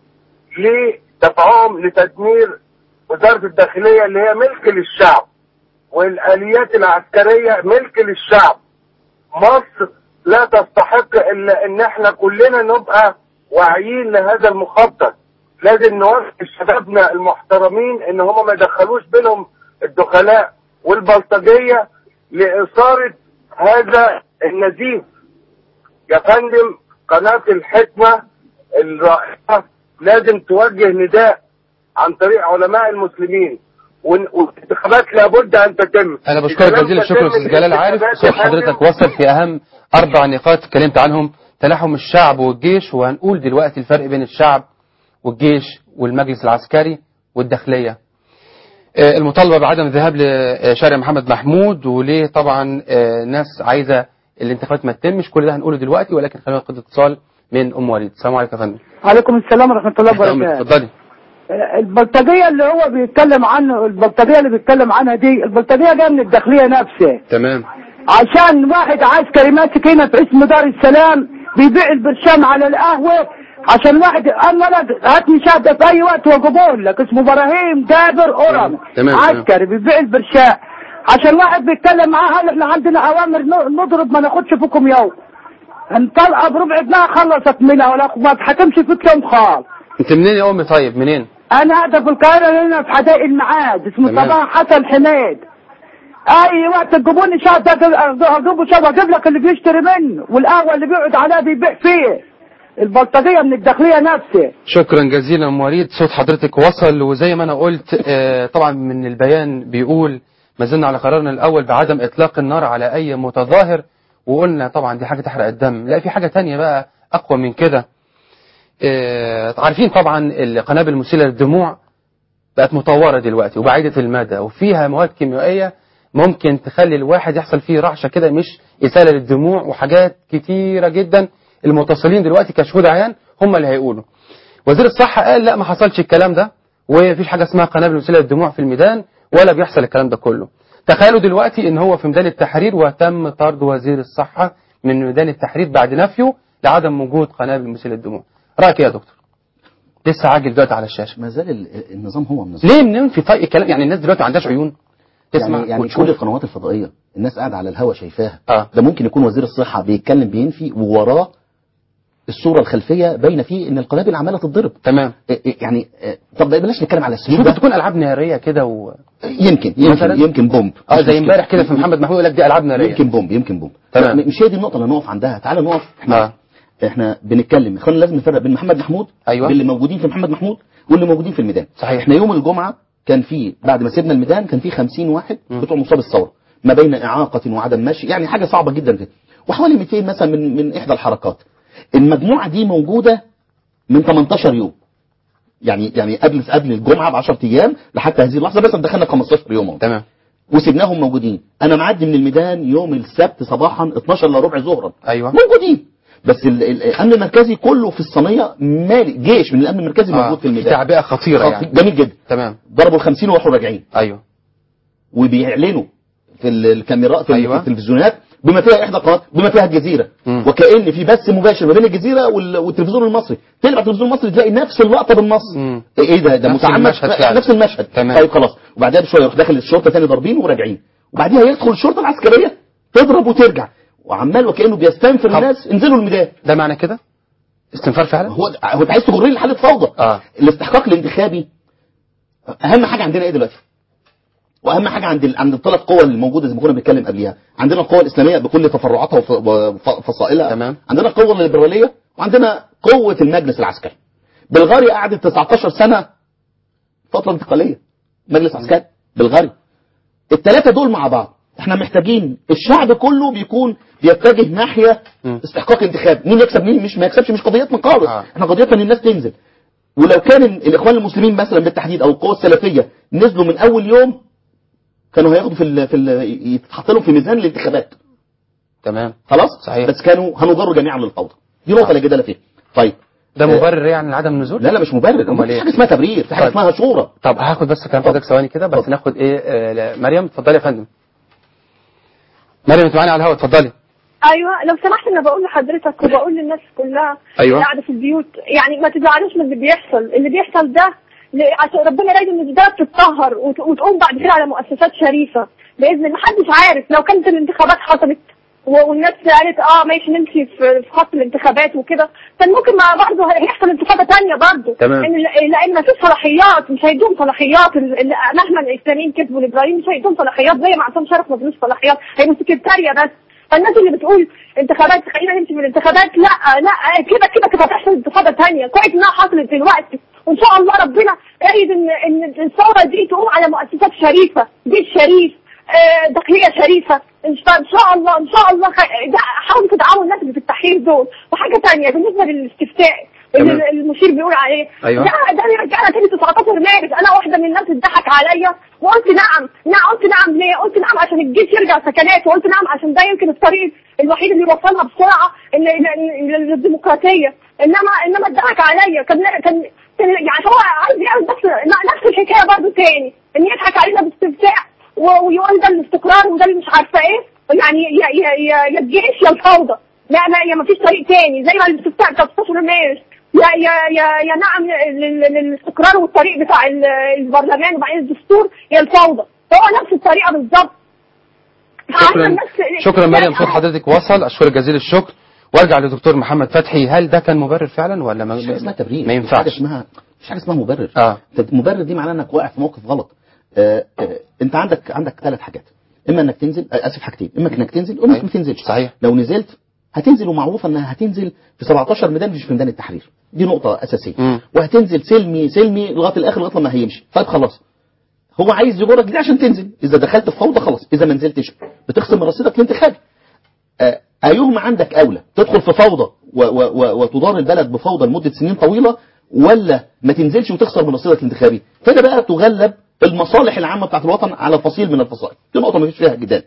لدفعهم لتدمير وزارة الداخلية اللي هي ملك للشعب، والآليات العسكرية ملك للشعب. مصر لا تستحق إلا إن احنا كلنا نبقى واعيين لهذا المخطط. لازم نوفق شبابنا المحترمين إن هم ما يدخلوش بينهم الدخلاء والبلطجية لإثارة هذا النزيف. يا فندم قناة الحكمة الرائعة لازم توجه نداء عن طريق علماء المسلمين، والانتخابات لابد ان تتم. انا بشكرك جزيل الشكر استاذ جلال. عارف صوت حضرتك وصل في اهم اربع نقاط اتكلمت عنهم: تلاحم الشعب والجيش، وهنقول دلوقتي الفرق بين الشعب والجيش والمجلس العسكري والداخلية. المطالبة بعدم الذهاب لشارع محمد محمود، وليه طبعا ناس عايزة الانتخابات ما تتمش. كل ده هنقوله دلوقتي، ولكن خلينا ناخد اتصال من ام وليد. السلام عليكم يا فندم. عليكم السلام ورحمه الله وبركاته. اتفضلي. البلطجيه اللي هو بيتكلم عنه البلطجيه اللي بيتكلم عنها دي البلطجيه جايه من الداخليه نفسها. تمام. عشان واحد عسكري ماسك هنا في اسم دار السلام بيبيع البرشام على القهوه، عشان واحد قال ولد هاتني شهاده في اي وقت واجيبه لك، اسمه ابراهيم جابر اورم عسكري بيبيع البرشام، عشان واحد بيتكلم معاه قال احنا عندنا اوامر نضرب ما ناخدش فيكم يوم، انطلقه بربع جنيه خلصت منها ولا ما تحكمش فيك يوم خالص. انت منين يا امي؟ طيب منين؟ انا قاعده في القاهره هنا في حدائق المعاد، اسمه صباح حسن حميد. اي وقت تجيبوني شهاده اجيبه شهاده اجيب لك اللي بيشتري منه، والقهوه اللي بيقعد عليها بيبيع فيه. البلطجيه من الداخليه نفسه. شكرا جزيلا ام وليد، صوت حضرتك وصل، وزي ما انا قلت آه طبعا من البيان بيقول ما زلنا على قرارنا الاول بعدم اطلاق النار على اي متظاهر، وقلنا طبعا دي حاجه تحرق الدم. لا، في حاجه تانية بقى اقوى من كده. آه عارفين طبعا القنابل المسيله للدموع بقت مطوره دلوقتي وبعيده المدى، وفيها مواد كيميائيه ممكن تخلي الواحد يحصل فيه رعشه كده، مش اساله للدموع، وحاجات كتيره جدا. المتصلين دلوقتي كشهود عيان هم اللي هيقولوا. وزير الصحه قال لا ما حصلش الكلام ده، ومفيش حاجه اسمها قنابل مسيله للدموع في الميدان، ولا بيحصل الكلام ده كله. تخيلوا دلوقتي ان هو في ميدان التحرير وتم طرد وزير الصحه من ميدان التحرير بعد نفيه لعدم وجود قنابل مسيله للدموع. رايك ايه يا دكتور؟ لسه عاجل دلوقتي على الشاشه. ما زال النظام هو النظام. ليه بننفي طيب الكلام؟ يعني الناس دلوقتي ما عندهاش عيون تسمع يعني, يعني كل القنوات الفضائيه الناس قاعده على الهوا شايفاها. آه. ده ممكن يكون وزير الصحه بيتكلم بينفي ووراه الصوره الخلفيه باينه فيه ان القنابل عماله تتضرب. تمام. يعني طب بلاش نتكلم على السلوك ده تكون العاب ناريه كده و... يمكن يمكن يمكن بومب اه زي امبارح كده في محمد محمود يقول لك دي العاب ناريه. يمكن بومب يمكن بومب. تمام. مش هي دي النقطه اللي هنقف عندها. تعال نقف احنا آه. احنا بنتكلم اخوانا لازم نفرق بين محمد محمود أيوة. باللي موجودين في محمد محمود واللي موجودين في الميدان. صحيح. احنا يوم الجمعه كان في بعد ما سيبنا الميدان كان في خمسين واحد م. بتوع مصاب الثوره ما بين اعاقه وعدم مشي، يعني حاجه صعبه جدا كده، وحوالي مئتين مثلا من من احدى الحركات. المجموعه دي موجوده من ثمانية عشر يوم، يعني يعني قبل قبل الجمعه ب عشرة ايام لحتى هذه اللحظه، بس دخلنا خمستاشر يوم اهو. تمام. وسيبناهم موجودين. انا معدي من الميدان يوم السبت صباحا اتناشر الا ربع ظهرا. ايوه موجودين، بس الامن المركزي كله في الصينيه مالي، جيش من الامن المركزي آه. موجود في الميدان. تعبئه خطيره خطير. يعني. جميل جدا. تمام. ضربوا ال خمسين وراحوا راجعين. ايوه. وبيعلنوا في الكاميرات في أيوة. التلفزيونات بما فيها احدى القنوات بما فيها الجزيره، م. وكأن في بث مباشر ما بين الجزيره والتلفزيون المصري. تلعب التلفزيون المصري تلاقي نفس اللقطه بالنص. م. ايه ده ده متعمد نفس المشهد. تمام. طيب خلاص، وبعدها بشويه يروح داخل الشرطه ثاني ضاربين وراجعين، وبعديها يدخل الشرطه العسكريه تضرب وترجع، وعمال وكأنه بيستنفر الناس انزلوا الميدان. ده معنى كده استنفار فعلا؟ هو هو انت عايز تجرني لحاله فوضى. اه الاستحقاق الانتخابي اهم حاجه عندنا ايه دلوقتي؟ واهم حاجه عند عند الثلاث قوى اللي موجوده زي ما كنا بنتكلم قبليها. عندنا القوى الاسلاميه بكل تفرعاتها وفصائلها. تمام. عندنا القوه الليبراليه، وعندنا قوه المجلس العسكري. بلغاريا قعدت تسعتاشر سنه فتره انتقاليه، مجلس عسكري بلغاريا. الثلاثه دول مع بعض احنا محتاجين الشعب كله بيكون بيتجه ناحيه م. استحقاق انتخابي. مين يكسب مين مش ما يكسبش مش قضيتنا خالص. آه. احنا قضيتنا ان الناس تنزل. ولو كان الاخوان المسلمين مثلا بالتحديد او القوى السلفيه نزلوا من اول يوم كانوا هياخدوا في ال في ال يتحط لهم في ميزان الانتخابات. تمام. خلاص. صحيح. بس كانوا هنضروا جميعا للفوضى. دي نقطه لا جدال فيها. طيب ده مبرر يعني لعدم النزول؟ لا لا مش مبرر، مفيش حاجه اسمها تبرير، في حاجه طيب. اسمها شورى. طب هاخد بس كلام حضرتك ثواني كده بس طب. ناخد ايه آه مريم اتفضلي يا فندم. مريم انت معانا على الهواء اتفضلي. ايوه لو سمحت انا بقول لحضرتك وبقول للناس كلها أيوة. اللي قاعده في البيوت، يعني ما تزعلوش من اللي بيحصل، اللي بيحصل ده عشان ربنا يريد ان البلد تتطهر وتقوم بعد كده على مؤسسات شريفه باذن الله. محدش عارف لو كانت الانتخابات حصلت والناس قالت اه ماشي نمشي في خط الانتخابات وكده، كان ممكن ما برضه هيحصل انتخابه ثانيه برضه. تمام. لان ما فيش صلاحيات، مش هيدوم صلاحيات مهما الاسلاميين كتبوا الابراهيم مش هيدوم صلاحيات زي ما عصام شرف ما ادوش صلاحيات، هيبقوا سكرتاريه بس. فالناس اللي بتقول انتخابات خلينا نمشي من الانتخابات، لا لا كده كده كده هتحصل انتخابه ثانيه. كويس انها حصلت دلوقتي وان شاء الله ربنا يريد ان ان الثوره دي تقوم على مؤسسات شريفه، بيت شريف، آه داخليه شريفه ان شاء الله. ان شاء الله حاولوا تدعموا الناس اللي في التحرير دول. وحاجه ثانيه بالنسبه للاستفتاء اللي المشير بيقول عليه. أيوة. ده ده يرجعنا تاني تسعتاشر مارس. انا واحده من الناس اتضحك عليا وقلت نعم. نعم قلت نعم ليه؟ قلت نعم عشان الجيش يرجع سكنات، وقلت نعم عشان ده يمكن الطريق الوحيد اللي يوصلنا بسرعه للديمقراطيه. انما انما اتضحك عليا. كان كان يعني هو عايز يعمل نفس نفس الحكايه برضه تاني، ان يضحك علينا باستفتاء ويقول ده الاستقرار وده اللي مش عارفه ايه، يعني يا يا يا يا الجيش يا الفوضى. لا لا يا ما فيش طريق تاني زي ما الاستفتاء بتاع ستاشر مارس. يا يا يا يا نعم للاستقرار والطريق بتاع البرلمان وبعدين الدستور يا الفوضى. هو نفس الطريقه بالظبط. شكرا شكرا مريم، صوت حضرتك وصل، اشكرك جزيل الشكر. وارجع لدكتور محمد فتحي، هل ده كان مبرر فعلا ولا ما, مش حاجه اسمها تبرير؟ ما ينفعش. مش حاجه اسمها مش حاجه اسمها مبرر. اه مبرر دي معناها انك واقع في موقف غلط. آه آه انت عندك عندك ثلاث حاجات، اما انك تنزل آه اسف حاجتين، اما انك تنزل واما انك ما تنزلش. صحيح. لو نزلت هتنزل ومعروفه انها هتنزل في سبعتاشر ميدان مش في ميدان التحرير، دي نقطه اساسيه. م. وهتنزل سلمي سلمي لغايه الاخر لغايه لما هيمشي. طيب خلاص هو عايز يجرك دي عشان تنزل، اذا دخلت في فوضى خلاص، اذا ما نزلتش بتخصم من رصيدك الانتخابي. آه ايهما عندك اولى، تدخل في فوضى وتدار البلد بفوضى لمده سنين طويله، ولا ما تنزلش وتخسر من رصيدك الانتخابي؟ هنا بقى تغلب المصالح العامه بتاعت الوطن على فصيل من الفصائل. دي نقطه ما فيش فيها جدال.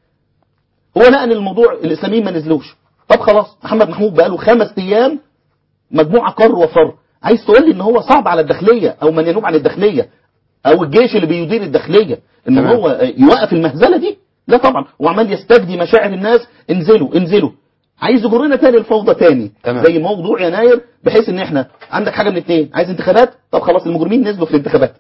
هو نقل الموضوع الاسلاميين ما نزلوش، طب خلاص محمد محمود بقى له خمس ايام مجموعه قر وفر. عايز تقول لي ان هو صعب على الداخليه او من ينوب عن الداخليه او الجيش اللي بيدير الداخليه ان تمام. هو يوقف المهزله دي؟ لا طبعا، وعمال يستجدي مشاعر الناس، انزلوا انزلوا. عايز يجرنا تاني الفوضى تاني تمام. زي موضوع يناير، بحيث ان احنا عندك حاجه من اثنين، عايز انتخابات، طب خلاص المجرمين نزلوا في الانتخابات.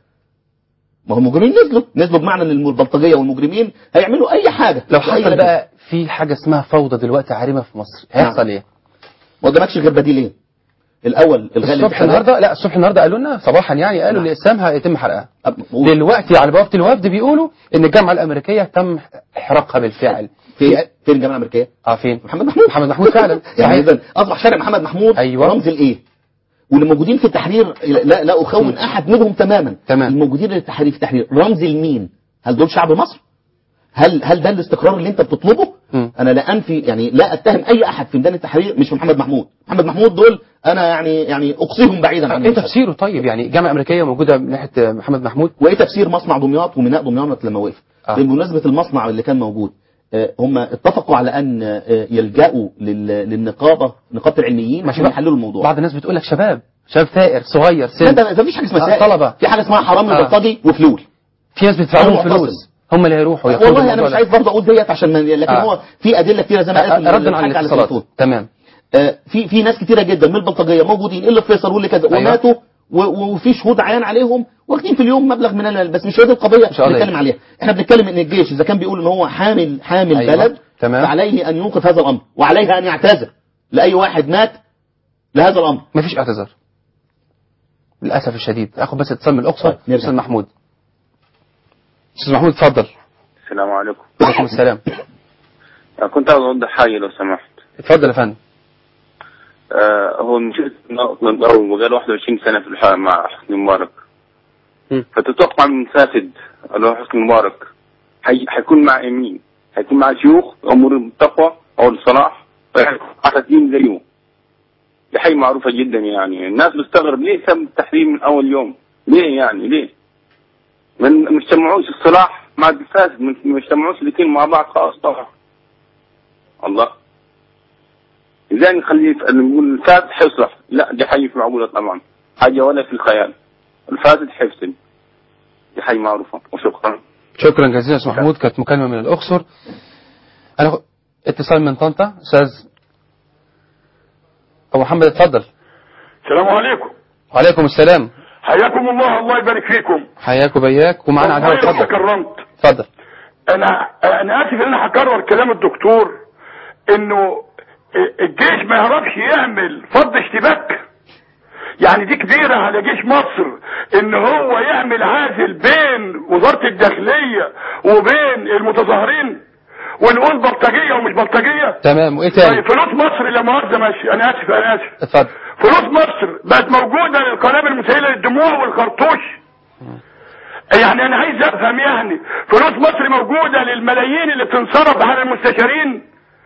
ما هم المجرمين نزلوا نزلوا بمعنى ان البلطجيه والمجرمين هيعملوا اي حاجه. لو حصل بقى في حاجه اسمها فوضى دلوقتي عارمه في مصر هيحصل نعم. ايه؟ ما قدامكش غير بديلين. الاول الغاء الصبح النهارده، لا الصبح النهارده قالوا لنا صباحا يعني قالوا نعم. الاقسام هيتم حرقها. دلوقتي على بوابه الوفد بيقولوا ان الجامعه الامريكيه تم احراقها بالفعل. في فين الجامعه الامريكيه؟ اه فين؟ محمد محمود. محمد محمود فعلا. يعني اذا اصبح شارع محمد محمود أيوة. رمز الايه؟ واللي موجودين في التحرير لا لا اخون احد منهم تماما. تمام. الموجودين في التحرير في التحرير رمز لمين؟ هل دول شعب مصر؟ هل هل ده الاستقرار اللي انت بتطلبه؟ م. انا لا انفي يعني لا اتهم اي احد في ميدان التحرير مش محمد محمود، محمد محمود دول انا يعني يعني اقصيهم بعيدا عن ايه تفسيره طيب؟ يعني جامعه امريكيه موجوده من ناحيه محمد محمود، وايه تفسير مصنع دمياط وميناء دمياط لما وقف؟ آه. بمناسبه المصنع اللي كان موجود هم اتفقوا على ان يلجأوا للنقابه نقابه العلميين عشان يحللوا الموضوع. بعض الناس بتقول لك شباب شباب ثائر صغير سن. لا ده مفيش حاجه اسمها آه طلبه، في حاجه اسمها حرامي آه. بلطجي وفلول. في ناس بيدفعوا لهم فلوس هم اللي هيروحوا ياخدوا. والله انا مش عايز برضه اقول ديت عشان من... لكن آه. هو في ادله كتيره زي ما قالت ردا على الاتصالات. تمام. آه في في ناس كتيره جدا من البلطجيه موجودين اللي في فيصل واللي كذا أيوة. وماتوا وفي شهود عيان عليهم واخدين في اليوم مبلغ من المال، بس مش هذه القضيه بنتكلم عليها. احنا بنتكلم ان الجيش اذا كان بيقول ان هو حامل حامل أيوة. بلد تمام. فعليه ان يوقف هذا الامر وعليه ان يعتذر لاي واحد مات لهذا الامر. مفيش اعتذار للاسف الشديد. اخد بس اتصال من الاقصر. استاذ محمود. استاذ محمود اتفضل. السلام عليكم. وعليكم السلام. كنت عاوز اوضح حاجه لو سمحت. اتفضل يا فندم. آه هو المشير وقال واحد وعشرين سنه في الحال مع حسني مبارك. فتتوقع من فاسد اللي هو حسني مبارك حي... حيكون مع مين؟ حيكون مع شيوخ امور التقوى او الصلاح حيكون زيه. دي حاجه معروفه جدا يعني. الناس بتستغرب ليه تم التحريم من اول يوم؟ ليه يعني ليه؟ من ما اجتمعوش الصلاح مع الفاسد، ما اجتمعوش الاثنين مع بعض خلاص طبعا. الله. إذا نخليه نقول الفاسد حيصلح، لا دي حاجة في معقولة طبعا، حاجة ولا في الخيال. الفاسد حيفسد، دي حاجة معروفة. وشكرا. شكرا جزيلا أستاذ محمود. كانت مكالمة من الأقصر. أنا اتصال من طنطا. أستاذ أبو محمد اتفضل. السلام عليكم. وعليكم السلام. حياكم الله، الله يبارك فيكم. حياك وبياك ومعنا على الهواء. اتفضل. تكرمت. اتفضل. أنا أنا آسف إن أنا هكرر كلام الدكتور إنه الجيش ما يعرفش يعمل فض اشتباك. يعني دي كبيرة على جيش مصر ان هو يعمل عازل بين وزارة الداخلية وبين المتظاهرين ونقول بلطجية ومش بلطجية. تمام. وايه تاني؟ طيب فلوس مصر لا مؤاخذة ماشي، انا اسف انا اسف. اتفضل. فلوس مصر بقت موجودة للقنابل المسيلة للدموع والخرطوش. يعني انا عايز افهم يعني فلوس مصر موجودة للملايين اللي بتنصرف على المستشارين.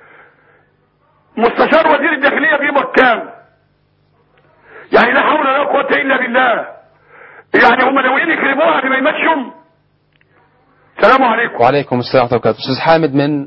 مستشار وزير الداخلية بيبقى كام؟ يعني لا حول ولا قوة الا بالله. يعني هم ناويين يخربوها قبل ما يمشوا. السلام عليكم. وعليكم السلام ورحمة الله وبركاته. استاذ حامد من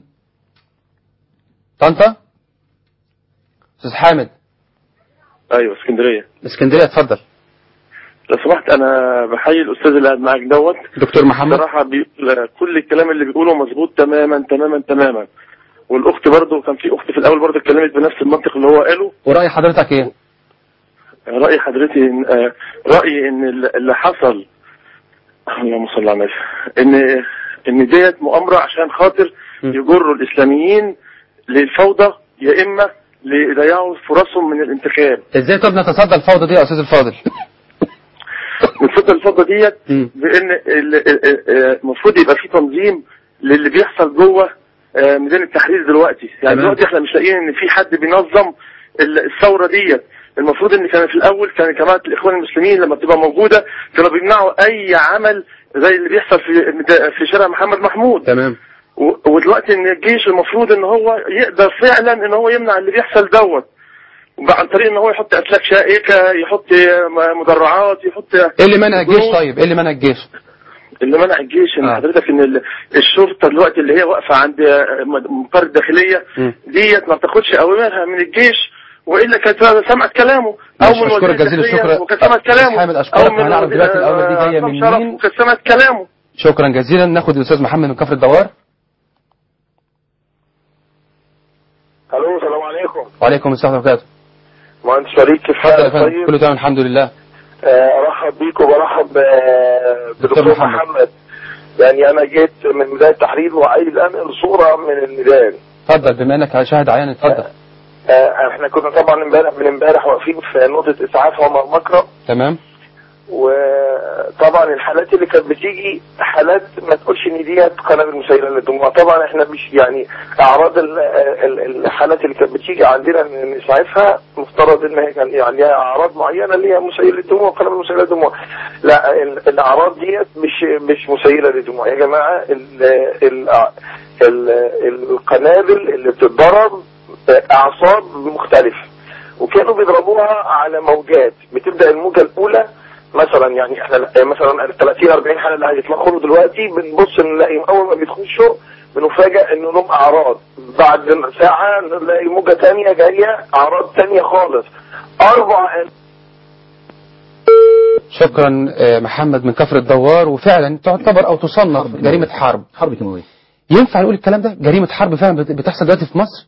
طنطا. استاذ حامد. ايوه اسكندرية. اسكندرية اتفضل. لو سمحت انا بحيي الاستاذ اللي قاعد معاك دوت دكتور محمد. بصراحة بي... كل الكلام اللي بيقوله مظبوط تماما تماما تماما. والاخت برضه كان في اخت في الاول برضه اتكلمت بنفس المنطق اللي هو قاله. ورأي حضرتك ايه؟ رأي حضرتي إن رأيي ان اللي حصل اللهم صل على النبي ان ان ديت مؤامرة عشان خاطر يجروا الاسلاميين للفوضى يا اما ليضيعوا فرصهم من الانتخاب. ازاي طب نتصدى الفوضى دي يا استاذ الفاضل؟ نتصدى الفوضى ديت بان المفروض يبقى في تنظيم للي بيحصل جوه ميدان التحرير دلوقتي. يعني تمام. دلوقتي احنا مش لاقيين ان في حد بينظم الثوره ديت. المفروض ان كان في الاول كان جماعه الاخوان المسلمين لما بتبقى موجوده كانوا بيمنعوا اي عمل زي اللي بيحصل في في شارع محمد محمود. تمام. ودلوقتي ان الجيش المفروض ان هو يقدر فعلا ان هو يمنع اللي بيحصل دوت عن طريق ان هو يحط اسلاك شائكه، يحط مدرعات، يحط. ايه اللي منع الجيش طيب؟ ايه اللي منع الجيش؟ اللي منع الجيش ان آه. حضرتك ان الشرطه دلوقتي اللي هي واقفه عند مقر الداخليه ديت ما بتاخدش اوامرها من الجيش، والا كانت سمعت كلامه او من وزير الداخليه وكانت سمعت كلامه حامد اشكرك. هنعرف دلوقتي الاول دي جايه من مين وكانت سمعت كلامه. شكرا جزيلا. ناخد الاستاذ محمد من كفر الدوار. الو السلام عليكم. وعليكم السلام ورحمه الله. مهندس فريد كيف حالك؟ طيب كله تمام الحمد لله. ارحب بيك وبرحب بدكتور محمد. محمد يعني انا جيت من ميدان التحرير وعايز انقل صوره من الميدان. اتفضل بما انك شاهد عيان اتفضل. آه احنا كنا طبعا امبارح من امبارح واقفين في نقطة اسعاف عمر مكرم. تمام. وطبعا الحالات اللي كانت بتيجي حالات ما تقولش ان دي قنابل مسيلة للدموع. طبعا احنا مش يعني اعراض الحالات اللي كانت بتيجي عندنا نسعفها مفترض ان هي كان يعني اعراض معينة اللي هي مسيلة للدموع وقنابل مسيلة للدموع. لا الاعراض ديت مش مش مسيلة للدموع يا جماعة. ال ال ال القنابل اللي بتتضرب اعصاب مختلفة وكانوا بيضربوها على موجات. بتبدأ الموجة الاولى مثلا يعني احنا مثلا ثلاثين أربعين حاله اللي هيطلعوا دلوقتي بنبص نلاقي اول ما بيخشوا بنفاجئ انه لهم اعراض. بعد ساعه نلاقي موجه ثانيه جايه اعراض ثانيه خالص. اربع شكرا محمد من كفر الدوار. وفعلا تعتبر او تصنف جريمه حرب حرب كيماويه. ينفع نقول الكلام ده؟ جريمه حرب فعلا بتحصل دلوقتي في مصر؟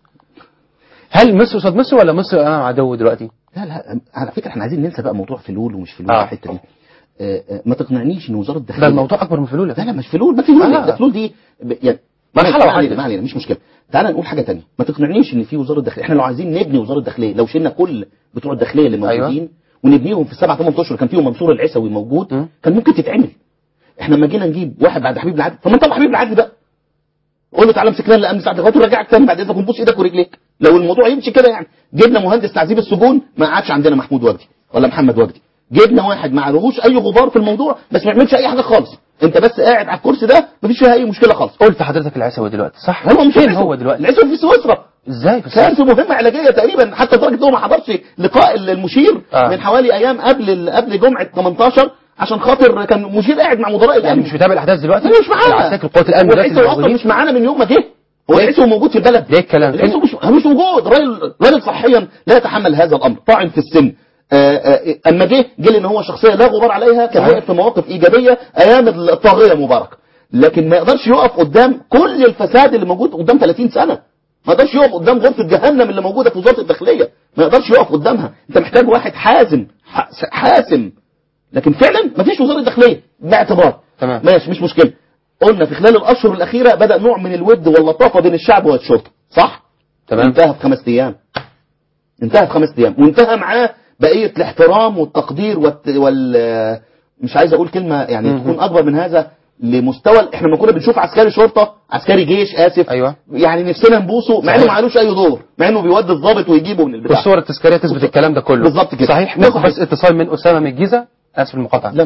هل مصر قصاد مصر ولا مصر امام عدو دلوقتي؟ لا لا على فكره احنا عايزين ننسى بقى موضوع فلول ومش فلول. آه. الحته دي آه آه ما تقنعنيش ان وزاره الداخليه ده الموضوع اكبر من فلول. لا لا مش فلول. ما فلول آه. ده فلول دي يعني مرحله واحده. ما علينا مش مشكله. تعال نقول حاجه ثانيه. ما تقنعنيش ان في وزاره الداخليه. احنا لو عايزين نبني وزاره الداخليه لو شلنا كل بتوع الداخليه اللي موجودين أيوة. ونبنيهم في السبع ثمان اشهر كان فيهم منصور العيسوي موجود م. كان ممكن تتعمل. احنا لما جينا نجيب واحد بعد حبيب العدل طب ما انت حبيب العدل بقى قول له تعالى امسك لنا الامن ساعه لغايه ورجعك تاني بعد اذنك ونبوس ايدك ورجليك. لو الموضوع يمشي كده يعني جبنا مهندس تعذيب السجون ما قعدش عندنا محمود وجدي ولا محمد وجدي. جبنا واحد ما عليهوش اي غبار في الموضوع بس ما يعملش اي حاجه خالص. انت بس قاعد على الكرسي ده مفيش فيها اي مشكله خالص. قلت حضرتك العيسوي دلوقتي صح؟ هو مش فين هو دلوقتي؟ العيسوي في سويسرا. ازاي في كان في مهمه علاجيه تقريبا حتى لدرجه ان هو ما حضرش لقاء المشير آه. من حوالي ايام قبل قبل جمعه ثمانية عشر عشان خاطر كان مشير قاعد مع مدراء الامن. يعني مش متابع الاحداث دلوقتي؟ مش معانا. العساكر قوات الامن دلوقتي اصلا مش معانا من يوم ما جه. هو العيسوي موجود في البلد. ليه الكلام؟ العيسوي مش مش موجود. راجل راجل صحيا لا يتحمل هذا الامر. طاعن في السن. آآ آآ اما جه جه ان هو شخصيه لا غبار عليها كان واقف في مواقف ايجابيه ايام الطاغيه مبارك. لكن ما يقدرش يقف قدام كل الفساد اللي موجود قدام ثلاثين سنه. ما يقدرش يقف قدام غرفه جهنم اللي موجوده في وزاره الداخليه. ما يقدرش يقف قدامها. انت محتاج واحد حازم حاسم. لكن فعلا ما فيش وزاره داخليه باعتبار. تمام. ماشي مش مشكله. قلنا في خلال الاشهر الاخيره بدا نوع من الود واللطافه بين الشعب والشرطه صح؟ تمام. انتهى في خمس ايام. انتهى في خمس ايام وانتهى معاه بقيه الاحترام والتقدير والت... وال مش عايز اقول كلمه يعني م- تكون اكبر من هذا لمستوى. احنا لما كنا بنشوف عسكري شرطه عسكري جيش اسف أيوة. يعني نفسنا نبوسه مع انه ما عليهوش اي دور مع انه بيودي الضابط ويجيبه من البتاع. والصور التذكاريه تثبت الكلام ده كله بالظبط كده. صحيح. ناخد بس اتصال من اسامه من الجيزه. اسف المقاطعه. لا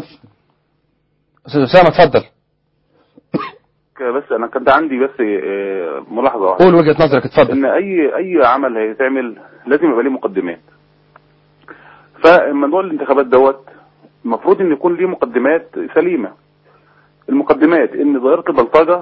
استاذ اسامه اتفضل. بس انا كنت عندي بس ملاحظه واحده. قول وجهه نظرك اتفضل. ان اي اي عمل هيتعمل لازم يبقى ليه مقدمات. فموضوع الانتخابات دوت المفروض ان يكون ليه مقدمات سليمه. المقدمات ان ظاهره البلطجه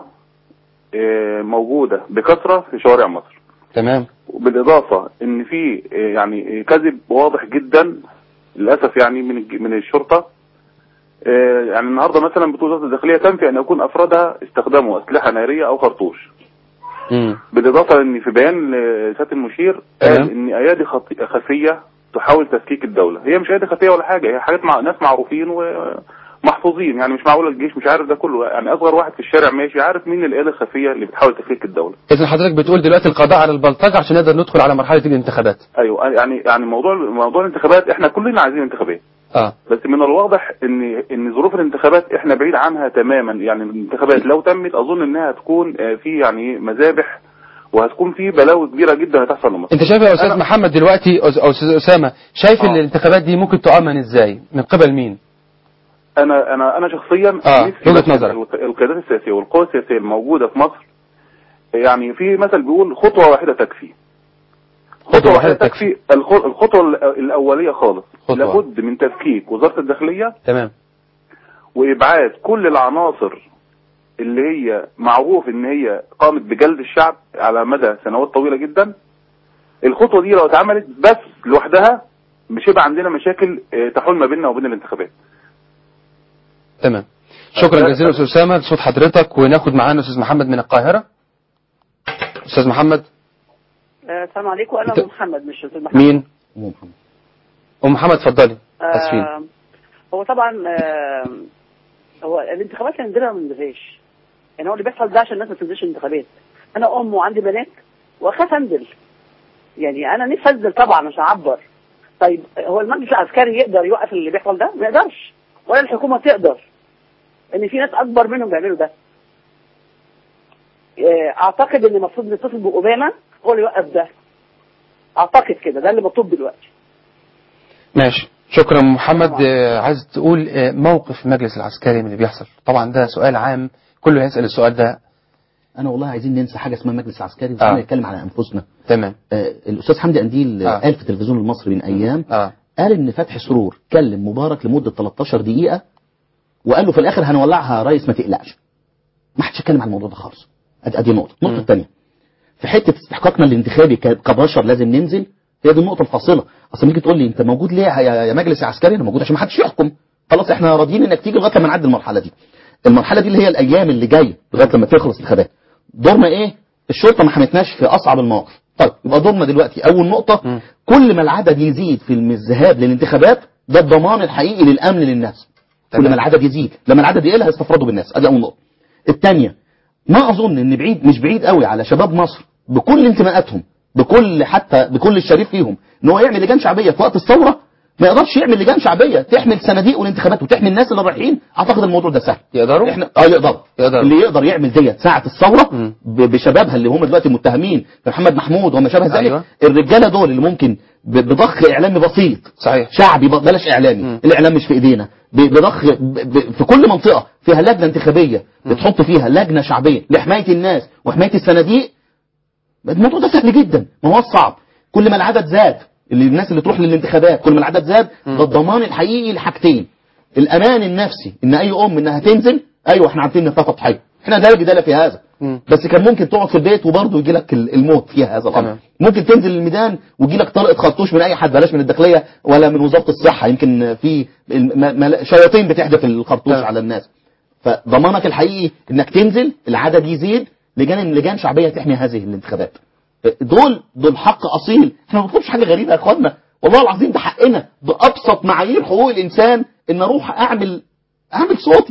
موجوده بكثره في شوارع مصر. تمام. وبالاضافه ان في يعني كذب واضح جدا للاسف يعني من من الشرطه. يعني النهارده مثلا بتقول وزاره الداخليه تنفي ان يكون افرادها استخدموا اسلحه ناريه او خرطوش. امم بالاضافه ان في بيان لسياده المشير قال ان ايادي خفيه تحاول تفكيك الدوله. هي مش ايادي خفيه ولا حاجه. هي حاجات مع ناس معروفين ومحفوظين. يعني مش معقول الجيش مش عارف ده كله. يعني اصغر واحد في الشارع ماشي عارف مين الايادي الخفيه اللي بتحاول تفكيك الدوله. اذا حضرتك بتقول دلوقتي القضاء على البلطجه عشان نقدر ندخل على مرحله الانتخابات. ايوه يعني يعني موضوع موضوع الانتخابات احنا كلنا عايزين انتخابات. اه بس من الواضح ان ان ظروف الانتخابات احنا بعيد عنها تماما. يعني الانتخابات لو تمت اظن انها هتكون في يعني مذابح وهتكون في بلاوي كبيره جدا هتحصل لمصر. انت شايف يا استاذ محمد دلوقتي او استاذ اسامه شايف آه. ان الانتخابات دي ممكن تؤمن ازاي من قبل مين؟ انا انا انا شخصيا اه وجهه نظرك. القيادات السياسيه والقوى السياسيه الموجوده في مصر يعني في مثل بيقول خطوه واحده تكفي. خطوة واحدة تكفي. الخطوة الأولية خالص خطوة. لابد من تفكيك وزارة الداخلية. تمام. وإبعاد كل العناصر اللي هي معروف إن هي قامت بجلد الشعب على مدى سنوات طويلة جدا. الخطوة دي لو اتعملت بس لوحدها مش هيبقى عندنا مشاكل تحول ما بيننا وبين الانتخابات. تمام. شكرا جزيلا أستاذ أسامة لصوت حضرتك. وناخد معانا أستاذ محمد من القاهرة. أستاذ محمد. السلام عليكم. انا ام محمد مش استاذ محمد. مين؟ ام محمد. ام محمد اتفضلي. اسفين. آه هو طبعا آه هو الانتخابات اللي عندنا ما بننزلش. يعني هو اللي بيحصل ده عشان الناس ما تنزلش الانتخابات. انا ام وعندي بنات واخاف انزل. يعني انا نفسي انزل طبعا مش هعبر. طيب هو المجلس العسكري يقدر يوقف اللي بيحصل ده؟ ما يقدرش، ولا الحكومه تقدر، ان في ناس اكبر منهم بيعملوا ده. اعتقد ان المفروض نتصل باوباما هو اللي يوقف ده. اعتقد كده ده اللي مطلوب دلوقتي. ماشي، شكرا محمد. آه عايز تقول آه موقف المجلس العسكري من اللي بيحصل؟ طبعا ده سؤال عام كله هيسأل السؤال ده. انا والله عايزين ننسى حاجه اسمها مجلس عسكري وخلينا نتكلم على انفسنا. تمام. آه الاستاذ حمدي قنديل آه. قال في التلفزيون المصري من ايام آه. قال ان فتحي سرور كلم مبارك لمده تلتاشر دقيقه وقال له في الاخر هنولعها يا ريس ما تقلقش. ما حدش اتكلم عن الموضوع ده خالص. ادي نقطه. النقطه الثانيه في حته استحقاقنا الانتخابي كبشر لازم ننزل، هي دي النقطه الفاصله. اصل ممكن تقول لي انت موجود ليه يا مجلس عسكري؟ انا موجود عشان ما حدش يحكم. خلاص احنا راضيين انك تيجي لغايه لما نعدي المرحله دي. المرحله دي اللي هي الايام اللي جايه لغايه لما تخلص الانتخابات. دورنا ايه؟ الشرطه ما حمتناش في اصعب المواقف. طيب يبقى دورنا دلوقتي اول نقطه م. كل ما العدد يزيد في الذهاب للانتخابات ده الضمان الحقيقي للامن للناس. كل ما العدد يزيد، لما العدد يقل هيستفردوا بالناس. ادي اول نقطه. الثانيه ما اظن ان بعيد مش بعيد قوي على شباب مصر بكل انتماءاتهم بكل حتى بكل الشريف فيهم ان هو يعمل لجان شعبيه في وقت الثوره. ما يقدرش يعمل لجان شعبيه تحمل صناديق والانتخابات وتحمي الناس اللي رايحين. اعتقد الموضوع ده سهل. يقدروا احنا اه يقدروا يقدر. اللي يقدر يعمل ديت ساعه الثوره بشبابها اللي هم دلوقتي متهمين في محمد محمود وما شابه ذلك. أيوة. الرجاله دول اللي ممكن بضخ اعلامي بسيط صحيح شعبي بلاش اعلامي م. الاعلام مش في ايدينا. بضخ في كل منطقه فيها لجنه انتخابيه بتحط فيها لجنه شعبيه لحمايه الناس وحمايه الصناديق. الموضوع ده سهل جدا، ما هو صعب. كل ما العدد زاد اللي الناس اللي تروح للانتخابات كل ما العدد زاد ده الضمان الحقيقي لحاجتين. الامان النفسي ان اي ام انها تنزل. ايوه احنا عارفين ان فيها تضحيه، احنا لا جدال في هذا. م. بس كان ممكن تقعد في البيت وبرضه يجي لك الموت في هذا الامر. تمام. ممكن تنزل الميدان ويجي لك طلقه خرطوش من اي حد، بلاش من الداخليه ولا من وزاره الصحه، يمكن في شياطين بتحدف الخرطوش تمام. على الناس. فضمانك الحقيقي انك تنزل، العدد يزيد، لجان لجان شعبيه تحمي هذه الانتخابات. دول دول حق اصيل. احنا ما بنطلبش حاجه غريبه يا اخوانا، والله العظيم ده حقنا بابسط معايير حقوق الانسان ان اروح اعمل اعمل صوتي.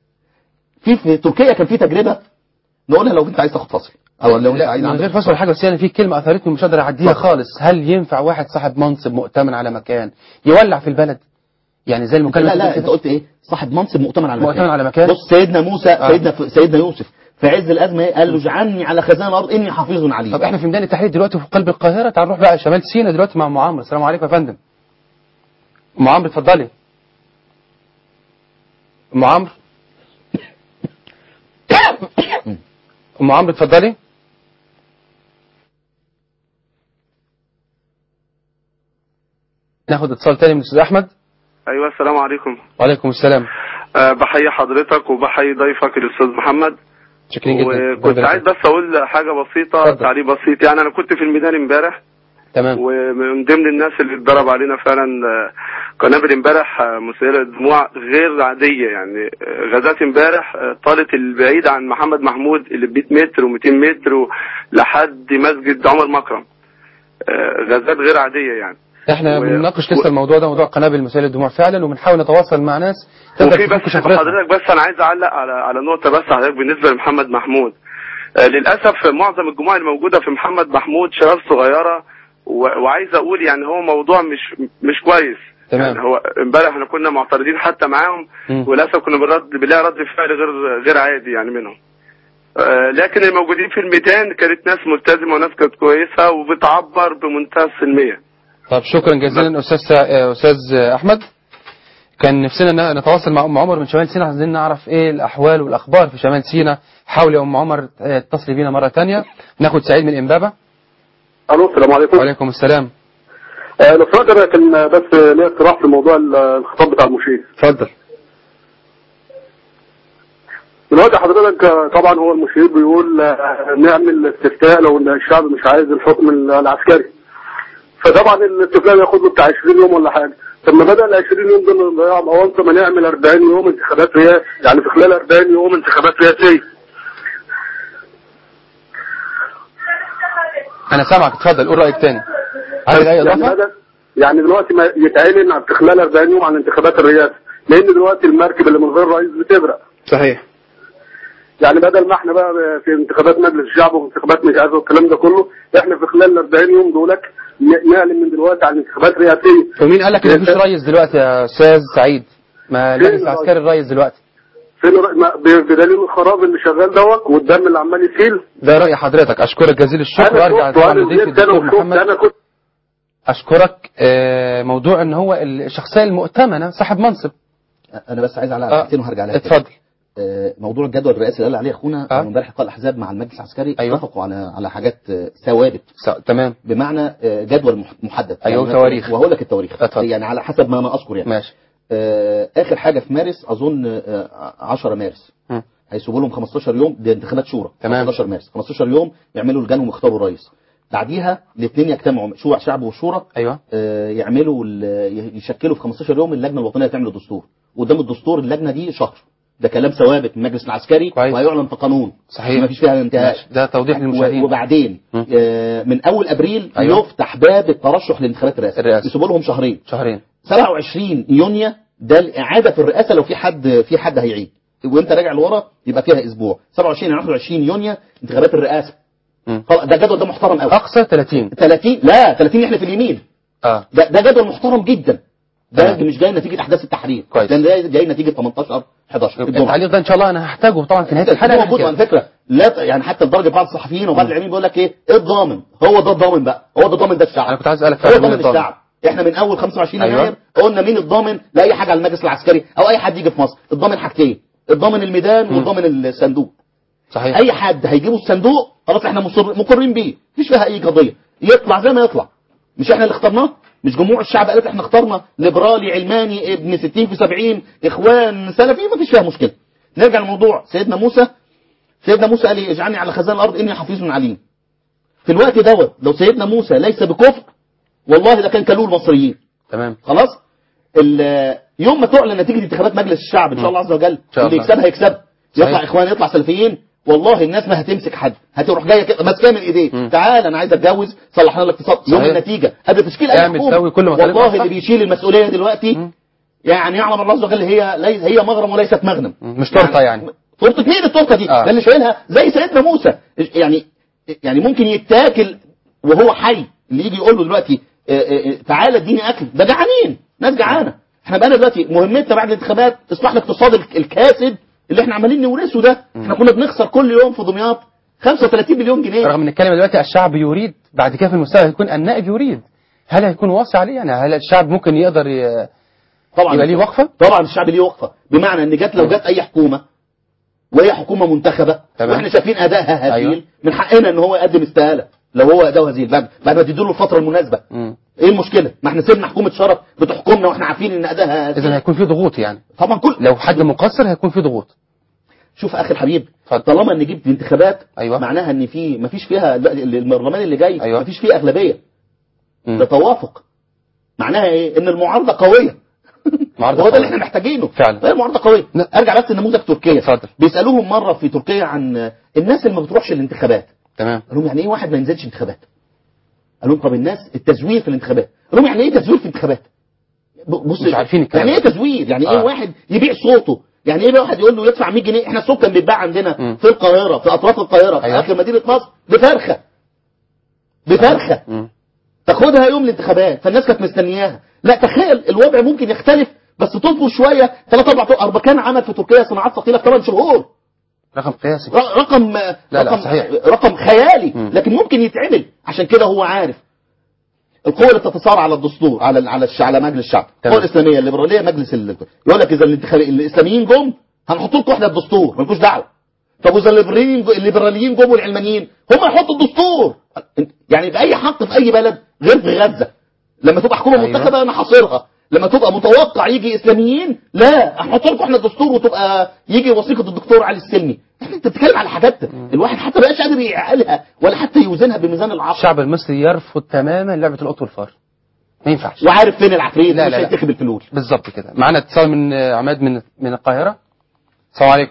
في في تركيا كان في تجربه نقولها لو انت عايز تاخد فاصل او لو لا من غير فاصل ولا حاجه، بس يعني في كلمه اثرتني مش قادر اعديها خالص. هل ينفع واحد صاحب منصب مؤتمن على مكان يولع في البلد؟ يعني زي المكالمه. لا لا انت قلت ايه؟ صاحب منصب مؤتمن على مكان. مؤتمن على مكان. بص سيدنا موسى آه. سيدنا سيدنا يوسف في عز الازمه قال له اجعلني على خزائن الارض اني حفيظ عليم. طب احنا في ميدان التحرير دلوقتي في قلب القاهره، تعال نروح بقى شمال سيناء دلوقتي مع ام عمرو. السلام عليكم يا فندم. ام عمرو اتفضلي. ام عمرو ام عمرو اتفضلي. ناخد اتصال تاني من الاستاذ احمد. ايوه السلام عليكم. وعليكم السلام. أه بحيي حضرتك وبحيي ضيفك الاستاذ محمد. شكرا جدا. وكنت عايز بس اقول حاجه بسيطه، تعليق بسيط. يعني انا كنت في الميدان امبارح. تمام. ومن ضمن الناس اللي اتضرب علينا فعلا قنابل امبارح مسيله دموع غير عاديه. يعني غازات امبارح طالت البعيد عن محمد محمود اللي ب مية متر و200 متر لحد مسجد عمر مكرم. غازات غير عاديه يعني. احنا بنناقش لسه و... الموضوع ده، موضوع قنابل مسيله الدموع فعلا، وبنحاول نتواصل مع ناس. وفي بس حضرتك بس انا عايز اعلق على على نقطه بس حضرتك بالنسبه لمحمد محمود. آه للاسف معظم الجموع الموجوده في محمد محمود شباب صغيره، و... وعايز اقول يعني هو موضوع مش مش كويس. تمام. يعني هو امبارح احنا كنا معترضين حتى معاهم، وللاسف كنا بنرد بنلاقي رد فعل غير غير عادي يعني منهم. آه لكن الموجودين في الميدان كانت ناس ملتزمه وناس كانت كويسه وبتعبر بمنتهى السلميه. طب شكرا جزيلا استاذ استاذ احمد. كان نفسنا نتواصل مع ام عمر من شمال سيناء، عايزين نعرف ايه الاحوال والاخبار في شمال سيناء. حاول يا ام عمر اتصلي بينا مره ثانيه. ناخد سعيد من امبابه. الو السلام عليكم. وعليكم السلام. آه لو سمحت انا كان بس ليا اقتراح في موضوع الخطاب بتاع المشير. اتفضل. دلوقتي حضرتك طبعا هو المشير بيقول نعمل استفتاء لو ان الشعب مش عايز الحكم العسكري، فطبعا الاستفتاء ياخد له بتاع عشرين يوم ولا حاجه. طب ما بدل ال عشرين يوم دول نضيعهم، ما هو انت ما نعمل أربعين يوم انتخابات رئاسه، يعني في خلال أربعين يوم انتخابات رئاسيه. انا سامعك اتفضل قول رايك تاني. عايز اي اضافه؟ يعني, يعني دلوقتي ما يتعلن في خلال أربعين يوم عن انتخابات الرئاسه، لان دلوقتي المركب اللي من غير رئيس بتغرق. صحيح. يعني بدل ما احنا بقى في انتخابات مجلس الشعب وانتخابات مش عارف الكلام ده كله، احنا في خلال ال أربعين يوم دولك نعلن من دلوقتي عن انتخابات رئاسيه. ومين قال لك ان مفيش رئيس دلوقتي يا استاذ سعيد؟ ما المجلس العسكري الرئيس دلوقتي. فين بدليل الخراب اللي شغال دوت والدم اللي عمال يسيل. ده رأي حضرتك. اشكرك جزيل الشكر وارجع طبعا لضيفي الدكتور محمد. انا كنت اشكرك. آه موضوع ان هو الشخصيه المؤتمنه صاحب منصب. انا بس عايز على حاجتين وهرجع لها. اتفضل. آه موضوع الجدول الرئاسي اللي قال عليه اخونا آه. امبارح لقاء الاحزاب مع المجلس العسكري أيوة. اتفقوا على على حاجات ثوابت. تمام. بمعنى آه جدول محدد. ايوه يعني تواريخ. وهقول لك التواريخ أتفضل. يعني على حسب ما انا اذكر يعني. ماشي. آه اخر حاجه في مارس اظن آه عشرة مارس. م. هيسيبوا لهم خمستاشر يوم، دي انتخابات شورى. تمام. خمستاشر مارس خمستاشر يوم يعملوا لجان ويختاروا الرئيس. بعديها الاثنين يجتمعوا شورى شعب وشورى. ايوه. آه يعملوا يشكلوا في خمستاشر يوم اللجنه الوطنيه تعمل الدستور. وقدام الدستور اللجنه دي شهر. ده كلام ثوابت من المجلس العسكري وهيعلن في قانون. صحيح. ما فيش فيها انتهاء. ده توضيح للمشاهدين. وبعدين آه من اول ابريل أيوة. يفتح باب الترشح لانتخابات الرئاسه. الرئاسه. يسيبوا لهم شهرين. شهرين. سبعة وعشرين يونيو ده الاعاده في الرئاسه لو في حد في حد هيعيد. وانت راجع لورا يبقى فيها اسبوع. سبعة وعشرين واحد وعشرين يونيو انتخابات الرئاسه. ده جدول ده محترم قوي. اقصى ثلاثين. ثلاثين لا ثلاثين احنا في اليمين. اه ده ده جدول محترم جدا. ده آه. مش جاي نتيجه احداث التحرير. كويس. ده جاي نتيجه تمنتاشر حداشر. التعليق ده ان شاء الله انا هحتاجه طبعا في نهايه الحلقه. موجود على فكره. لا يعني حتى لدرجه بعض الصحفيين وبعض الاعلاميين بيقول لك ايه الضامن. هو ده الضامن بقى. هو ده الضامن ده الشعب. انا كنت عايز اسالك هو ضامن الشعب. احنا من اول خمسة وعشرين يناير أيوة. قلنا مين الضامن لاي حاجه على المجلس العسكري او اي حد يجي في مصر. الضامن حاجتين، الضامن الميدان والضامن الصندوق. صحيح. اي حد هيجيبوا الصندوق خلاص احنا مقرين بيه، مفيش فيها اي قضيه، يطلع زي ما يطلع. مش احنا اللي اخترناه؟ مش جموع الشعب قالت احنا اخترنا ليبرالي علماني ابن ستين في سبعين اخوان سلفي، مفيش فيها مشكله. نرجع لموضوع سيدنا موسى. سيدنا موسى قال لي اجعلني على خزائن الارض اني حفيظ عليم. في الوقت دوت لو سيدنا موسى ليس بكفر والله ده كان كلوه المصريين. تمام. خلاص يوم ما تعلن نتيجه انتخابات مجلس الشعب ان شاء الله عز وجل اللي يكسبها يكسب، يطلع اخوان يطلع سلفيين، والله الناس ما هتمسك حد، هتروح جايه كده ماسكاه من ايديه، تعال انا عايز اتجوز صلحنا لك اقتصاد. يوم النتيجه قبل تشكيل اي حكومه والله اللي بيشيل المسؤوليه دلوقتي م. يعني يعلم الله عز وجل هي هي مغرم وليست مغنم. مش تورته يعني, يعني. تورته مين التورته دي؟ آه. ده اللي شايلها زي سيدنا موسى يعني يعني ممكن يتاكل وهو حي. اللي يجي يقول له دلوقتي تعالى اديني اكل، ده جعانين، ناس جعانه. احنا بقى دلوقتي مهمتنا بعد الانتخابات اصلاح الاقتصاد الكاسد اللي احنا عمالين نورثه ده. احنا كنا بنخسر كل يوم في دمياط خمسة وثلاثين مليون جنيه. رغم ان الكلمه دلوقتي الشعب يريد، بعد كده في المستقبل هيكون النائب يريد. هل هيكون واصي عليه؟ يعني هل الشعب ممكن يقدر ي... طبعا يبقى ليه وقفه؟ طبعا الشعب ليه وقفه، بمعنى ان جت لو جت اي حكومه وهي حكومه منتخبه واحنا شايفين ادائها هزيل أيوة. من حقنا ان هو يقدم استقاله لو هو اداؤه هزيل بعد بعد ما تديله الفتره المناسبه. م. ايه المشكله؟ ما احنا سيبنا حكومه شرف بتحكمنا واحنا عارفين ان ادائها هزيل. اذا هيكون في ضغوط يعني. طبعا كل لو حد مقصر هيكون في ضغوط. شوف اخي الحبيب، طالما ان جبت انتخابات أيوة. معناها ان في ما فيش فيها البرلمان اللي جاي أيوة. ما فيش فيه اغلبيه. م. ده توافق. معناها ايه؟ ان المعارضه قويه. معارضه هو ده اللي احنا محتاجينه فعلا. هي المعارضه قويه. ن... ارجع بس لنموذج تركيا. اتفضل. بيسالوهم مره في تركيا عن الناس اللي ما بتروحش الانتخابات. تمام. قال لهم يعني ايه واحد ما ينزلش انتخابات؟ قال لهم طب الناس التزوير في الانتخابات. قال لهم يعني ايه تزوير في الانتخابات؟ بص مش عارفين الكلام. يعني ايه تزوير؟ يعني ايه آه. واحد يبيع صوته؟ يعني ايه واحد يقول له يدفع مية جنيه؟ احنا الصوت كان بيتباع عندنا م. في القاهره في اطراف القاهره في أيوة. اخر مدينه نصر بفرخه بفرخه م. تاخدها يوم الانتخابات، فالناس كانت مستنياها. لا تخيل الوضع ممكن يختلف بس تصبر شويه. ثلاث اربع اربكان عمل في تركيا صناعات ثقيله في ثمان شهور. رقم قياسي. رقم لا رقم لا صحيح. رقم خيالي م. لكن ممكن يتعمل. عشان كده هو عارف القوة اللي بتتصارع على الدستور على على على مجلس الشعب. القوة الإسلامية الليبرالية مجلس ال... يقول لك إذا الانتخاب الإسلاميين جم هنحط لكم احنا الدستور مالكوش دعوة. طب وإذا الليبراليين الليبراليين جم والعلمانيين هم يحطوا الدستور. يعني في أي حق في أي بلد غير في غزة لما تبقى حكومة أيوة. منتخبة أنا حاصرها. لما تبقى متوقع يجي إسلاميين لا هنحط لكم احنا الدستور وتبقى يجي وثيقة الدكتور علي السلمي. انت بتتكلم على حاجات الواحد حتى بقاش قادر يعقلها ولا حتى يوزنها بميزان العقل. الشعب المصري يرفض تماما لعبه القط والفار. ما ينفعش. وعارف فين العفريت مش هيتخب الفلول. بالظبط كده. معانا اتصال من عماد من من القاهره. السلام عليكم.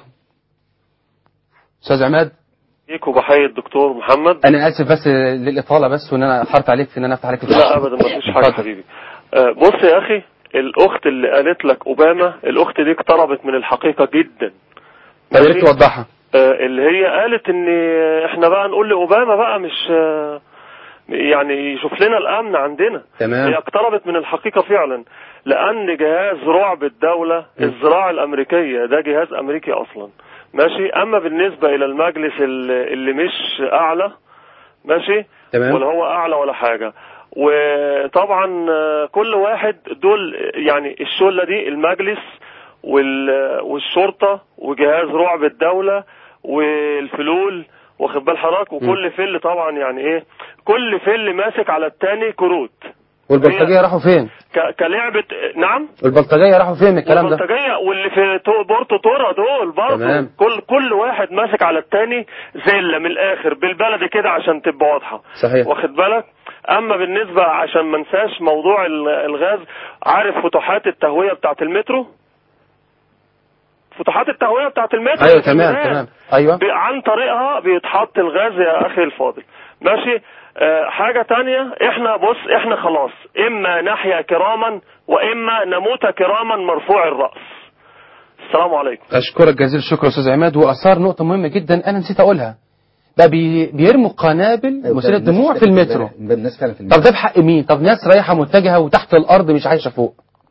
استاذ عماد. بيك وبحيي الدكتور محمد. انا اسف بس للاطاله بس وان انا اخرت عليك في ان انا افتح عليك. لا ابدا ما فيش حاجه حبيبي. أه بص يا اخي، الاخت اللي قالت لك اوباما، الاخت دي اقتربت من الحقيقه جدا. يا ريت توضحها. اللي هي قالت ان احنا بقى نقول لاوباما بقى مش يعني يشوف لنا الامن عندنا. تمام. هي اقتربت من الحقيقة فعلا، لان جهاز رعب الدولة الزراعة الامريكية ده جهاز امريكي اصلا، ماشي. اما بالنسبة الى المجلس اللي مش اعلى، ماشي، تمام. ولا هو اعلى ولا حاجة. وطبعا كل واحد دول يعني الشلة دي المجلس والشرطة وجهاز رعب الدولة والفلول، واخد بال حضرتك، وكل فل طبعا يعني ايه، كل فل ماسك على التاني كروت. والبلطجية راحوا فين؟ كلعبة. نعم. والبلطجية راحوا فين من الكلام ده؟ والبلطجية واللي في بورتو تورا دول برضه كل كل واحد ماسك على التاني زلة من الاخر بالبلدي كده عشان تبقى واضحة. صحيح. واخد بالك. اما بالنسبة عشان ما ننساش موضوع الغاز، عارف فتوحات التهوية بتاعت المترو؟ فتوحات التهوية بتاعت المترو. ايوه تمام تمام. ايوه. عن طريقها بيتحط الغاز يا اخي الفاضل، ماشي. آه حاجة تانية، احنا بص احنا خلاص اما نحيا كراما واما نموت كراما مرفوع الرأس. السلام عليكم. اشكرك جزيل الشكر استاذ عماد. واثار نقطة مهمة جدا انا نسيت اقولها، بقى بي بيرموا قنابل مسيلة دموع في المترو. الناس فعلا في المترو. طب ده بحق مين؟ طب ناس رايحة متجهة وتحت الارض مش عايشة فوق.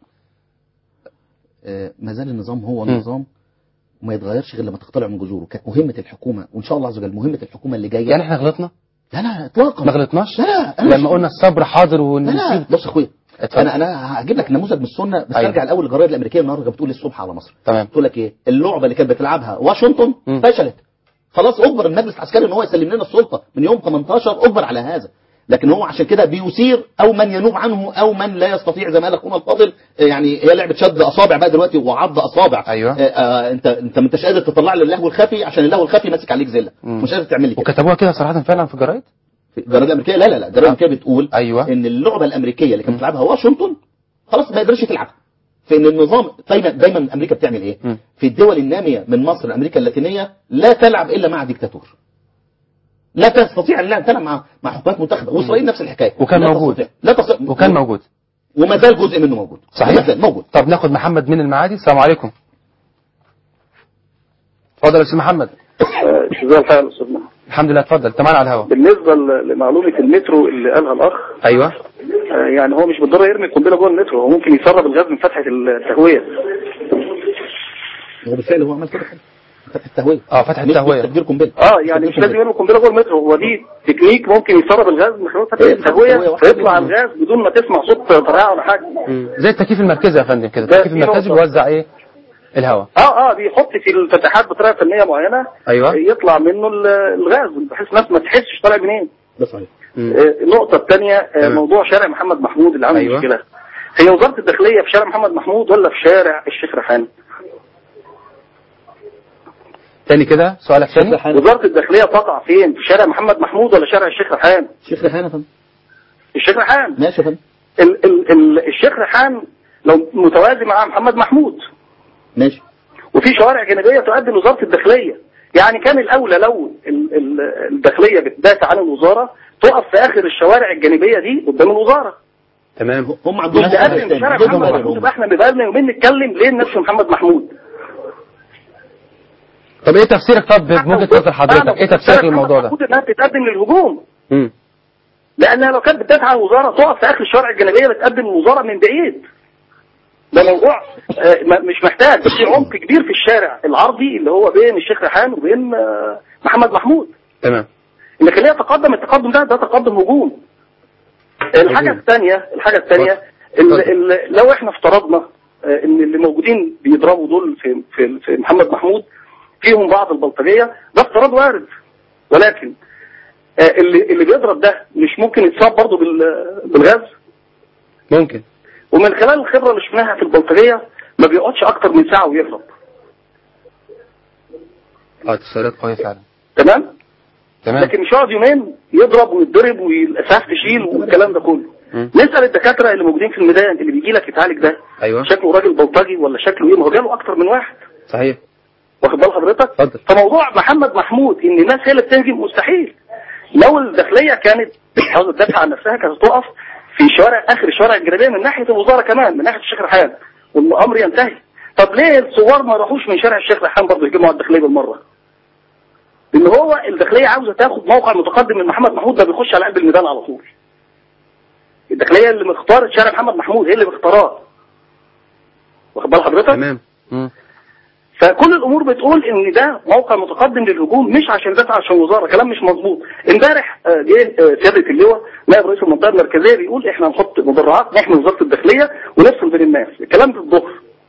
آه ما زال النظام هو النظام وما يتغيرش غير لما تقتلع من جذوره. كانت مهمة الحكومة وان شاء الله عز وجل مهمة الحكومة اللي جاية. يعني احنا غلطنا؟ لا لا اطلاقا ما غلطناش. لا لا لما قلنا الصبر حاضر ونسيب. لا لا بص يا اخويا، انا انا هجيب لك نموذج من السنه بس. أيوة. ارجع الاول الجرايد الامريكيه النهارده بتقول الصبح على مصر. تمام. بتقول لك ايه؟ اللعبه اللي كانت بتلعبها واشنطن م. فشلت. خلاص اجبر المجلس العسكري ان هو يسلم لنا السلطه من يوم ثمانية عشر، اجبر على هذا. لكن هو عشان كده بيثير او من ينوب عنه او من لا يستطيع، زي ما قال اخونا الفاضل يعني هي لعبه شد اصابع بقى دلوقتي وعض اصابع. ايوه. آه آه انت انت ما انتش قادر تطلع لي اللهو الخفي عشان اللهو الخفي ماسك عليك زله، مش قادر تعمل لي كده. وكتبوها كده صراحه فعلا في الجرايد؟ في الجرايد الامريكيه لا لا لا الجرايد الامريكيه بتقول أيوة. ان اللعبه الامريكيه اللي كانت بتلعبها واشنطن خلاص ما يقدرش تلعبها. في ان النظام دايما دايما امريكا بتعمل ايه؟ م. في الدول الناميه من مصر امريكا اللاتينيه لا تلعب الا مع ديكتاتور. لا تستطيع ان تلعب مع مع حكومات منتخبه، واسرائيل نفس الحكايه. وكان لا موجود. تستطيع. لا تستطيع. وكان موجود. وما زال جزء منه موجود. صحيح. موجود. طب ناخد محمد من المعادي. السلام عليكم. اتفضل يا استاذ محمد. ازي الحال يا استاذ محمد؟ الحمد لله. اتفضل انت معانا على الهواء. بالنسبه لمعلومه المترو اللي قالها الاخ. ايوه. يعني هو مش بالضروره يرمي القنبله جوه المترو، هو ممكن يسرب الغاز من فتحه التهويه. هو بالفعل هو عمل كده فتح التهويه. اه فتح التهويه. تفجير قنبله. اه يعني مش لازم يرمي القنبله جوه المترو، هو دي تكنيك ممكن يسرب الغاز من خلال فتح التهويه فيطلع الغاز بدون ما تسمع صوت طريقه ولا حاجه. زي التكييف المركزي يا فندم كده، التكييف المركزي بيوزع ايه؟ الهواء. اه اه بيحط في الفتحات بطريقه فنيه معينه. ايوه. يطلع منه الغاز بحيث الناس ما تحسش طالع منين. ده صحيح. النقطه الثانيه موضوع شارع محمد محمود اللي عامل أيوة. مشكله. هي وزاره الداخليه في شارع محمد محمود ولا في شارع الشيخ ريحان؟ تاني كده سؤالك ثاني. وزاره الداخليه تقع فين؟ في شارع محمد محمود ولا شارع الشيخ ريحان؟ الشيخ ريحان يا فندم. الشيخ ريحان. ماشي يا فندم. ال ال ال الشيخ ريحان لو متوازي مع محمد محمود. ماشي. وفي شوارع جانبيه تؤدي لوزاره الداخليه، يعني كان الاولى لو ال ال الداخليه بتدافع عن الوزاره تقف في اخر الشوارع الجانبيه دي قدام الوزاره. تمام. هم عندهم تقدم في شارع محمد محمود. احنا بقى لنا يومين نتكلم ليه الناس في محمد محمود. طب ايه تفسيرك طب بوجهه نظر حضرتك؟ ايه تفسيرك للموضوع ده؟ المفروض انها تتقدم للهجوم. امم لانها لو كانت بتدافع عن الوزاره تقف في اخر الشوارع الجانبيه بتقدم الوزاره من بعيد. ده موضوع آه مش محتاج، بس في عمق كبير في الشارع العرضي اللي هو بين الشيخ ريحان وبين آه محمد محمود. تمام. ان خليها تقدم، التقدم ده ده تقدم هجوم. الحاجه الثانيه الحاجه الثانيه لو احنا افترضنا آه ان اللي موجودين بيضربوا دول في في, في محمد محمود فيهم بعض البلطجيه، ده افتراض وارد، ولكن آه اللي اللي بيضرب ده مش ممكن يتصاب برضه بالغاز؟ ممكن. ومن خلال الخبره اللي شفناها في البلطجيه ما بيقعدش اكتر من ساعه ويهرب. اه تسألات قويه فعلا. تمام؟ تمام. لكن مش يقعد يومين يضرب ويتضرب والاسعاف تشيل والكلام ده كله. م. نسال الدكاتره اللي موجودين في الميدان اللي بيجي لك يتعالج ده. ايوه. شكله راجل بلطجي ولا شكله ايه؟ ما هو جاله اكتر من واحد. صحيح. واخد بال حضرتك؟ اتفضل. فموضوع محمد محمود ان الناس هي اللي بتهجم مستحيل. لو الداخليه كانت عاوزه تدافع عن نفسها كانت تقف في شوارع اخر الشوارع الجانبيه من ناحيه الوزاره كمان، من ناحيه الشيخ ريحان، والامر ينتهي. طب ليه الثوار ما راحوش من شارع الشيخ ريحان برضه يهجموا على الداخليه بالمره؟ ان هو الداخليه عاوزه تاخد موقع متقدم من محمد محمود ده بيخش على قلب الميدان على طول. الداخليه اللي مختارت شارع محمد محمود هي اللي مختاراه. واخد بال حضرتك؟ تمام. فكل الامور بتقول ان ده موقع متقدم للهجوم، مش عشان دافع عشان وزاره، كلام مش مظبوط. امبارح جه سياده اللواء نائب رئيس المنطقه المركزيه بيقول احنا هنحط مدرعات نحمي وزاره الداخليه ونفصل بين الناس، الكلام ده الظهر.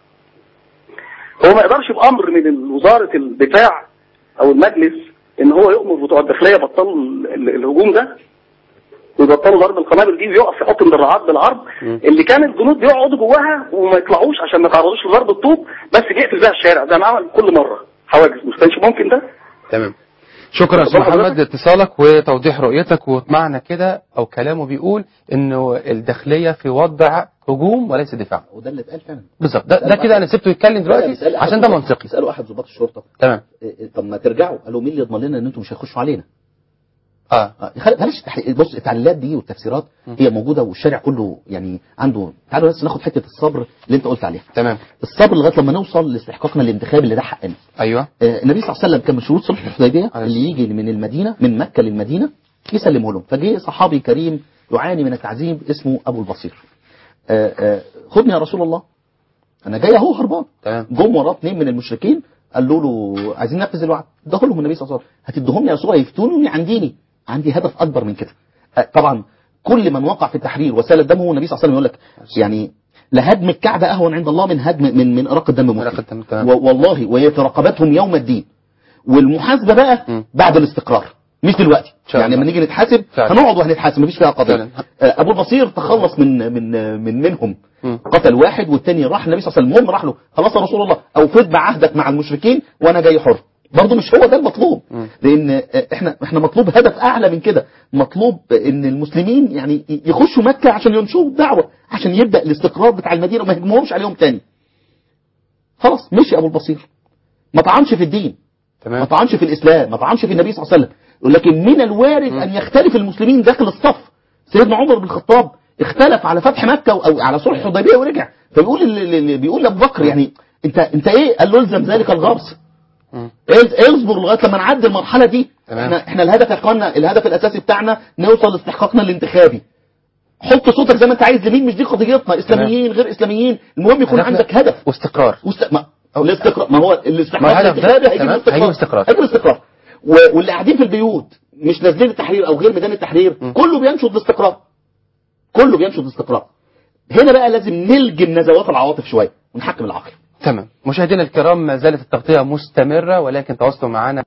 هو ما يقدرش بامر من وزاره الدفاع او المجلس ان هو يؤمر بتوع الداخليه بطلوا الهجوم ده ويبطلوا ضرب القنابل دي ويقف يحط مدرعات بالعرض اللي كان الجنود بيقعدوا جواها وما يطلعوش عشان ما يتعرضوش لضرب الطوب، بس يقفل بيها الشارع زي ما عمل كل مره حواجز. مش كانش ممكن ده؟ تمام. شكرا استاذ محمد لاتصالك وتوضيح رؤيتك، ومعنى كده او كلامه بيقول انه الداخليه في وضع هجوم وليس دفاع، وده اللي اتقال فعلا بالظبط. ده, ده كده انا سبته يتكلم دلوقتي عشان ده منطقي. اسالوا احد ضباط الشرطه تمام إيه طب ما ترجعوا، قالوا مين اللي يضمن لنا ان انتم مش هيخشوا علينا؟ اه, آه. بلاش بص التعليلات دي والتفسيرات م. هي موجوده والشارع كله يعني عنده. تعالوا بس ناخد حته الصبر اللي انت قلت عليها. تمام. الصبر لغايه لما نوصل لاستحقاقنا الانتخابي اللي ده حقنا. ايوه. آه النبي صلى الله عليه وسلم كان من شروط صلح الحديبيه اللي يجي من المدينه من مكه للمدينه يسلمه لهم، فجه صحابي كريم يعاني من التعذيب اسمه ابو البصير. آه آه خدني يا رسول الله انا جاي اهو هربان. تمام. جم وراه اثنين من المشركين قالوا له عايزين ننفذ الوعد، اداه لهم النبي صلى الله عليه وسلم. هتديهم لي يا رسول الله يفتونوني عن ديني، عندي هدف اكبر من كده. طبعا كل من وقع في التحرير وسال دمه النبي صلى الله عليه وسلم يقول لك يعني لهدم الكعبه اهون عند الله من هدم من من اراق الدم مسلم والله، ويترقبتهم يوم الدين. والمحاسبه بقى م. بعد الاستقرار مش دلوقتي. يعني لما نيجي نتحاسب هنقعد وهنتحاسب مفيش فيها قضيه. ابو البصير تخلص من من من منهم م. قتل واحد والثاني راح النبي صلى الله عليه وسلم. المهم راح له خلاص يا رسول الله اوفد بعهدك مع المشركين وانا جاي حر. برضه مش هو ده المطلوب، لان احنا احنا مطلوب هدف اعلى من كده. مطلوب ان المسلمين يعني يخشوا مكه عشان ينشروا الدعوه، عشان يبدا الاستقرار بتاع المدينه وما يهجموهمش عليهم تاني. خلاص مشي ابو البصير، ما طعنش في الدين، تمام. ما طعنش في الاسلام، ما طعنش في النبي صلى الله عليه وسلم. لكن من الوارد م. ان يختلف المسلمين داخل الصف. سيدنا عمر بن الخطاب اختلف على فتح مكه او على صلح الحديبيه ورجع، فبيقول اللي بيقول لابو بكر يعني انت انت ايه؟ قال له الزم ذلك الغرس، اصبر لغايه لما نعدي المرحله دي. تمام. احنا احنا الهدف يا اخوانا، الهدف الاساسي بتاعنا نوصل لاستحقاقنا الانتخابي. حط صوتك زي ما انت عايز لمين، مش دي قضيتنا، اسلاميين غير اسلاميين، المهم يكون عندك هدف واستقرار. وست... ما... الاستقرار ما هو الاستحقاق الانتخابي هيجيب الاستقرار، هيجيب الاستقرار. و... واللي قاعدين في البيوت مش نازلين التحرير او غير ميدان التحرير م. كله بينشد الاستقرار، كله بينشد الاستقرار. هنا بقى لازم نلجم نزوات العواطف شويه ونحكم العقل. تمام. مشاهدينا الكرام ما زالت التغطية مستمرة ولكن تواصلوا معنا